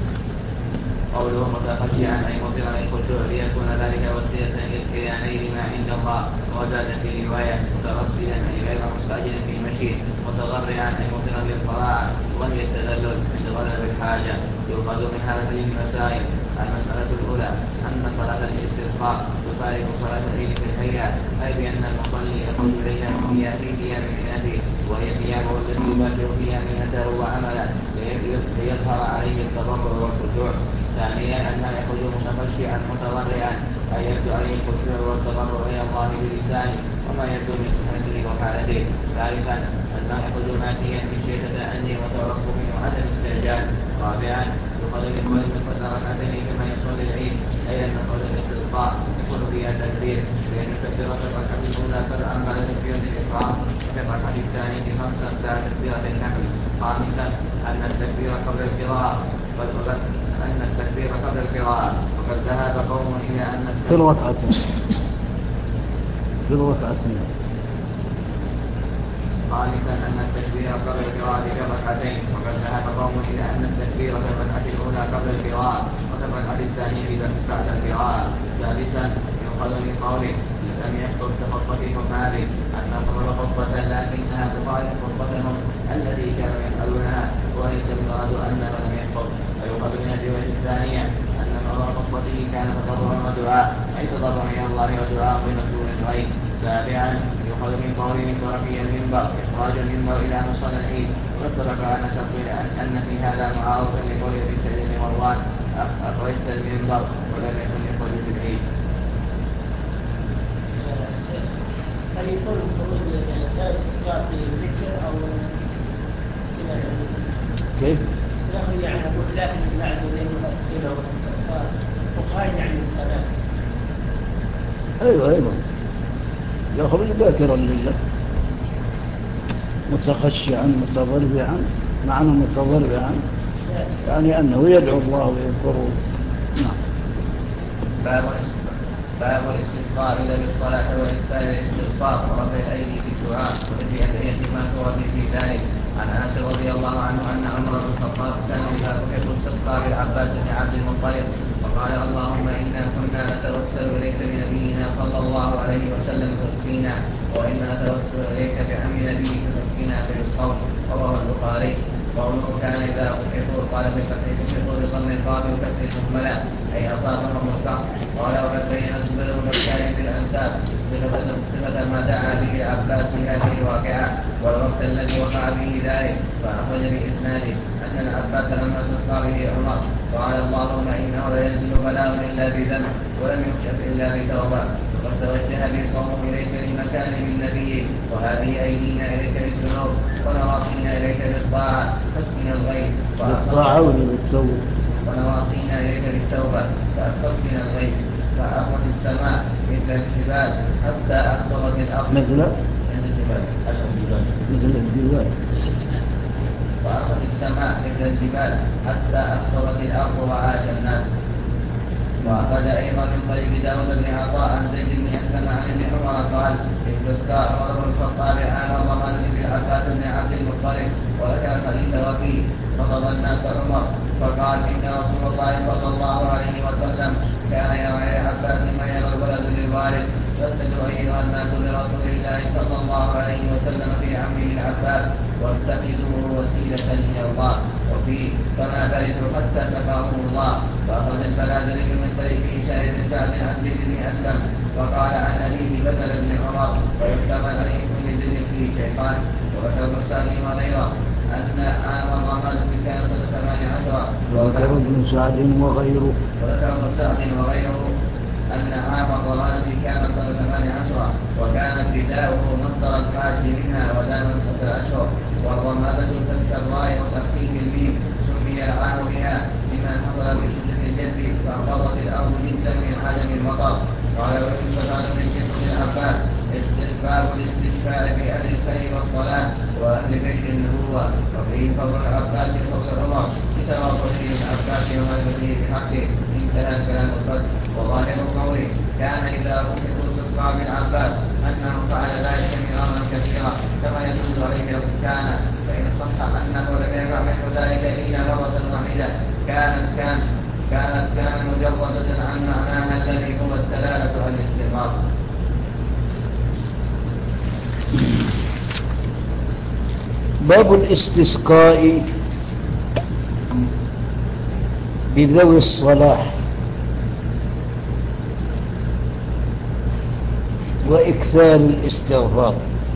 قوله متخشعا أي مطيرا للخشوع ليكون ذلك وسيلة للكيانين ما عند الله. وزاد في رواية مترصدا أي غير مستعجل في مشيه متضرعا أي مطيرا للطاعة وهي التذلل عند غلب الحاجة. يؤخذ من هذه المسائل المسألة الأولى أن صلاة الاستسقاء تفارق صلاة العيد في الهيئة أي بأن المصلي يخرج إليها في ثياب مهنته وهي ثيابه التي يباشر فيها مهنته وعمله ليظهر عليه التضرع والخشوع. ثانيا أنه يخرج متخشعا متضرعا أي يبدو عليه الخشوع والتضرع إلى الله بلسانه وما يبدو من صحته وحالته. ثالثا أنه يخرج ماتيا من شدة تأني وتوقف وعدم استعجال. رابعا يقال لكل صلى ركعتين كما يصلي العيد أي أن صلاة الاستسقاء يكون فيها تكبير لأن تكبيرة الركعة الأولى سبعا بعد تكبيرة الإحرام وفي الركعة الثانية خمسا بعد تكبيرة النحل. خامسا أن التكبير قبل القراءة وقد ذهب قوم إلى أن في الركعتين خامسا أن التكبير قبل القراءة في الركعتين وقد ذهب قوم إلى أن التكبير في الركعة الأولى قبل القراءة وفي الركعة الثانية بعد القراءة. سادسا يؤخذ من قوله لم يخطب كخطبتكم هذه أن نخطب خطبة لكنها تخالف خطبتهم التي كانوا يفعلونها وليس المراد أنه لم يخطب. ويؤخذ من الرواية الثانية أن موضوع خطبته كان تضرع ودعاء أي تضرع إلى الله ودعاء بمكروه الغيب. سابعا يؤخذ من قوله من تركي المنبر إخراج المنبر إلى مصلى العيد. واتفق أن تقول أن في هذا معارض لقول أبي سعيد بن مروان أخرجت المنبر ولم يكن يخرج في العيد. هل يكون الخروج للإنسان يعطي ذكر أو كيف؟ يخرج عن أبو خلاف بعد بين الأسئلة والاستغفار وخارج عن الصلاة. أيوة يخرج ذاكرا لله متخشعا متضرعا. معنى متضرعا يعني أنه يدعو الله ويذكره. نعم. باب الاستسقاء إذا بالصلاة وإكثار الاستغفار ورفع الأيدي بالدعاء وفي أدعية المأثورة في ذلك. عن أنس رضي الله عنه أن عمر بن الخطاب كان إذا يحب الاستسقاء بالعباس بن عبد المطلب فقال اللهم إنا كنا نتوسل إليك بنبينا صلى الله عليه وسلم تسقينا وإنا نتوسل إليك بعم نبيك تسقينا في الصوم. رواه البخاري. قوله كان إذا أحبوا قال بفتح أحبوا بضم القاف وكسر الملا أي أصابهم القهر. قال وقد بين الزبير بن بكار في الأنساب صفة ما دعا به العباس في هذه الواقعة والوقت الذي وقع فيه ذلك. فأخرج بإسناده أن العباس لما استسقى به عمر قال اللهم إنه لا ينزل بلاء إلا بذنب ولم يكشف إلا بتوبة. وقد توجه به القوم إليك لمكان من نبيه وهذه أيدينا إليك بالذنوب ونواصينا إليك بالطاعة فاسقنا الغيث. بالطاعة ولا بالتوبة؟ ونواصينا إليك بالتوبة فأسقنا الغيث. فأخذ السماء مثل الجبال حتى أخطرت الأرض مثل الجبال. فأخذ السماء مثل الجبال حتى أخطرت الأرض وعاش الناس. وأخذ أيضا من طريق داود بن عطاء عن زيد بن أسلم عن ابن عمر قال استسقى عمر بن الخطاب عام رمضان بالعباس بن عبد المطلب وذكر الحديث وفيه خطب الناس عمر فقال إن رسول الله صلى الله عليه وسلم كان يرى العباس ما يرى الولد للوالد فاتقوا أيها الناس برسول الله صلى الله عليه وسلم في عمه العباس واتخذوه وسيلة إلى الله. وفيه فما بردوا حتى شفاهم الله. فأخذ البلادري من طريق هشام بن سعد عن زيد بن أسلم وقال عن أبيه بدل بن عمر ويحتمل أن يكون لزيد فيه شيطان. وذكر ابن سعد وغيره أن عام رمضان كان سنة 18. وذكر ابن سعد وغيره أن عام رمضان كان سنة 18 وكان ابتداؤه مصدر الفاعل منها ودام 6 أشهر. والرمادة تلك الراء وتخفيف الميم سمي العام بها لما حصل بشدة الجذب فانقضت الأرض جدا من عدم المطر. قال ويستفاد من قصة العباس استحباب الاستشفاء بأهل الخير والصلاة وأهل بيت النبوة. وفيه فضل العباس فضل عمر بتواصله العباس ومالكه بحقه. انتهى كلام الفتح. وظاهر قوله كان إذا أخذ استسقى بالعباس أنه فعل ذلك مرارا كثيرا كما يدل عليه لو كان فإن صح أنه لم يفعل ذلك إلا مرة واحدة كانت مجردة عن معناها الذي هو الدلالة على الاستمرار. باب الاستسقاء بذوي الصلاح وإكثار الاستغفار.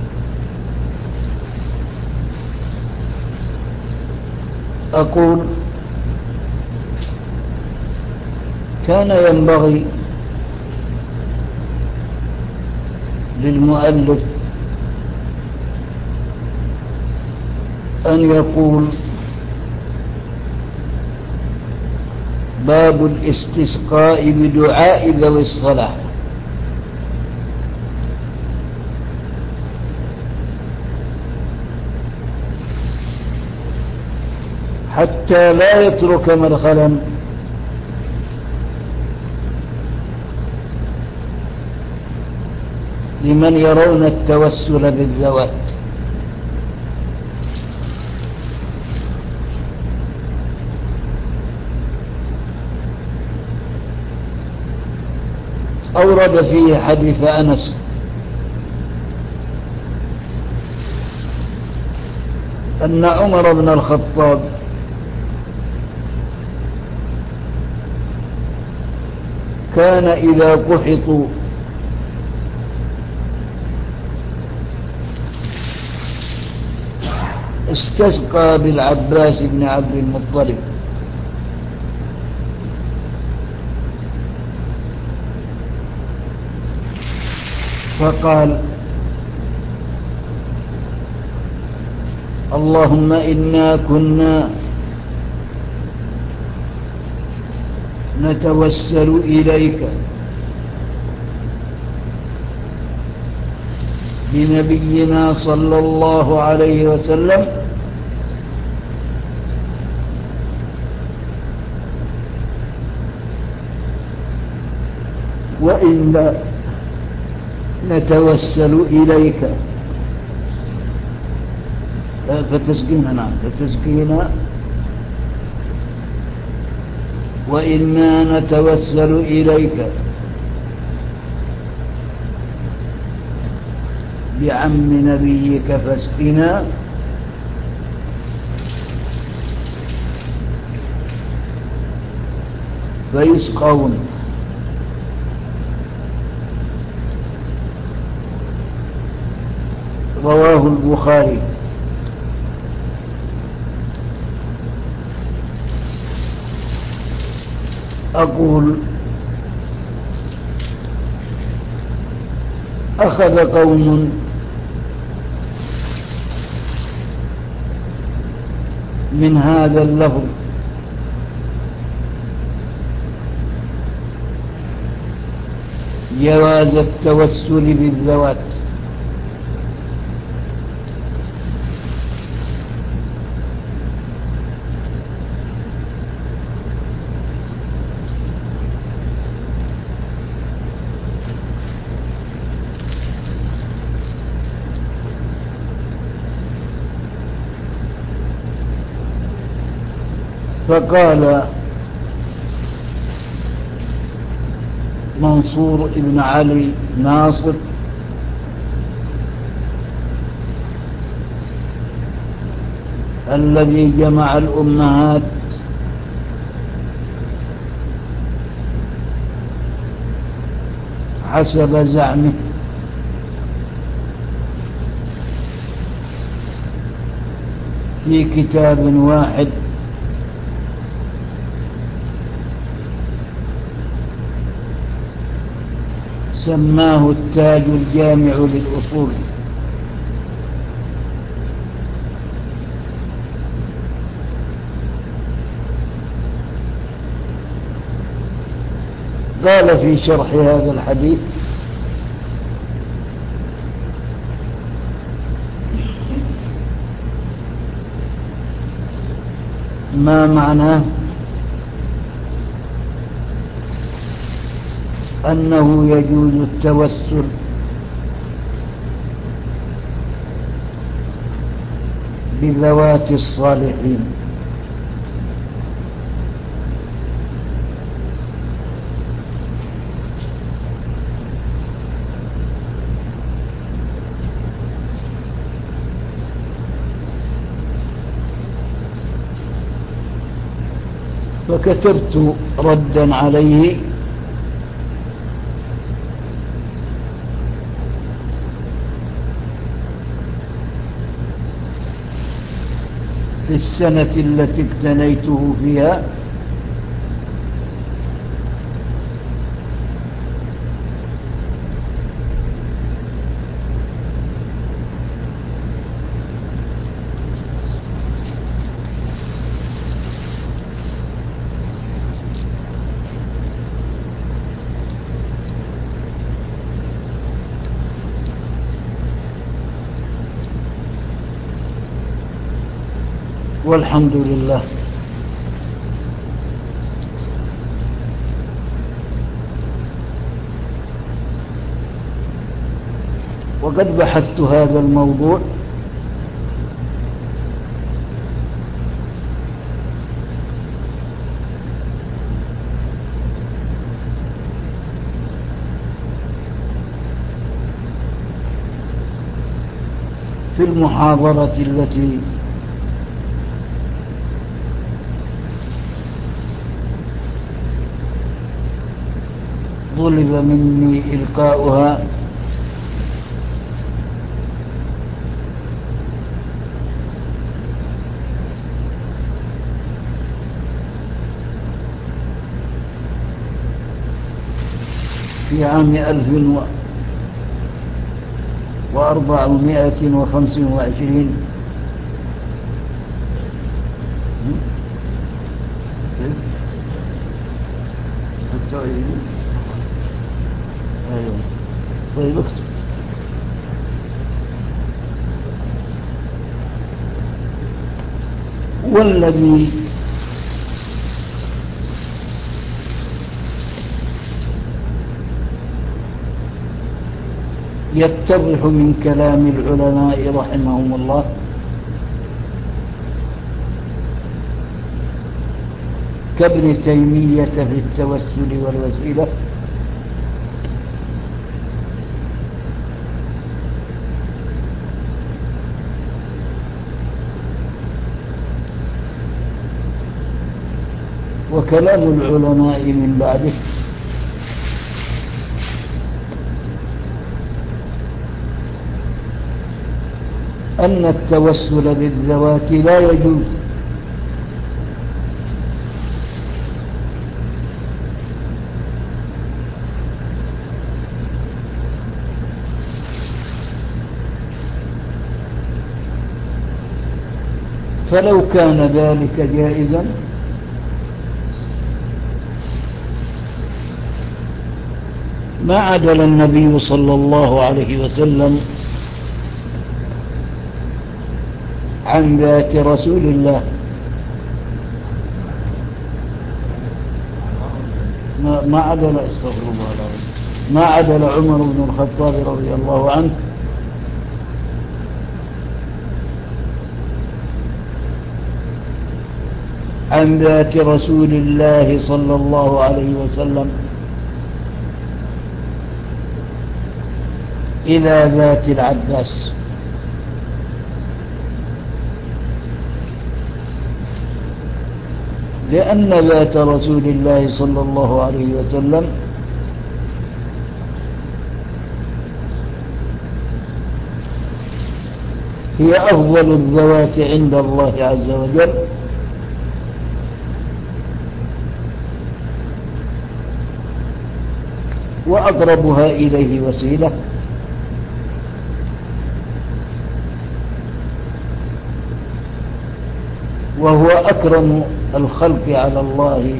أقول كان ينبغي للمؤلف أن يقول باب الاستسقاء بدعاء ذوي الصلاح حتى لا يترك مدخلا لمن يرون التوسل بالذوات. أورد فيه حديث أنس أن عمر بن الخطاب كان إذا قحطوا استسقى بالعباس بن عبد المطلب فقال اللهم إنا كنا نتوسل إليك بنبينا صلى الله عليه وسلم وإنا نتوسل إليك فتسقينا وإنا نتوسل إليك بعم نبيك فاسقنا فيسقون. رواه البخاري. أقول أخذ قوم من هذا اللفظ جواز التوسل بالذوات، فقال منصور بن علي ناصر الذي جمع الأمهات حسب زعمه في كتاب واحد سماه التاج الجامع للأصول. قال في شرح هذا الحديث ما معناه أنه يجوز التوسل بذوات الصالحين، فكتبت ردا عليه في السنة التي اقتنيته فيها والحمد لله. وقد بحثت هذا الموضوع في المحاضرة التي طلب مني إلقاؤها في عام 1425. أيوة. طيب اكتب. والذي يتضح من كلام العلماء رحمهم الله كابن تيمية في التوسل والوسيلة وكلام العلماء من بعده أن التوسل بالذوات لا يجوز فلو كان ذلك جائزا ما عدل النبي صلى الله عليه وسلم عن ذات رسول الله ما عدل استغفر الله العظيم ما عدل عمر بن الخطاب رضي الله عنه عن ذات رسول الله صلى الله عليه وسلم إلى ذات العباس لأن ذات رسول الله صلى الله عليه وسلم هي أفضل الذوات عند الله عز وجل وأقربها إليه وسيلة وهو أكرم الخلق على الله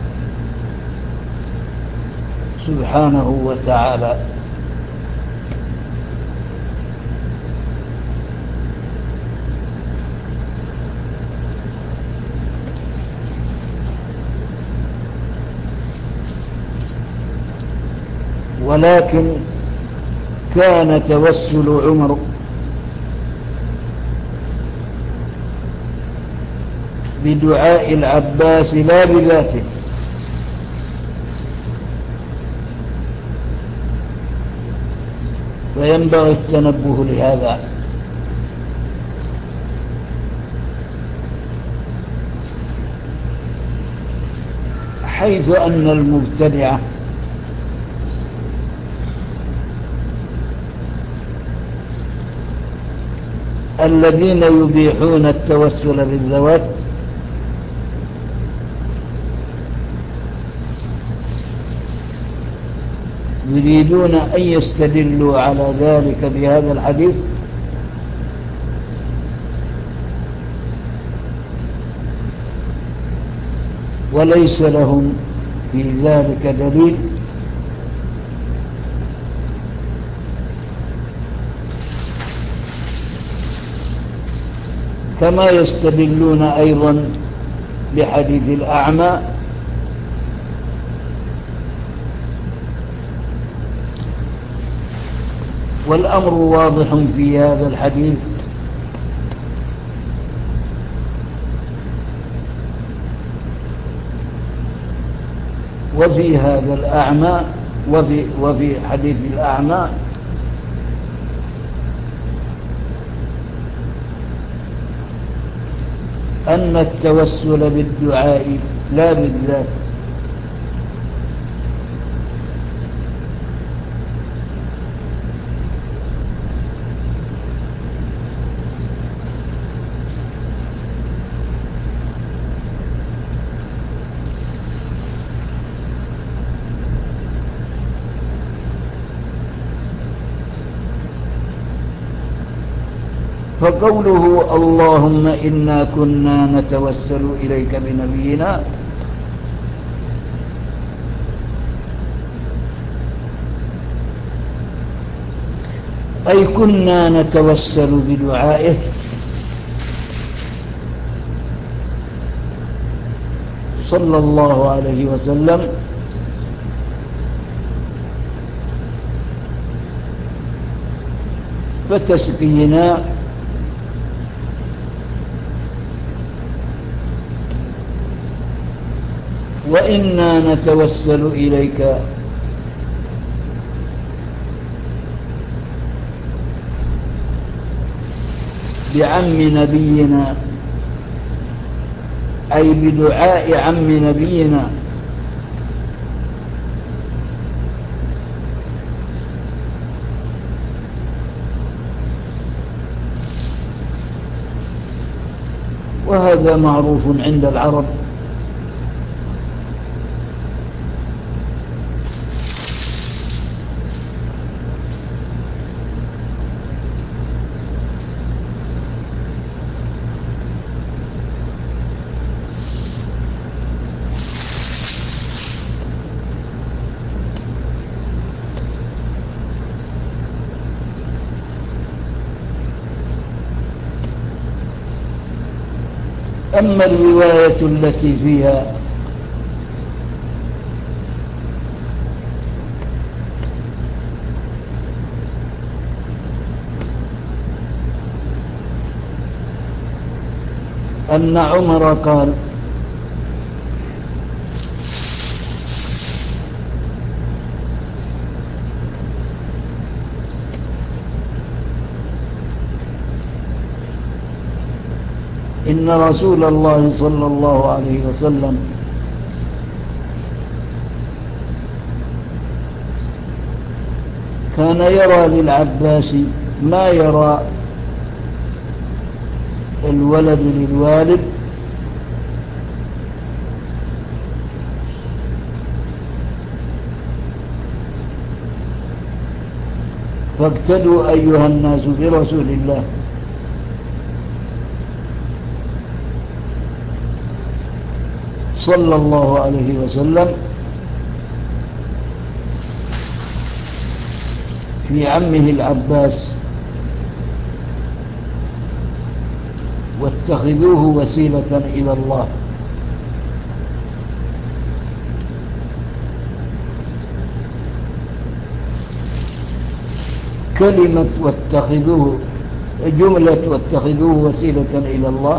سبحانه وتعالى ولكن كان توسل عمر بدعاء العباس لا بذاته فينبغي التنبه لهذا حيث أن المبتدعة الذين يبيحون التوسل بالذوات يريدون أن يستدلوا على ذلك بهذا الحديث وليس لهم في ذلك دليل كما يستدلون أيضا بحديث الأعمى والأمر واضح في هذا الحديث وفي هذا الأعمى وفي حديث الأعمى أن التوسل بالدعاء لا بالذات. فقوله اللهم إنا كنا نتوسل إليك بنبينا أي كنا نتوسل بدعائه صلى الله عليه وسلم فتسقينا وإنا نتوسل إليك بعم نبينا أي بدعاء عم نبينا وهذا معروف عند العرب. أما الرواية التي فيها أن عمر قال إن رسول الله صلى الله عليه وسلم كان يرى للعباس ما يرى الولد للوالد فاقتدوا أيها الناس برسول الله صلى الله عليه وسلم في عمه العباس واتخذوه وسيلة إلى الله. كلمة واتخذوه جملة واتخذوه وسيلة إلى الله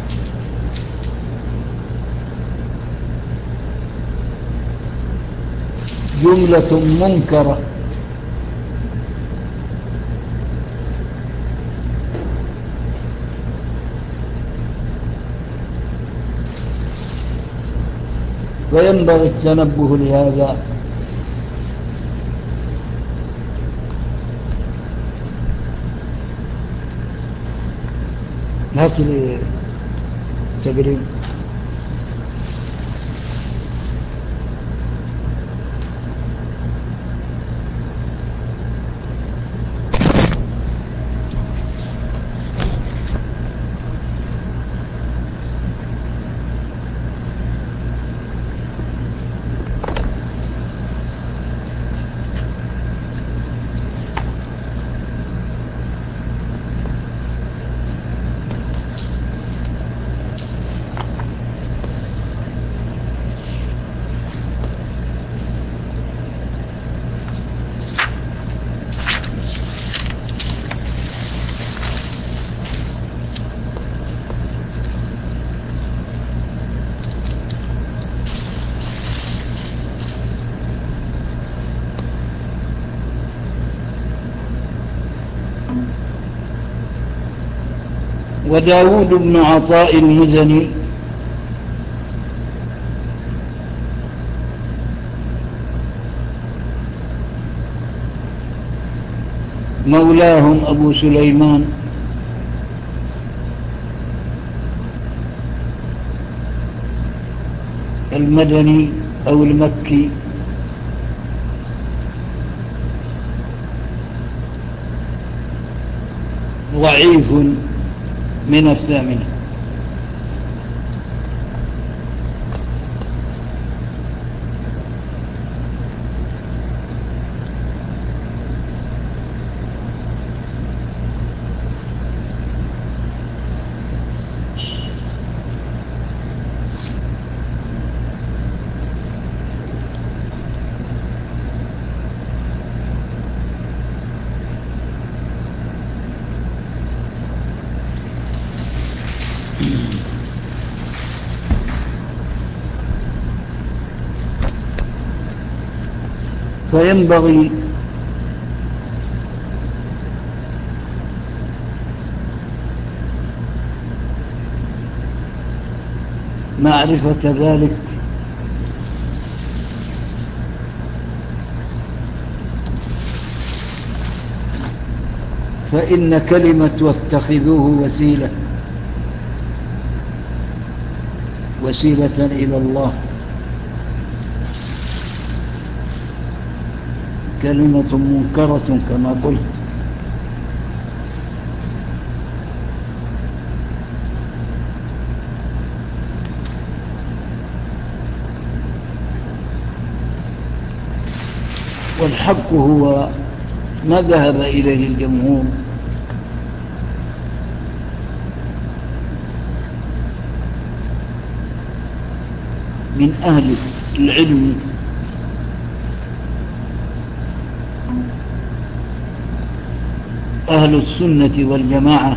جملة منكرة وينبغي التنبه لهذا. هات لي تقريب. وداود بن عطاء المزني مولاهم أبو سليمان المدني أو المكي ضعيف من الثامنة. فينبغي معرفة ذلك فإن كلمة واتخذوه وسيلة إلى الله كلمة منكرة كما قلت. والحق هو ما ذهب إليه الجمهور من أهل العلم أهل السنة والجماعة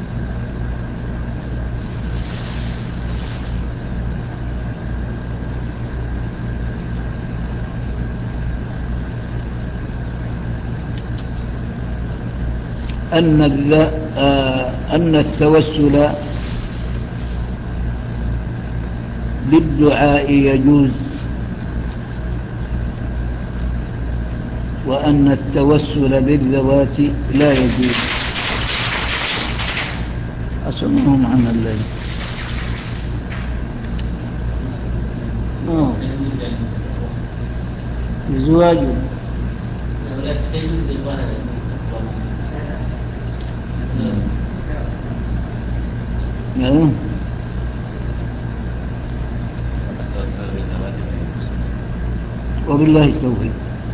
أن التوسل بالدعاء يجوز، وأن التوسل بالذوات لا يجوز. أسمعهم عن الليل الزواج وبالله التوفيق.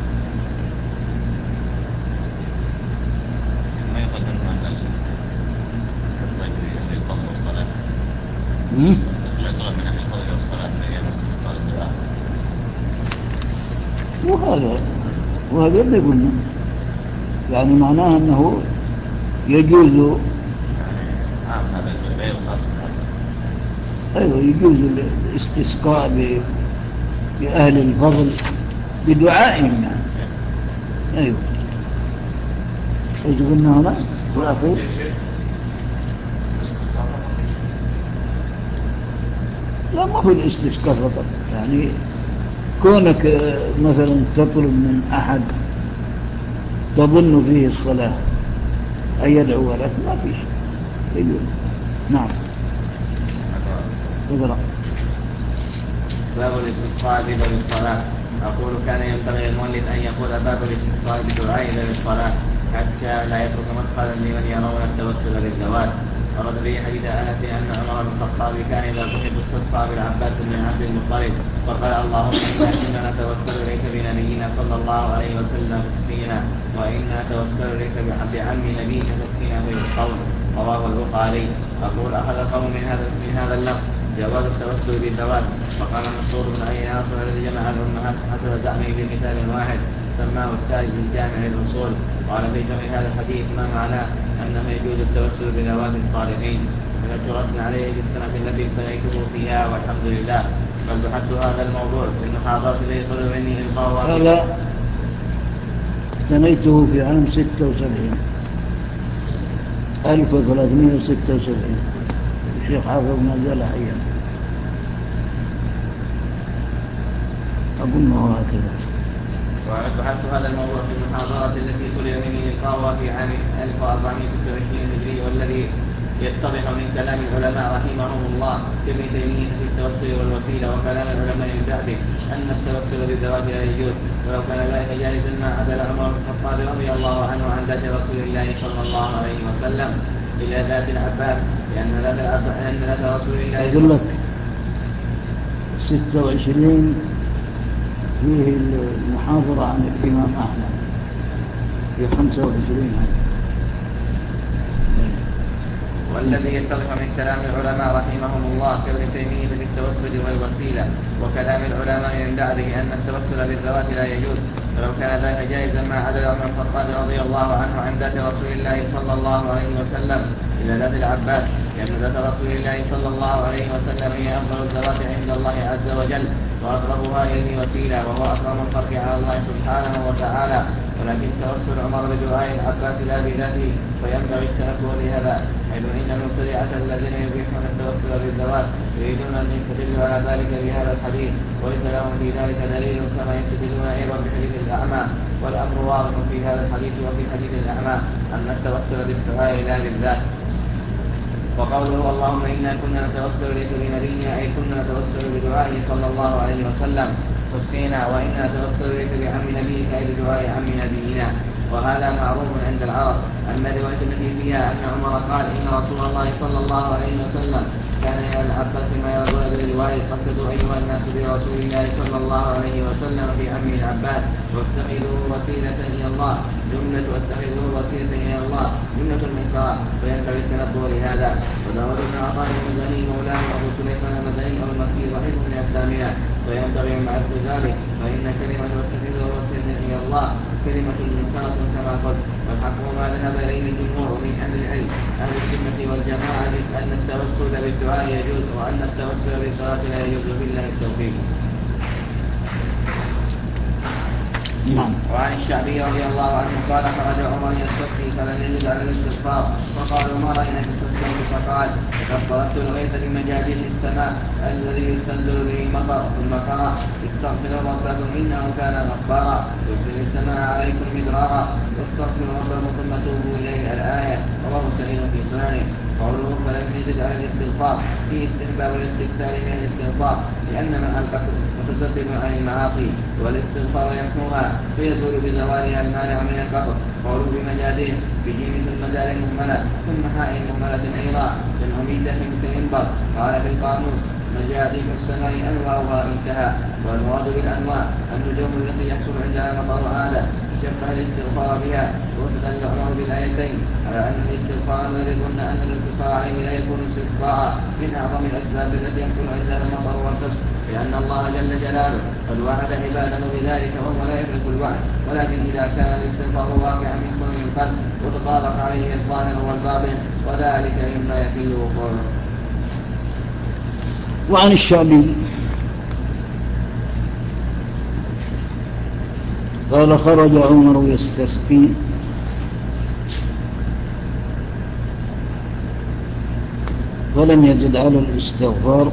وهذا اللي قلنا، يعني معناه أنه يجوز يجوز الاستسقاء بأهل الفضل بدعائهم يعني. أيوه ايش قلنا هنا والأخير لا ما في الاستسقاء فقط، يعني كونك مثلا تطلب من أحد تظن فيه الصلاة أن يدعو لك ما في شيء يقول. نعم اقرأ. باب الاستسقاء بباب الصلاة. أقول كان ينبغي المؤلف أن يقول باب الاستسقاء بدعاء باب الصلاة حتى لا يترك مدخلا لمن يرون التوسل بالذوات. ورد به حديث أنس أن عمر بن الخطاب كان إذا صحب استسقى بالعباس بن عبد المطلب فقال اللهم إنا نتوسل إليك بنبينا صلى الله عليه وسلم تسقينا، وإنا نتوسل إليك بعم نبيك تسقينا في القول. رواه البخاري. أقول أخذ قوم من هذا اللفظ جواز التوسل بالذوات، وقال مسعود بن أبي ناصر الذي جمع الأمهات حسب زعمه في كتاب واحد سماه التاج الجامع للأصول. قال في جمع هذا الحديث ما معناه أنه يجوز التوسل بذوات الصالحين، فقد ردنا عليه في السنة التي ابتليته فيها والحمد لله. بل بحثت هذا الموضوع في المحاضرة التي طلب مني إلقاؤها. هذا اقتنيته في عام 76 1376. الشيخ حافظ ما زال حيا أظنه هكذا. وبحثت هذا الموضوع في المحاضرة التي طلب مني لقاؤها في عام 1426 هجري، والذي يتضح من كلام العلماء رحمهم الله كابن تيمية في التوسل والوسيلة وكلام العلماء من بعده أن التوسل بالذوات لا يجوز، ولو كان ذلك جائزا ما عدل عمر بن الخطاب رضي الله عنه عن ذات رسول الله صلى الله عليه وسلم إلى ذات العباس، لأن ذات رسول الله أقول لك 26 فيه المحاضرة عن الإمام أحمد في 25 هذا. والذي يتضح من كلام العلماء رحمهم الله كابن تيمية في التوسل والوسيلة وكلام العلماء من بعده أن التوسل بالذوات لا يجوز، ولو كان ذلك جائزا ما عدل عمر بن الخطاب رضي الله عنه عن ذات رسول الله صلى الله عليه وسلم إلى ذات العباس، لأن ذات رسول الله صلى الله عليه وسلم هي أفضل الذوات عند الله عز وجل وأقربها إليه وسيلة، وهو أكرم الخلق على الله سبحانه وتعالى. ولكن توسل عمر بدعاء العباس لا بذاته، فينبغي التنبه لهذا، حيث إن المبتدعة الذين يبيحون التوسل بالذوات يريدون أن يستدلوا على ذلك بهذا الحديث، وليس لهم في ذلك دليل كما يستدلون أيضا بحديث الأعمى. والأمر واضح في هذا الحديث وفي حديث الأعمى أن التوسل بالدعاء لا بالذات. وقوله اللهم إنا كنا نتوسل إليك بنبينا أي كنا نتوسل بدعائه صلى الله عليه وسلم حسينا، وإنا نتوسل إليك بعم نبيك أي بدعاء عم نبينا. وهذا معروف عند العرب. أما الرواية التي فيها أن عمر قال إن رسول الله صلى الله عليه وسلم كان يرى العباس ما يرى الولد للوالد فاقتدوا أيها الناس برسول الله صلى الله عليه وسلم في عم العباس واتخذوه وسيلة إلى الله، جملة واتخذوه وسيلة إلى الله جملة من قراء، فينبغي التنبه لهذا. وداود بن عطاء المدني مولاه أبو سليمان المدني أو المكي ضعيف من أقدامنا، وينبغي معرفة ذلك، فإن كلمة واتخذوه وسيلة إلى الله كلمة منكرة كما قلت. والحق ما ذهب إليه الجمهور من أهل العلم أهل السنة والجماعة أن التوسل بالدعاء يجوز، وأن التوسل بالصلاة لا يجوز، بالله التوفيق. وعن الشعبي رضي الله عنه قال خرج عمر يستسقي فلم يجد على الاستغفار، فقالوا ما رأيناك تستسقي؟ فقال لقد طلبت الغيث بمجاديح السماء الذي يستنزل به المطر، ثم قرأ استغفروا ربكم إنه كان غفارا يرسل السماء عليكم مدرارا واستغفروا ربكم ثم توبوا إليه الآية. رواه سعيد في سننه. قوله فلم يزد على الاستغفار في استحباب الاستكثار من الاستغفار، لأن من القتل متسبب عن المعاصي والاستغفار يمحوها فيزول بزوالها المانع من القتل. قوله بمجادين بجيم ثم دال مهملة ثم حاء مهملة أيضا جمع ميتة كمنبر. قال في القاموس مجاديح السماء أنواعها انتهى. والمراد بالأنواع النجوم التي يحصل عندها مطر عادة شبه الاستغفار بها. واستدل عمر بالآيتين على أن الاستغفار الذي ظن أن الاقتصار عليه لا يكون استغفارا من أعظم الأسباب التي يحصل عندها المطر والكسب، لأن الله جل جلاله قد وعد عباده بذلك وهو لا يخلف الوعد. ولكن إذا كان الاستغفار واقعا من صنع القلب وتطابق عليه الظاهر والباطن وذلك مما يكيل وقوعه. وعن الشعبي قال خرج عمر يستسقي فلم يجد على الاستغفار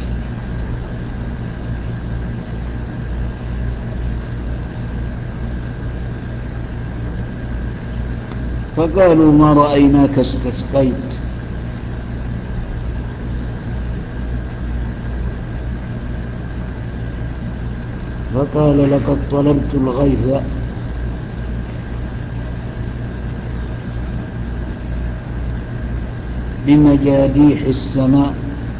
فقالوا ما رأيناك استسقيت. فقال لقد طلبت الغيث بمجاديح السماء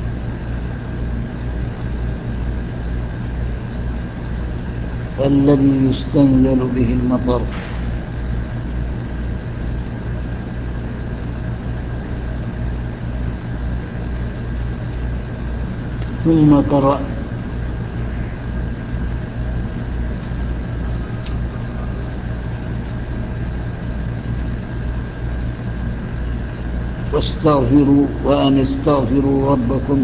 الذي يستنزل به المطر. ثم قرأ واستغفروا وأن استغفروا ربكم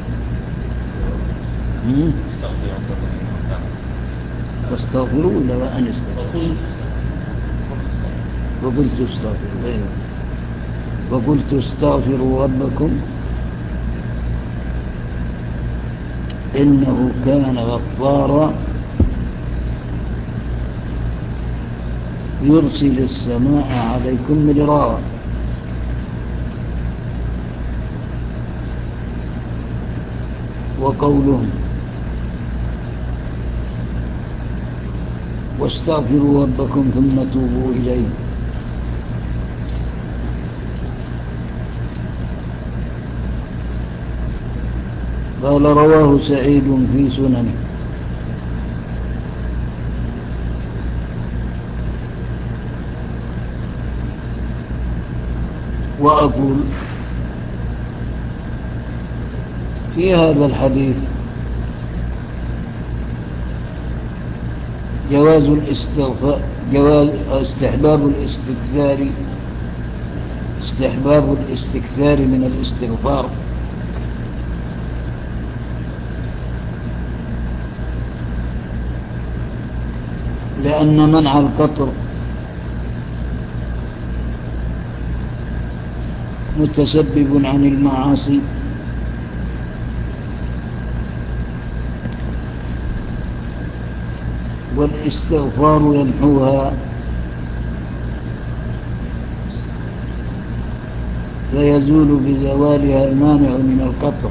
واستغفروا ولا وأن استغفروا وقلت استغفروا. فقلت استغفروا ربكم إنه كان غفارا يرسل السماء عليكم مدرارا. وقولهم واستغفروا ربكم ثم توبوا إليه قال رواه سعيد في سننه. وأقول في هذا الحديث جواز الاستغفار، استحباب الاستكثار من الاستغفار، لأن منع القطر متسبب عن المعاصي، والاستغفار يمحوها فيزول بزوالها المانع من القطر.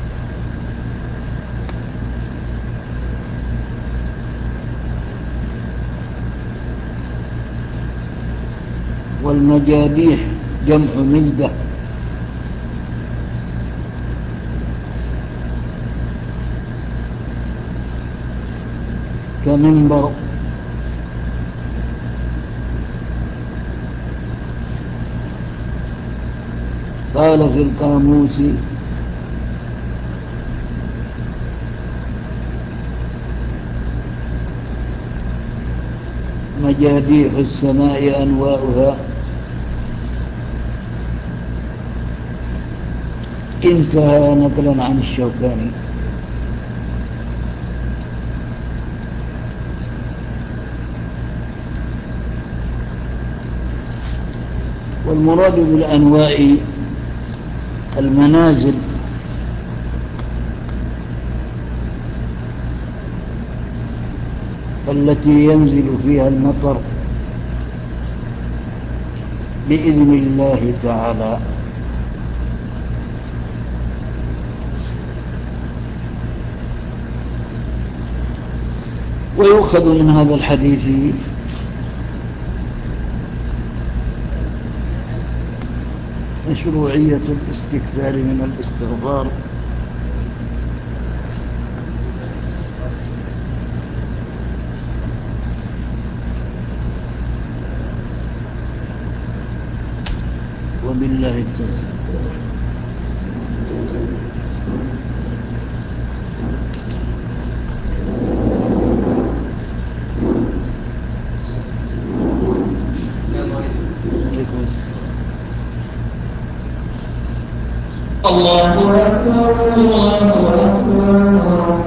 والمجاديح جمع مجدة، كمنبر. قال في القاموس مجاديح السماء أنواؤها، انتهى نقلا عن الشوكاني. والمراد بالأنواع المنازل التي ينزل فيها المطر بإذن الله تعالى. ويؤخذ من هذا الحديث مشروعية الاستكثار من الاستغفار وبالله التوفيق. الله أكبر الله أكبر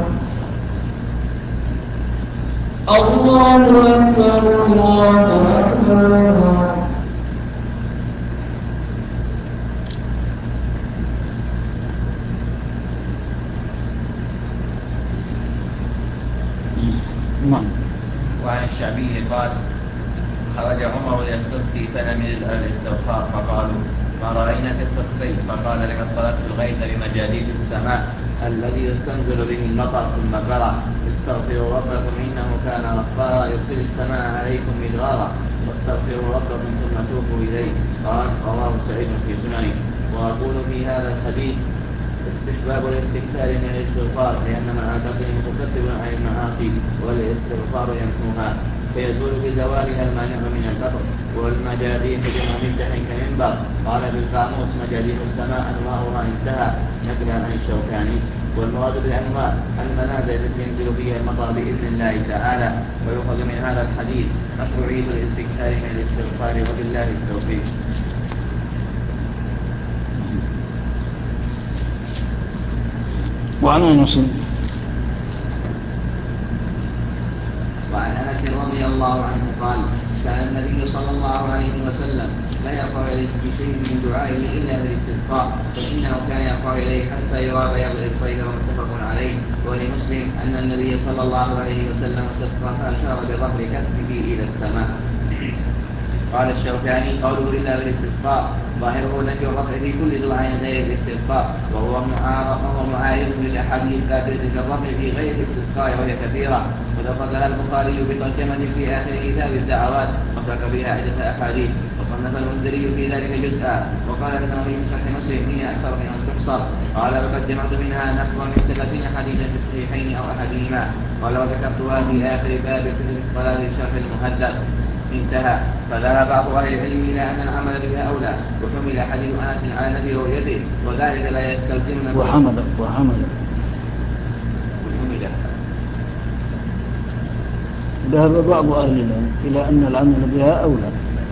الله أكبر الله أكبر. وعن الشعبي قال خرج عمر يستسقي فلم يجد الاستغفار فقالوا ما رأيناك تستسقي، فقال لقد طلبت الغيث بمجاديد السماء الذي يستنزل به المطر، ثم قرأ استغفروا ربكم إنه كان غفارا يرسل السماء عليكم مدرارا واستغفروا ربكم ثم توبوا إليه. قال رواه سعيد في سننه. وأقول في هذا الحديث استحباب الاستكثار من الاستغفار، لأن معاصي متكثر عن المعاصي والاستغفار يمحوها فيزول بزوالها المانع من القطر. والمجاديح جمع مفتح كمنبر. قال بالقاموس مجاديح السماء أنواعها انتهى نقلا عن الشوكاني. والمراد بالأنواع المنازل التي ينزل فيها المطر بإذن الله تعالى. ويؤخذ من هذا الحديث مشروعية الاستكثار من الاستغفار وبالله التوفيق. وعن أنس رضي الله عنه قال كان النبي صلى الله عليه وسلم لا يرفع إليه بشيء من دعائه إلا بالاستسقاء، فإنه كان يرفع إليه حتى يرى بياض الطير، متفق عليه. ولمسلم أن النبي صلى الله عليه وسلم استسقى فأشار بظهر كفه إلى السماء. قال الشوكاني: قوله إلا بالاستسقاء ظاهره نفي الرفع في كل دعاء غير الاستسقاء، وهو معارض للأحاديث الثابتة في الرفع في غير الاستسقاء وهي كثيرة، وذكرها البخاري بترجمة في آخر كتاب الدعوات وساق بها عدة أحاديث، وصنف المنذري في ذلك جزءا. وقال النووي في شرح مسلم: هي أكثر من أن تحصر. قال: وقد جمعت منها نحو من 30 حديثا في الصحيحين أو أحدهما. قال: وذكرتها في آخر باب صفة الصلاة في شرح المهذب. انتهى. فذهب بعض أهل العلم إلى أن العمل بها أولى، وحمل حديث أنس على نفي رؤيته، وذلك لا يستلزم وحمل ذهب بعض أهل العلم إلى أن العمل بها أولى،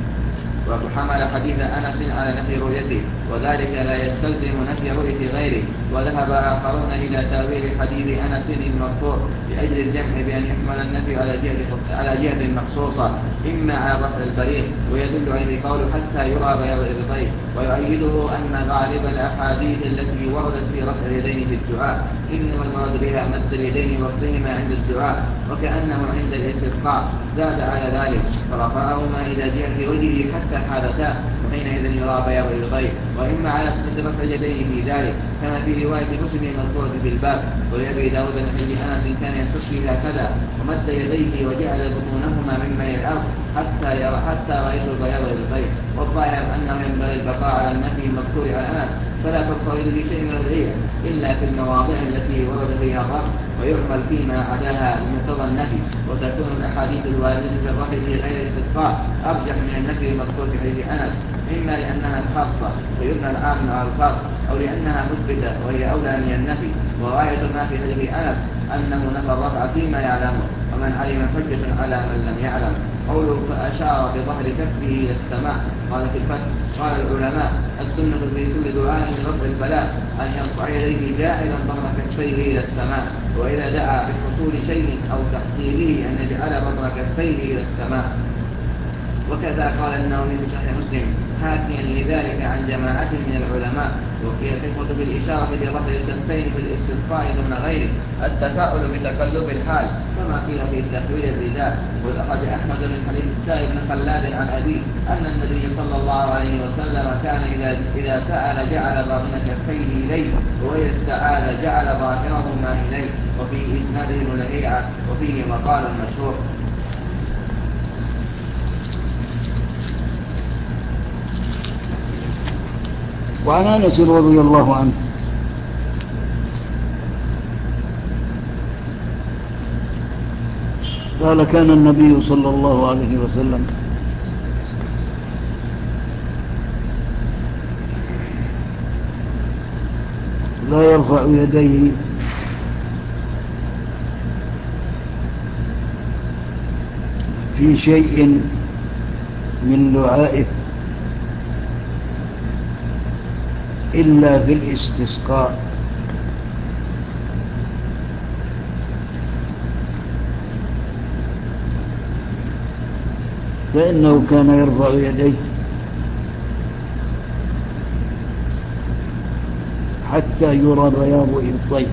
وحمل حديث أنس على نفي رؤيته، وذلك لا يستلزم نفي رؤية غيره. وذهب آخرون إلى تأويل حديث أنس المرفوع لأجل الجمع بأن يحمل النفي على جهة مخصوصة، إما على رفع البريق، ويدل عليه قوله حتى يرى بياض الإبطين. ويؤيده أن غالب الأحاديث التي وردت في رفع اليدين في الدعاء إنما المراد بها مد اليدين وقتهما عند الدعاء، وكأنه عند الاستسقاء زاد على ذلك فرفعهما إلى جهة وجهه حتى حالتا، وحينئذ يرى بياض الإبطين. وإما على صفة رفع اليدين في ذلك كما في رواية مسلم المذكورة في الباب. ولأبي داود عن حديث أنس كان يستسقي هكذا ومد يديه وجعل بطونهما مما الأرض حتى رأيت بياض الإبطين. والظاهر أنه ينبغي البقاء على النفي المذكور على أنس، فلا ترفع يده شيء من الأدعية إلا في المواضع التي ورد فيها الرفع، ويعمل فيما عداها بمقتضى النفي. وتكون الأحاديث الواردة في الرفع في غير الاستسقاء أرجح من النفي المذكور في حديث أنس، إما لأنها خاصة فيبنى العام على الخاص، أو لأنها مثبتة وهي أولى من النفي. وغاية ما في حديث أنس أنه نفى الرفع فيما يعلمه، ومن علم حجة على من لم يعلم. قوله فأشار بظهر كفه إلى السماء. قال في الفتح: قال العلماء: السنة في كل دعاء من رفع البلاء أن يرفع يديه جاعلا ظهر كفيه إلى السماء، وإذا دعا بحصول شيء أو تحصيله أن يجعل ظهر كفيه إلى السماء. وكذا قال النووي في شرح مسلم حاكيا لذلك عن جماعة من العلماء. وفي الحكمة بالإشارة برفع الكفين في الاستسقاء دون غيره التفاؤل بتقلب الحال، كما قيل في تحويل الرداء. وأخرج أحمد من حديث السائب بن خلاد عن أبيه أن النبي صلى الله عليه وسلم كان إذا سأل جعل باطن كفيه إليه، وإذا استعاذ جعل ظاهرهما إليه. وفي إسناده لهيعة وفيه مقال مشهور. وعن أنس رضي الله عنه قال: كان النبي صلى الله عليه وسلم لا يرفع يديه في شيء من دعائه إلا في الاستسقاء، فإنه كان يرفع يديه حتى يرى بياض إبطيه.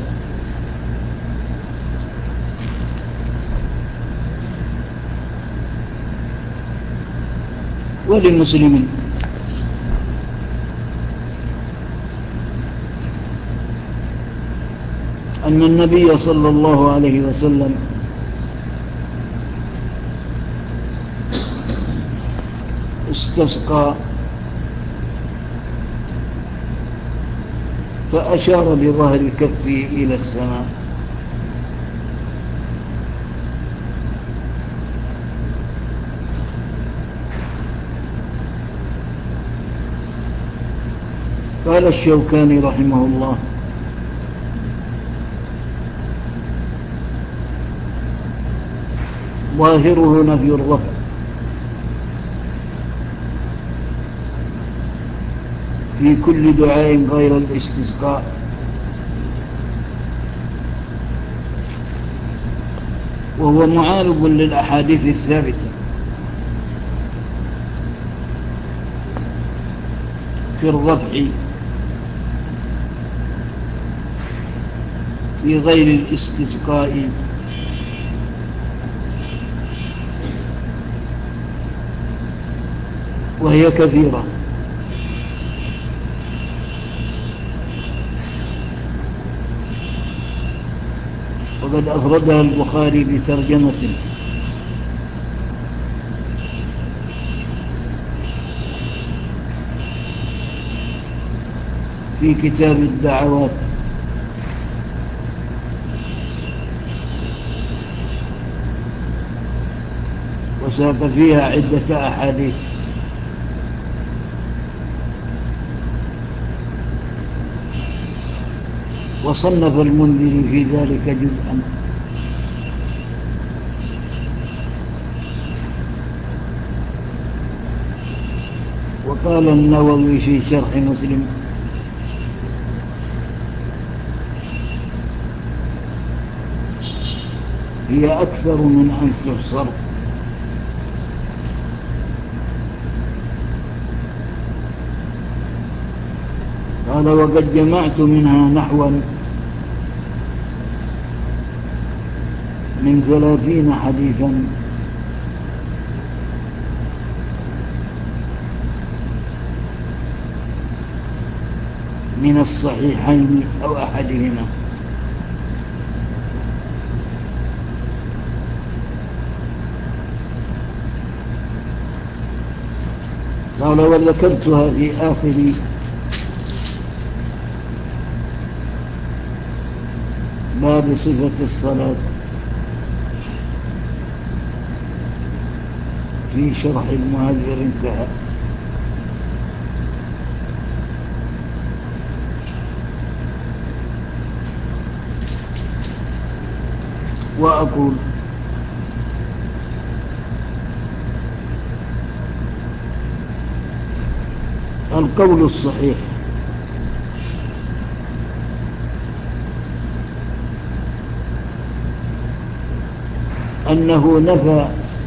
وللمسلمين أن النبي صلى الله عليه وسلم استسقى فأشار بظهر كفه إلى السماء، قال الشوكاني رحمه الله: ظاهره نفي الرفع، في كل دعاء غير الاستسقاء، وهو معارض للأحاديث الثابتة في الرفع في غير الاستسقاء وهي كثيرة، وقد أفردها البخاري بترجمة في كتاب الدعوات، وساق فيها عدة أحاديث. وصنف المنذري في ذلك جزءا، وقال النووي في شرح مسلم هي أكثر من أن تحصر، قال وقد جمعت منها نحوا من 30 حديثا من الصحيحين أو أحدهما. قال وذكرتها في آخر باب صفة الصلاة في شرح المهذر انتهى. وأقول القول الصحيح أنه نفى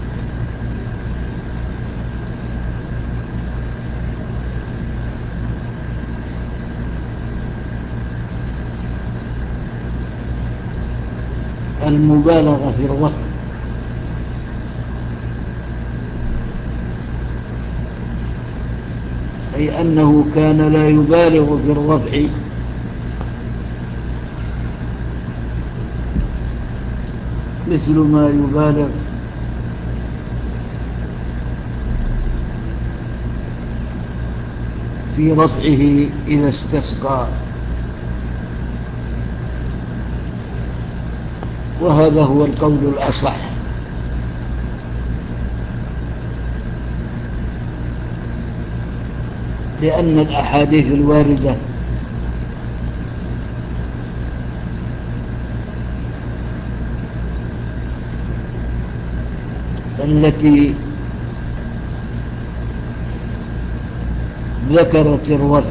المبالغة في الرفع، أي أنه كان لا يبالغ في الرفع مثل ما يبالغ في رفعه إذا استسقى، وهذا هو القول الأصح، لأن الأحاديث الواردة التي ذكرت الرفع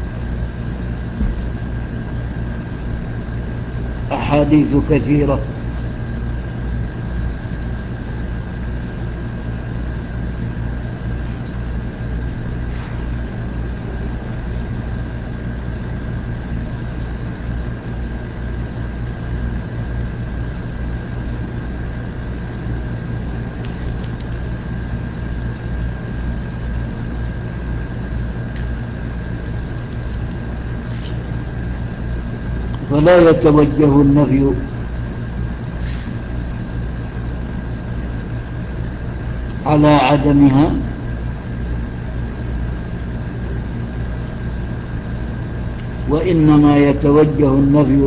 أحاديث كثيرة، فلا يتوجه النفي على عدمها، وإنما يتوجه النفي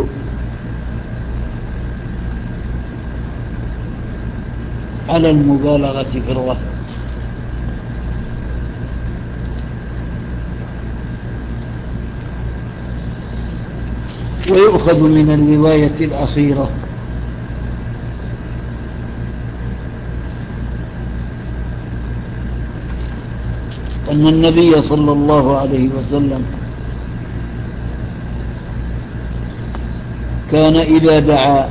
على المبالغة في الرفع. ويؤخذ من الرواية الأخيرة أن النبي صلى الله عليه وسلم كان إذا دعا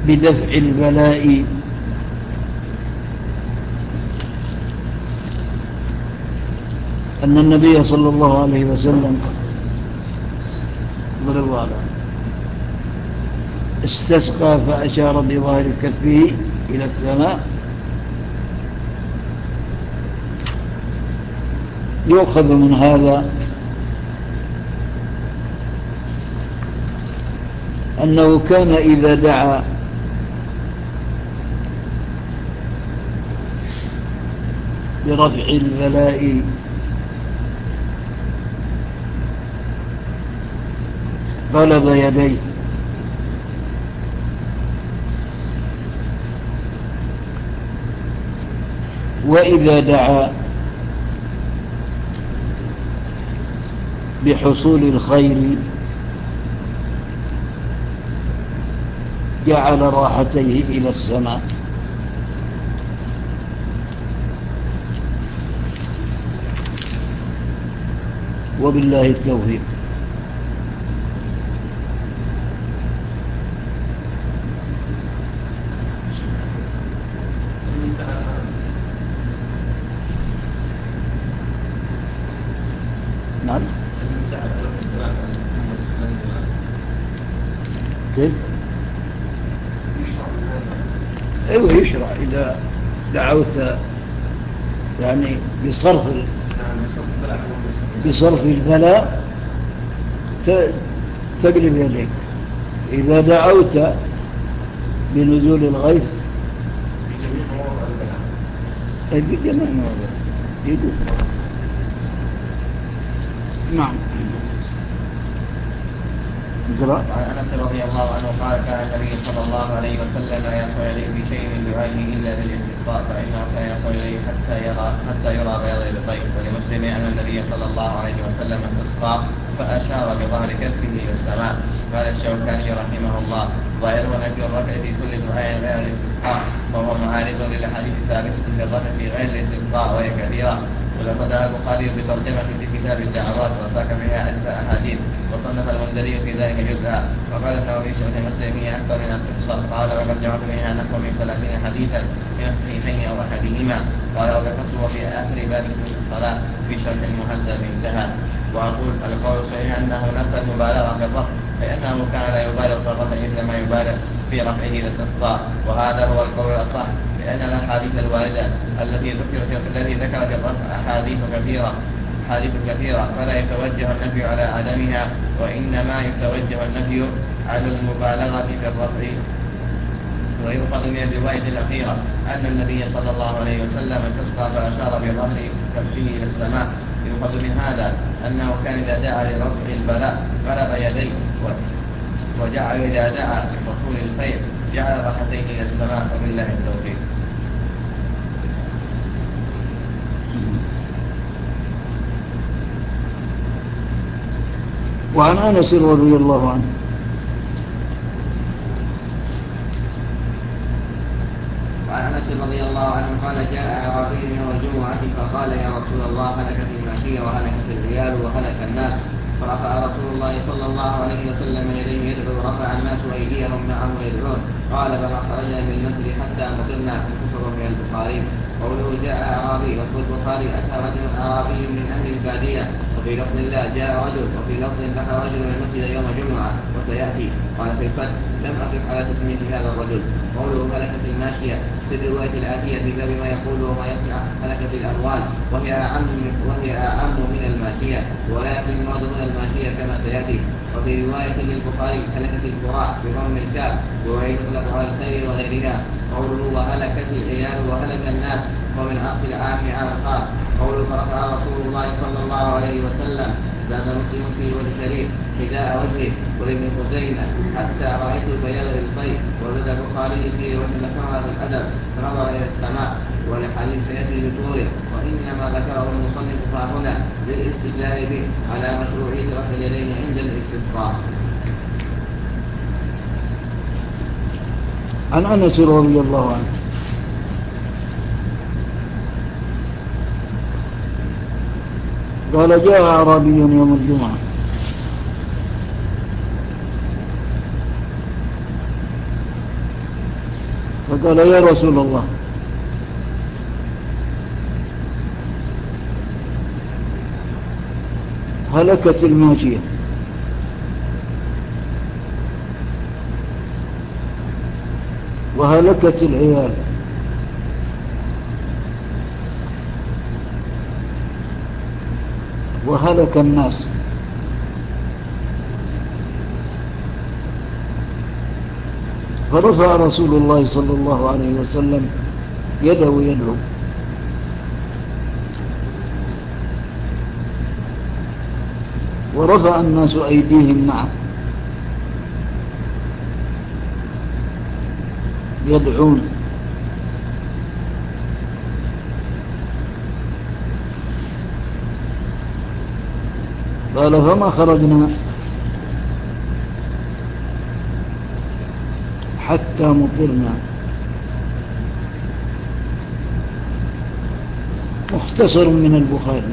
بدفع البلاء أن النبي صلى الله عليه وسلم استسقى فأشار بظاهر كفه إلى السماء. يؤخذ من هذا أنه كان إذا دعا برفع البلاء قلب يديه، وإذا دعا بحصول الخير جعل راحتيه إلى السماء. وبالله التوفيق. نعم. كيف؟ ايوه يشرع اذا دعوت يعني بصرف البلاء تقلب يديك. اذا دعوت بنزول الغيث اي بجميع مواضع يقول. نعم. عن انس رضي الله عنه قال كان النبي صلى الله عليه وسلم لا يرفع اليه بشيء من دعائه الا بالاستسقاء فانه كان يرفع اليه حتى يرى بياض الطيف. ولمسلم ان النبي صلى الله عليه وسلم استسقى فاشار بظهر كفه الى السماء. قال الشوكاني رحمه الله ظاهره نفي الرفع في كل دعاء غير الاستسقاء وهو معارض للاحاديث الثابته في الرفع في غير الاستسقاء وهي كثيره. ولقد دعا البخاري بترجمة في كتاب الدعوات وساق فيها عدة أحاديث وصنف المنذري في ذلك جزءا. وقال النووي في شرح مسلم أكثر من القصة قال وقد جمعت منها نحو من 30 حديثا من الصحيحين أو أحدهما. قال وبحسبه في آخر باب في الصلاة في شرح المهذب انتهى. وأقول القول صحيح أنه نفى المبالغة في الرفع فإنه كان لا يبالغ في الرفع مثل ما يبالغ في رفعه الاستسقاء وهذا هو القول الأصح لأن الأحاديث الواردة التي ذكرت الرفع أحاديث كثيرة فلا يتوجه النفي على عدمها وإنما يتوجه النفي على المبالغة في الرفع. ويؤخذ من الرواية الأخيرة أن النبي صلى الله عليه وسلم استسقى فأشار بظهر كفه إلى السماء. يؤخذ من هذا أنه كان إذا دعا لرفع البلاء قلب يديه وجعل إذا دعا بحصول الخير جعل راحتيه إلى السماء. وبالله التوفيق. وعن أنس رضي الله عنه وعن انس رضي الله عنه قال جاء اعرابي يوم الجمعه فقال يا رسول الله هلكت الماشيه وهلكت الرجال وهلك الناس. فرفع رسول الله صلى الله عليه وسلم يديه يدعو رفع الناس ايديهم معه يدعون. قال فما خرجنا من المسجد حتى مطرنا كفر من البخاري. قوله جاء اعرابي وفي البخاري اتى رجل اعرابي من اهل الباديه وفي لفظ الله جاء رجل وفي لفظ دخل رجل المسجد يوم جمعه وسياتي. قال في الفتح لم اقف على تسميه هذا الرجل. قوله هلكت الماشيه في الروايه الاتيه في باب ما يقول وما يصنع هلكت الاموال وهي اعم من الماشيه ولكن المراد من الماشيه كما سياتي. وفي روايه للبخاري هلكت القراء بضم الكاف وهي تطلق على الخير وغيرها. قوله وهلكت العيال وهلك الناس ومن عقد العام على الخاص. قوله فرفع رسول الله صلى الله عليه وسلم زاد مسلم في وجه كريم حذاء وجهه ولابن خزيمة حتى رأيت بياض الطيف. وزاد البخاري في وجه ذكرها في الأدب فنظر إلى السماء ولحديث سيأتي بطوله وإنما ذكره المصنف هنا للاستدلال به على مشروعية رفع اليدين عند الاستسقاء. عن أنس رضي الله عنه قال جاء أعرابي يوم الجمعة فقال يا رسول الله هلكت الماشية وهلكت العيال وهلك الناس، فرفع رسول الله صلى الله عليه وسلم يده يدعو، ورفع الناس أيديهم معه يدعون. قال فما خرجنا حتى مطرنا. مختصر من البخاري.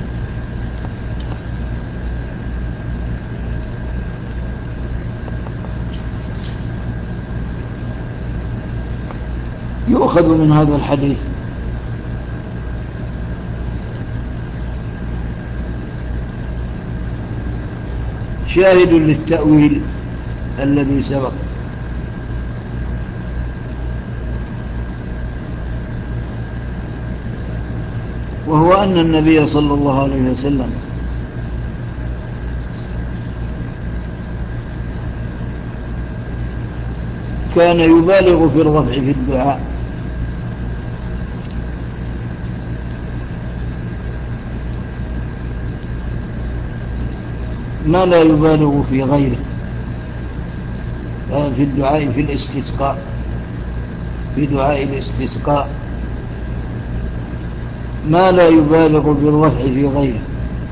يؤخذ من هذا الحديث شاهد للتأويل الذي سبق، وهو أن النبي صلى الله عليه وسلم كان يبالغ في الرفع في الدعاء، ما لا يبالغ في غيره، في الدعاء في الاستسقاء، في دعاء الاستسقاء ما لا يبالغ بالرفع في غيره.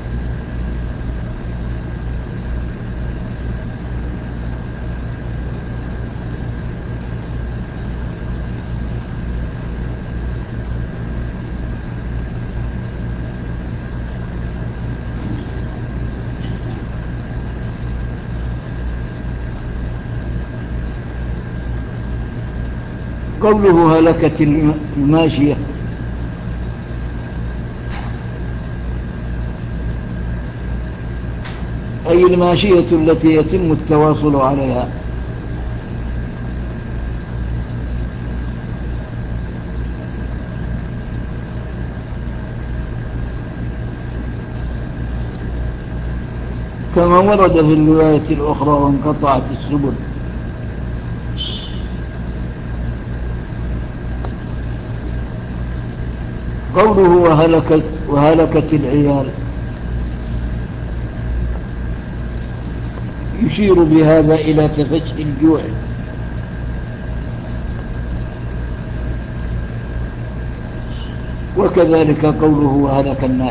قوله هلكت الماشية أي الماشية التي يتم التواصل عليها، كما ورد في الرواية الأخرى وانقطعت السبل. قوله وهلكت العيال يشير بهذا إلى تفشي الجوع، وكذلك قوله وهلك الناس.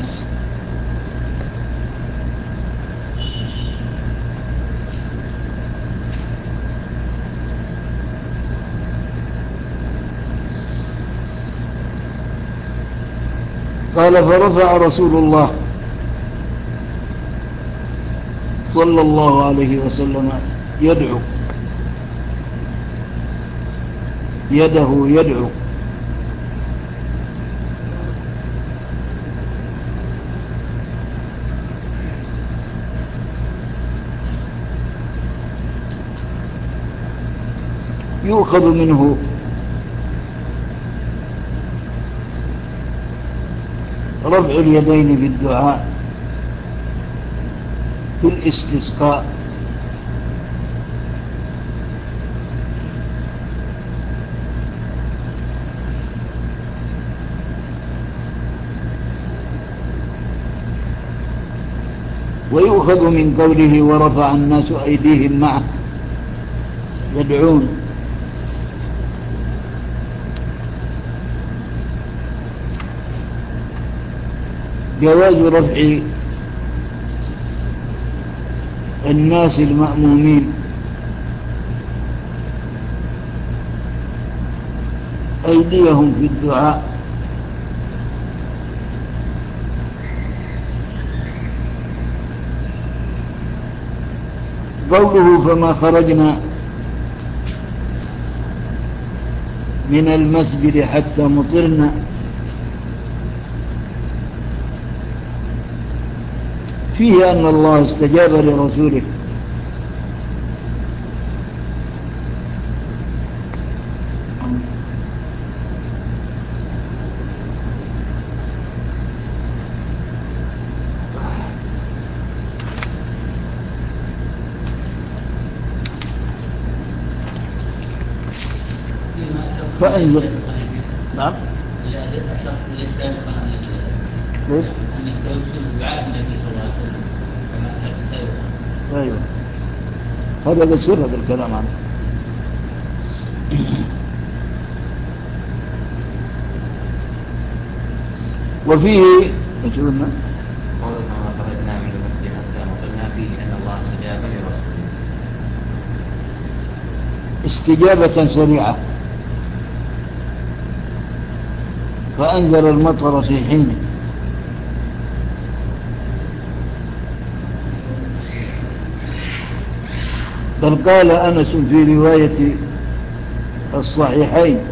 قال فرفع رسول الله صلى الله عليه وسلم يدعو يده يدعو، يؤخذ منه رفع اليدين في الدعاء في الاستسقاء، ويؤخذ من قوله ورفع الناس أيديهم معه يدعون جواز رفع الناس المأمومين أيديهم في الدعاء، قوله فما خرجنا من المسجد حتى مطرنا فيه أن الله استجاب لرسوله فأنزل. نعم. ليش؟ أيوة هذا بسير هذا الكلام عنه. وفيه قولنا ما خرجنا من المسجد حتى مطرنا فيه أن الله استجاب لرسوله استجابة سريعة فأنزل المطر في حينه. بل قال أنس في رواية الصحيحين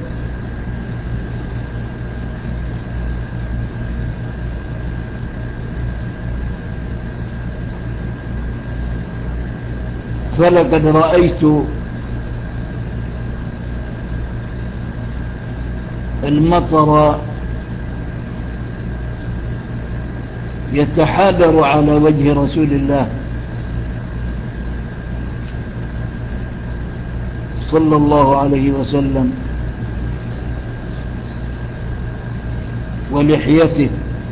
فلقد رأيت المطر يتحادر على وجه رسول الله صلى الله عليه وسلم ولحيته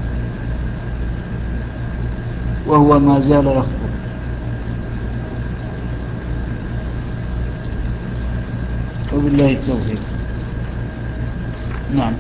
وهو ما زال يخطب. وبالله التوفيق. نعم.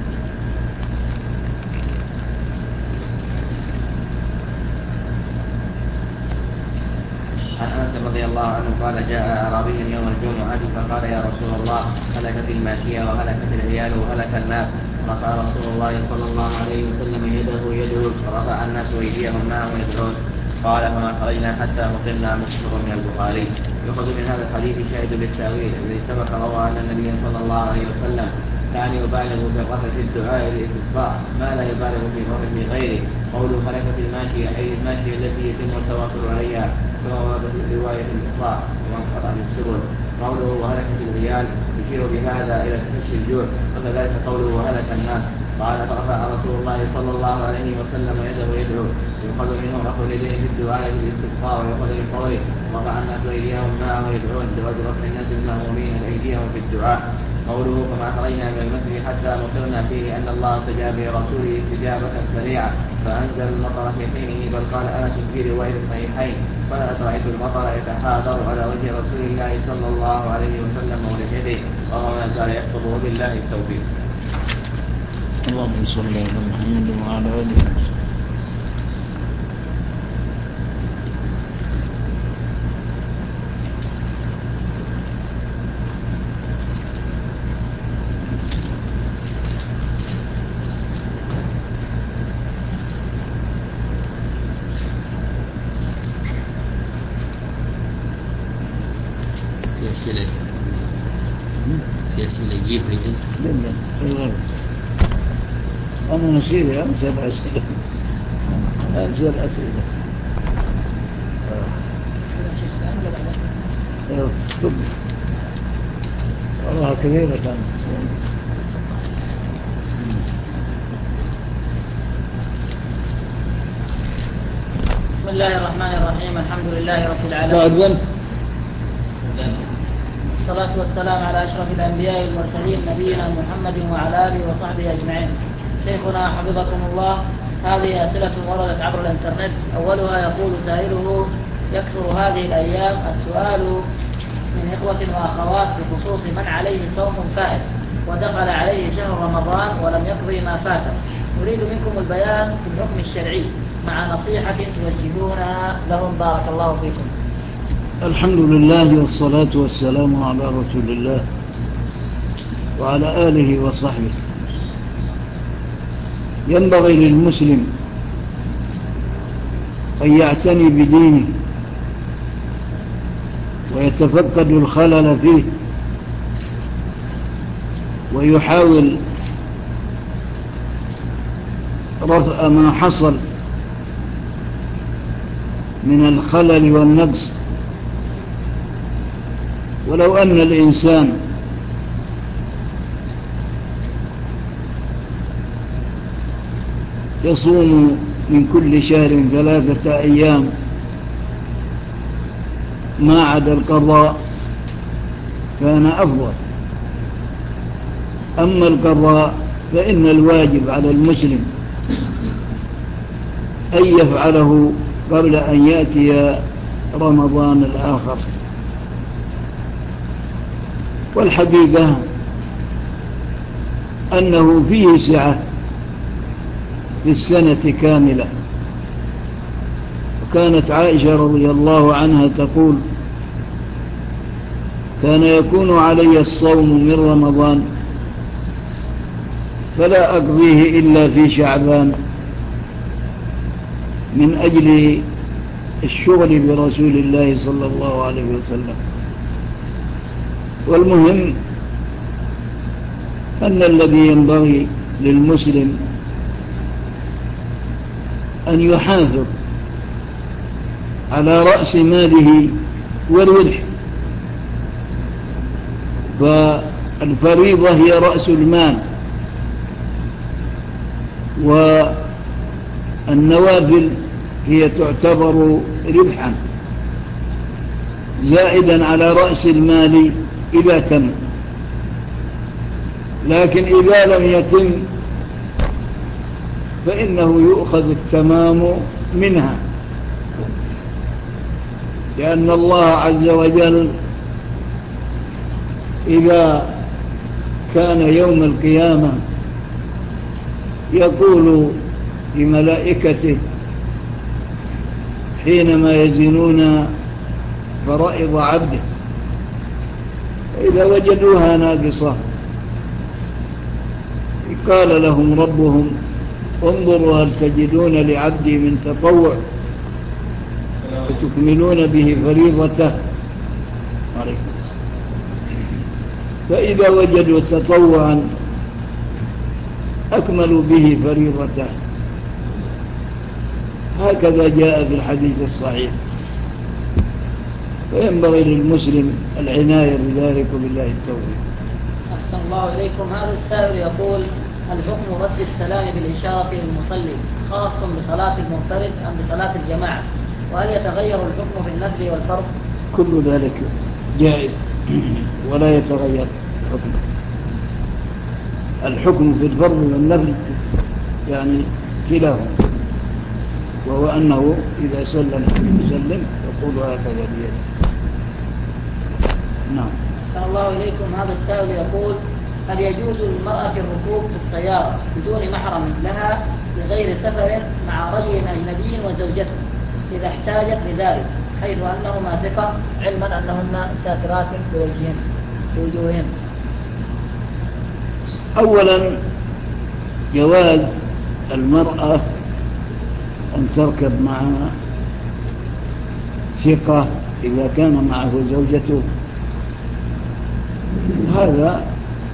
عن أنس رضي الله عنه قال جاء أعرابي يوم الجمعة فقال يا رسول الله هلكت الماشية وهلكت العيال وهلك الناس. رفع رسول الله صلى الله عليه وسلم يده يدعو فرفع الناس أيديهم معه يدعون. قال فما خرجنا حتى مطرنا. مسلم من البخاري. يؤخذ من هذا الحديث شاهد للتأويل الذي سبق روى أن النبي صلى الله عليه وسلم كان يبالغ في الرفع في الدعاء للاستسقاء ما لا يبالغ في الرفع في غيره. قوله هلكت الماشية أي الماشية التي يتم التواصل عليها كما ورد في رواية الإسراء وانقطع السبل. قوله وهلكت العيال يشير بهذا إلى تفشي الجوع وكذلك قوله وهلك الناس. قال فرفع رسول الله صلى الله عليه وسلم يده يدعو. يؤخذ منه رفع اليدين في الدعاء في الاستسقاء ويؤخذ من قوله رفع الناس أيديهم معه يدعون جواز رفع الناس المأمومين أيديهم في الدعاء. قوله فما خرجنا من المسجد حتى مطرنا فيه أن الله استجاب لرسوله استجابة سريعة فأنزل المطر في حينه. بل قال أنس في رواية الصحيحين فلا رأيت المطر يتحاذر على وجه رسول الله صلى الله عليه وسلم ولحيته وهو ما زال يخطب وبالله التوفيق. اللهم صل على محمد وعلى آله وسلم. في أسئلة جيب هيدا لا أنا نسيت أنزل أسئلة طب والله كبيرة كانت. بسم الله الرحمن الرحيم. الحمد لله رب العالمين. الصلاة والسلام على أشرف الأنبياء والمرسلين نبينا محمد وعلى آله وصحبه أجمعين. شيخنا حفظكم الله، هذه أسئلة وردت عبر الإنترنت. أولها يقول سائله يكثر هذه الأيام السؤال من إخوة وأخوات بخصوص من عليه صوم فائت ودخل عليه شهر رمضان ولم يقضي ما فاته. نريد منكم البيان في الحكم الشرعي مع نصيحة توجهونها لهم بارك الله فيكم. الحمد لله والصلاة والسلام على رسول الله وعلى آله وصحبه. ينبغي للمسلم أن يعتني بدينه ويتفقد الخلل فيه ويحاول رفع ما حصل من الخلل والنقص. ولو أن الإنسان يصوم من كل شهر 3 أيام ما عدا القضاء كان أفضل. أما القضاء فإن الواجب على المسلم أن يفعله قبل أن يأتي رمضان الآخر. والحقيقة أنه فيه سعة في السنة كاملة. وكانت عائشة رضي الله عنها تقول: كان يكون علي الصوم من رمضان فلا أقضيه إلا في شعبان من أجل الشغل برسول الله صلى الله عليه وسلم. والمهم أن الذي ينبغي للمسلم أن يحافظ على رأس ماله والربح. فالفريضة هي رأس المال، والنوافل هي تعتبر ربحا زائدا على رأس المال إذا تم. لكن إذا لم يتم فإنه يؤخذ التمام منها، لأن الله عز وجل إذا كان يوم القيامة يقول لملائكته حينما يزنون فرائض عبده إذا وجدوها ناقصة قال لهم ربهم: انظروا هل تجدون لعبدي من تطوع فتكملون به فريضته عليكم. فإذا وجدوا تطوعا أكملوا به فريضته. هكذا جاء في الحديث الصحيح. فينبغي للمسلم العناية بذلك، وبالله التوفيق. أحسن الله إليكم. هذا السائل يقول: الحكم رد السلام بالإشارة للمصلي خاص بصلاة المنفرد أم بصلاة الجماعة؟ وهل يتغير الحكم في النفل والفرض؟ كل ذلك جائز ولا يتغير الحكم في الفرض والنفل، يعني كلاهما، وهو أنه إذا سلم يقول هكذا بيده. نعم. أحسن الله إليكم. هذا السائل يقول: هل يجوز للمرأة الركوب في السيارة بدون محرم لها بغير سفر مع رجل أجنبي وزوجته إذا احتاجت لذلك، حيث أنهما ثقة، علما أنهن ساترات في وجوههن؟ أولا، جواز المرأة أن تركب مع ثقة إذا كان معه زوجته. هذا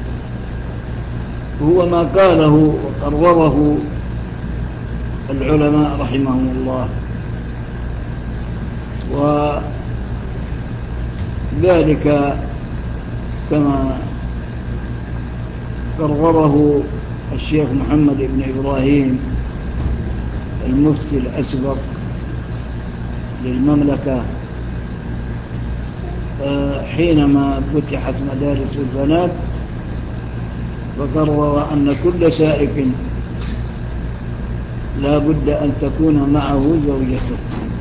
هو ما قاله وقرره العلماء رحمهم الله، وذلك كما قرره الشيخ محمد بن إبراهيم المفتي الأسبق للمملكة حينما فتحت مدارس البنات، فقرر أن كل سائق لا بد أن تكون معه زوجته،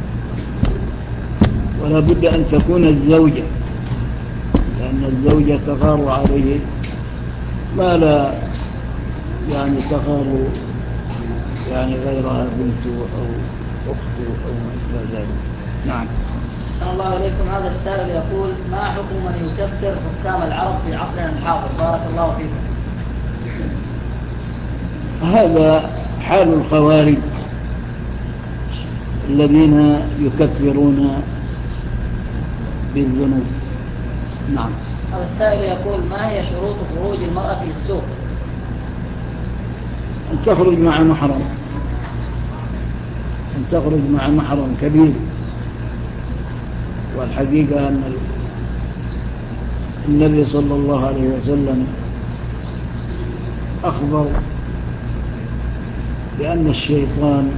ولا بد أن تكون الزوجة، لأن الزوجة تغار عليه ما لا يعني تغار يعني غيرها بنته أو أخته أو ما إلى ذلك. نعم. أحسن الله إليكم. هذا السائل يقول: ما حكم من يكفر حكام العرب في عصرنا الحاضر؟ بارك الله فيكم. هذا حال الخوارج الذين يكفرون بالذنوب. نعم. السائل يقول ما هي شروط خروج المرأة للسوق؟ أن تخرج مع محرم، أن تخرج مع محرم كبير. والحقيقة أن النبي صلى الله عليه وسلم أخبر بأن الشيطان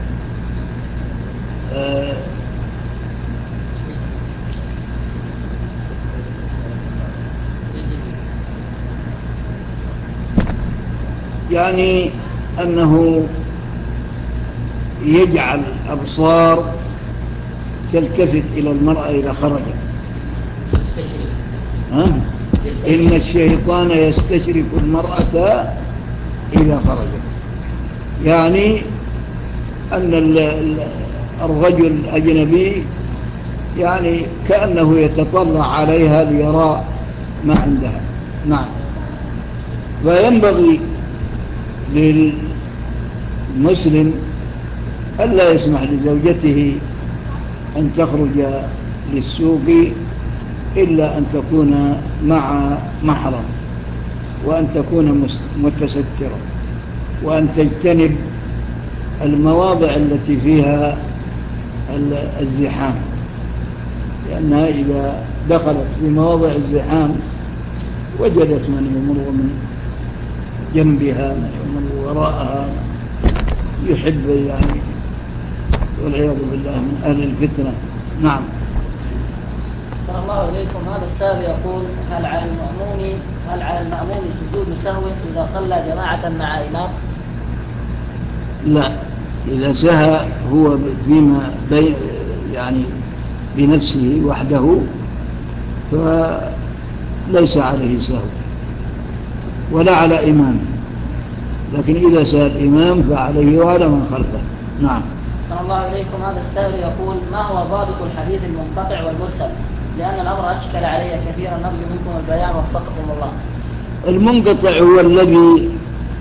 يعني أنه يجعل الأبصار تلتفت إلى المرأة إذا خرجت. إن الشيطان يستشرف المرأة إذا خرجت، يعني أن الرجل الأجنبي يعني كأنه يتطلع عليها ليرى ما عندها. نعم. فينبغي للمسلم ألا يسمح لزوجته أن تخرج للسوق إلا أن تكون مع محرم، وأن تكون متسترة، وأن تجتنب المواضع التي فيها الزحام، لأنها إذا دخلت في مواضع الزحام وجدت من يمر من جنبها من وراءها يحب يعني والعياذ بالله من أهل الفتنة. نعم. صلى الله إليكم. هذا السائل يقول هل على المأمون سجود سهو إذا صلى جماعة مع إمام؟ لا، إذا سهى هو فيما يعني بنفسه وحده فليس عليه سهو ولا على إمام، لكن إذا سهى الإمام فعليه وعلى من خلفه. نعم. صلى الله عليكم. هذا السائل يقول ما هو ضابط الحديث المنقطع والمرسل؟ لأن الأمر أشكل علي كثيرا، نرجو منكم البيان وفقكم الله. المنقطع هو الذي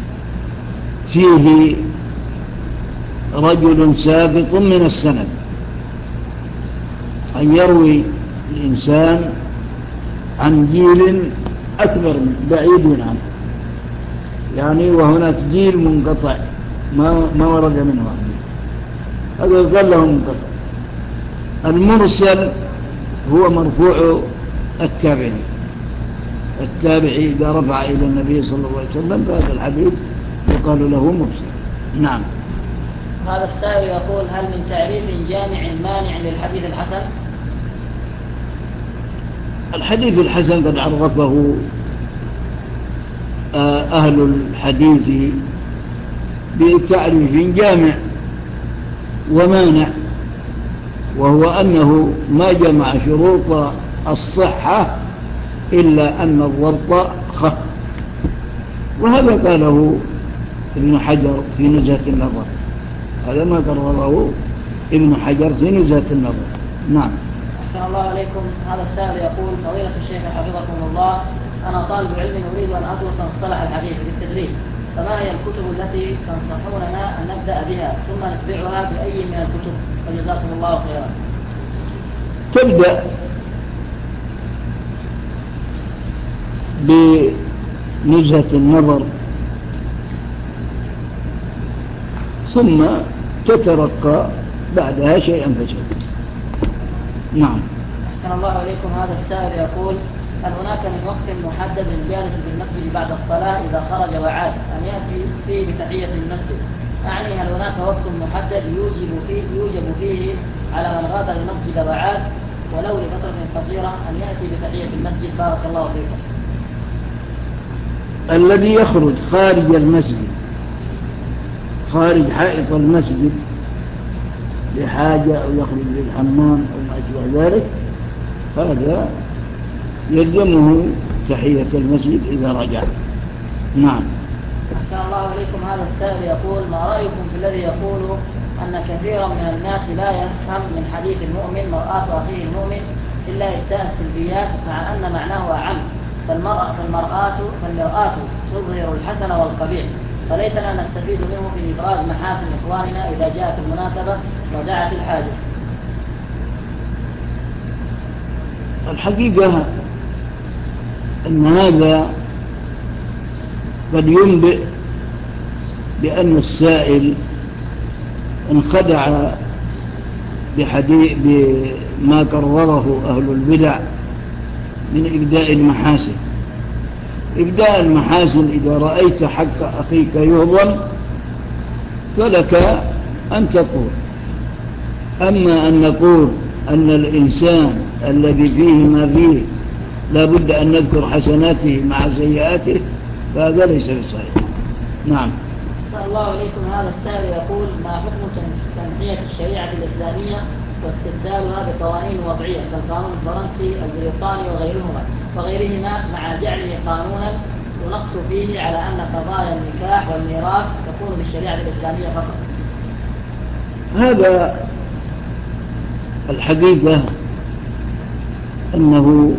فيه رجل ساقط من السند، أن يروي الإنسان عن جيل أكبر بعيد عنه، يعني وهناك جيل منقطع ما ورد منه، هذا قال له منقطع. المرسل هو مرفوع التابعي إذا رفع إلى النبي صلى الله عليه وسلم فهذا الحديث يقال له مرسل. نعم. هذا السائل يقول هل من تعريف جامع مانع للحديث الحسن؟ الحديث الحسن قد عرفه أهل الحديث بتعريف جامع ومانع، وهو أنه ما جمع شروط الصحة إلا أن الضبط خط، وهذا قاله ابن حجر في نزهة النظر، هذا ما قرره ابن حجر في نزهة النظر. نعم. أحسن الله عليكم. هذا السائل يقول فضيلة الشيخ حفظكم الله، أنا طالب علم أريد أن أدرس مصطلح الحديث بالتدريس، فما هي الكتب التي تنصحوننا أن نبدأ بها ثم نتبعها بأي من الكتب؟ وجزاكم الله خيرا. تبدأ بنزهة النظر ثم تترقى بعدها شيئا فشيئا. نعم. أحسن الله عليكم. هذا السائل يقول هل هناك من وقت محدد للجالس في المسجد بعد الصلاة إذا خرج وعاد أن يأتي فيه بتحية المسجد؟ أعني هل هناك وقت محدد يوجب فيه على من غادر المسجد وعاد ولو لفترة قصيرة أن يأتي بتحية المسجد؟ بارك الله فيكم. الذي يخرج خارج المسجد، خارج حائط المسجد لحاجة أو يخرج للحمام أو ما أشبه ذلك، هذا يلزمه تحية المسجد إذا رجع. نعم. أحسن الله عليكم. هذا السائل يقول ما رأيكم في الذي يقول أن كثيرا من الناس لا يفهم من حديث المؤمن مرآة أخيه المؤمن إلا إبداء السلبيات مع أن معناه أعم، فالمرآة تظهر الحسن والقبيح، فليتنا نستفيد منه في إبراز محاسن إخواننا إذا جاءت المناسبة ودعت الحاجة. الحقيقة أن هذا قد ينبئ بأن السائل انخدع بما قرره أهل البدع من إبداء المحاسن. إبداء المحاسن إذا رأيت حق أخيك يهضم فلك أن تقول، أما أن نقول أن الإنسان الذي فيه ما فيه لا بد أن نذكر حسناته مع سيئاته فهذا ليس بصحيح. نعم. صلى الله عليكم. هذا السائل يقول: ما حكم تنحية الشريعة الإسلامية واستبدالها بقوانين وضعية كالقانون الفرنسي البريطاني وغيرهما مع جعله قانونا ينص فيه على أن قضايا النكاح والميراث تكون بالشريعة الإسلامية فقط؟ هذا الحقيقة أنه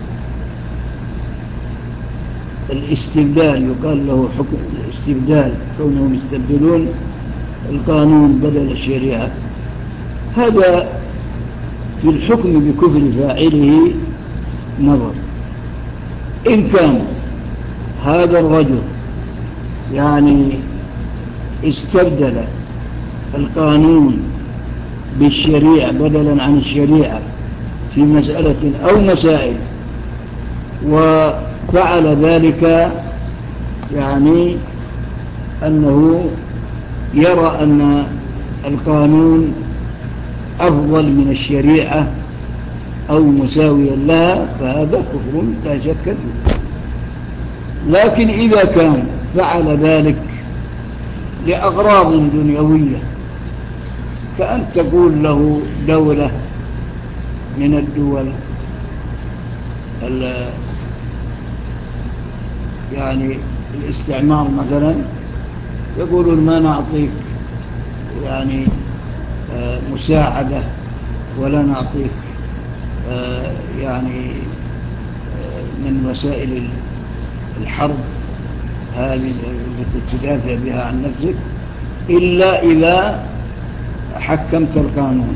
الاستبدال يقال له حكم الاستبدال، كونهم يستبدلون القانون بدل الشريعة، هذا في الحكم بكفر فاعله نظر. إن كان هذا الرجل يعني استبدل القانون بالشريعة بدلا عن الشريعة في مسألة أو مسائل وفعل ذلك يعني أنه يرى أن القانون أفضل من الشريعة أو مساويا لها فهذا كفر لا شك فيه. لكن إذا كان فعل ذلك لأغراض دنيوية كأن تقول له دولة من الدول يعني الاستعمار مثلا يقولون ما نعطيك يعني مساعدة ولا نعطيك يعني من وسائل الحرب هذه التي تدافع بها عن نفسك إلا إذا حكمت القانون.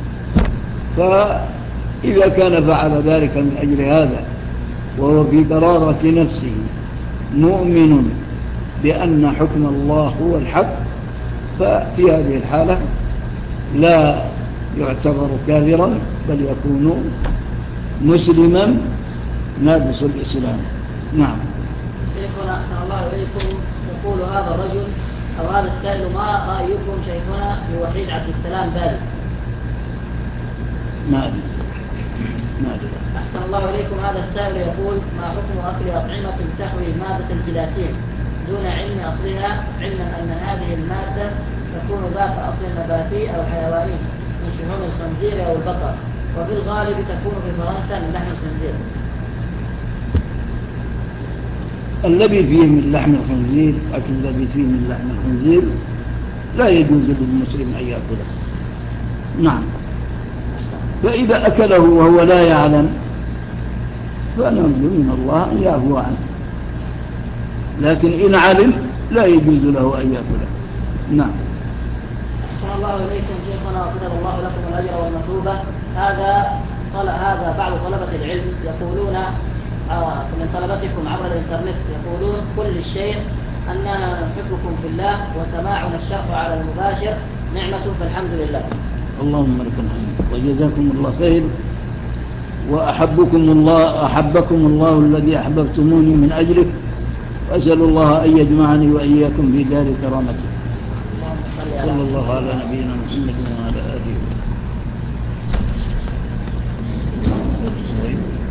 فإذا كان فعل ذلك من أجل هذا وهو في قرارة نفسه مؤمن بأن حكم الله هو الحق ففي هذه الحالة لا يعتبر كافرا بل يكون مسلما نابس الإسلام. نعم. شيخنا أحسن الله إليكم، يقول هذا الرجل أو هذا السائل: ما رأيكم شيخنا في وحيد عبد السلام بالي؟ ما أدري. أحسن الله إليكم، هذا السائل يقول: ما حكم أكل أطعمة تحوي مادة الجيلاتين دون علم أصلها، علما أن هذه المادة تكون ذات أصل نباتي أو حيواني من شحوم الخنزير أو البقر، وفي الغالب تكون في فرنسا من لحم الخنزير؟ الذي فيه من لحم الخنزير، أكل الذي فيه من لحم الخنزير لا يجوز للمسلم أن يأكله. نعم. فإذا أكله وهو لا يعلم فنرجو من الله أن يعفو عنه، لكن إن علم لا يجوز له أن يأكله. نعم. أحسن الله إليكم شيخنا وكتب الله لكم الأجر والمثوبة. هذا بعض طلبة العلم يقولون من طلبتكم عبر الإنترنت يقولون: كل الشيء أننا نحبكم في الله وسماعنا الشرح على المباشر نعمة فالحمد لله. اللهم لك الحمد وجزاكم الله خير وأحبكم الله الذي أحببتموني من أجله، وأسأل الله أن يجمعني وإياكم في دار كرامته. صلى الله على نبينا محمد وعلى آله.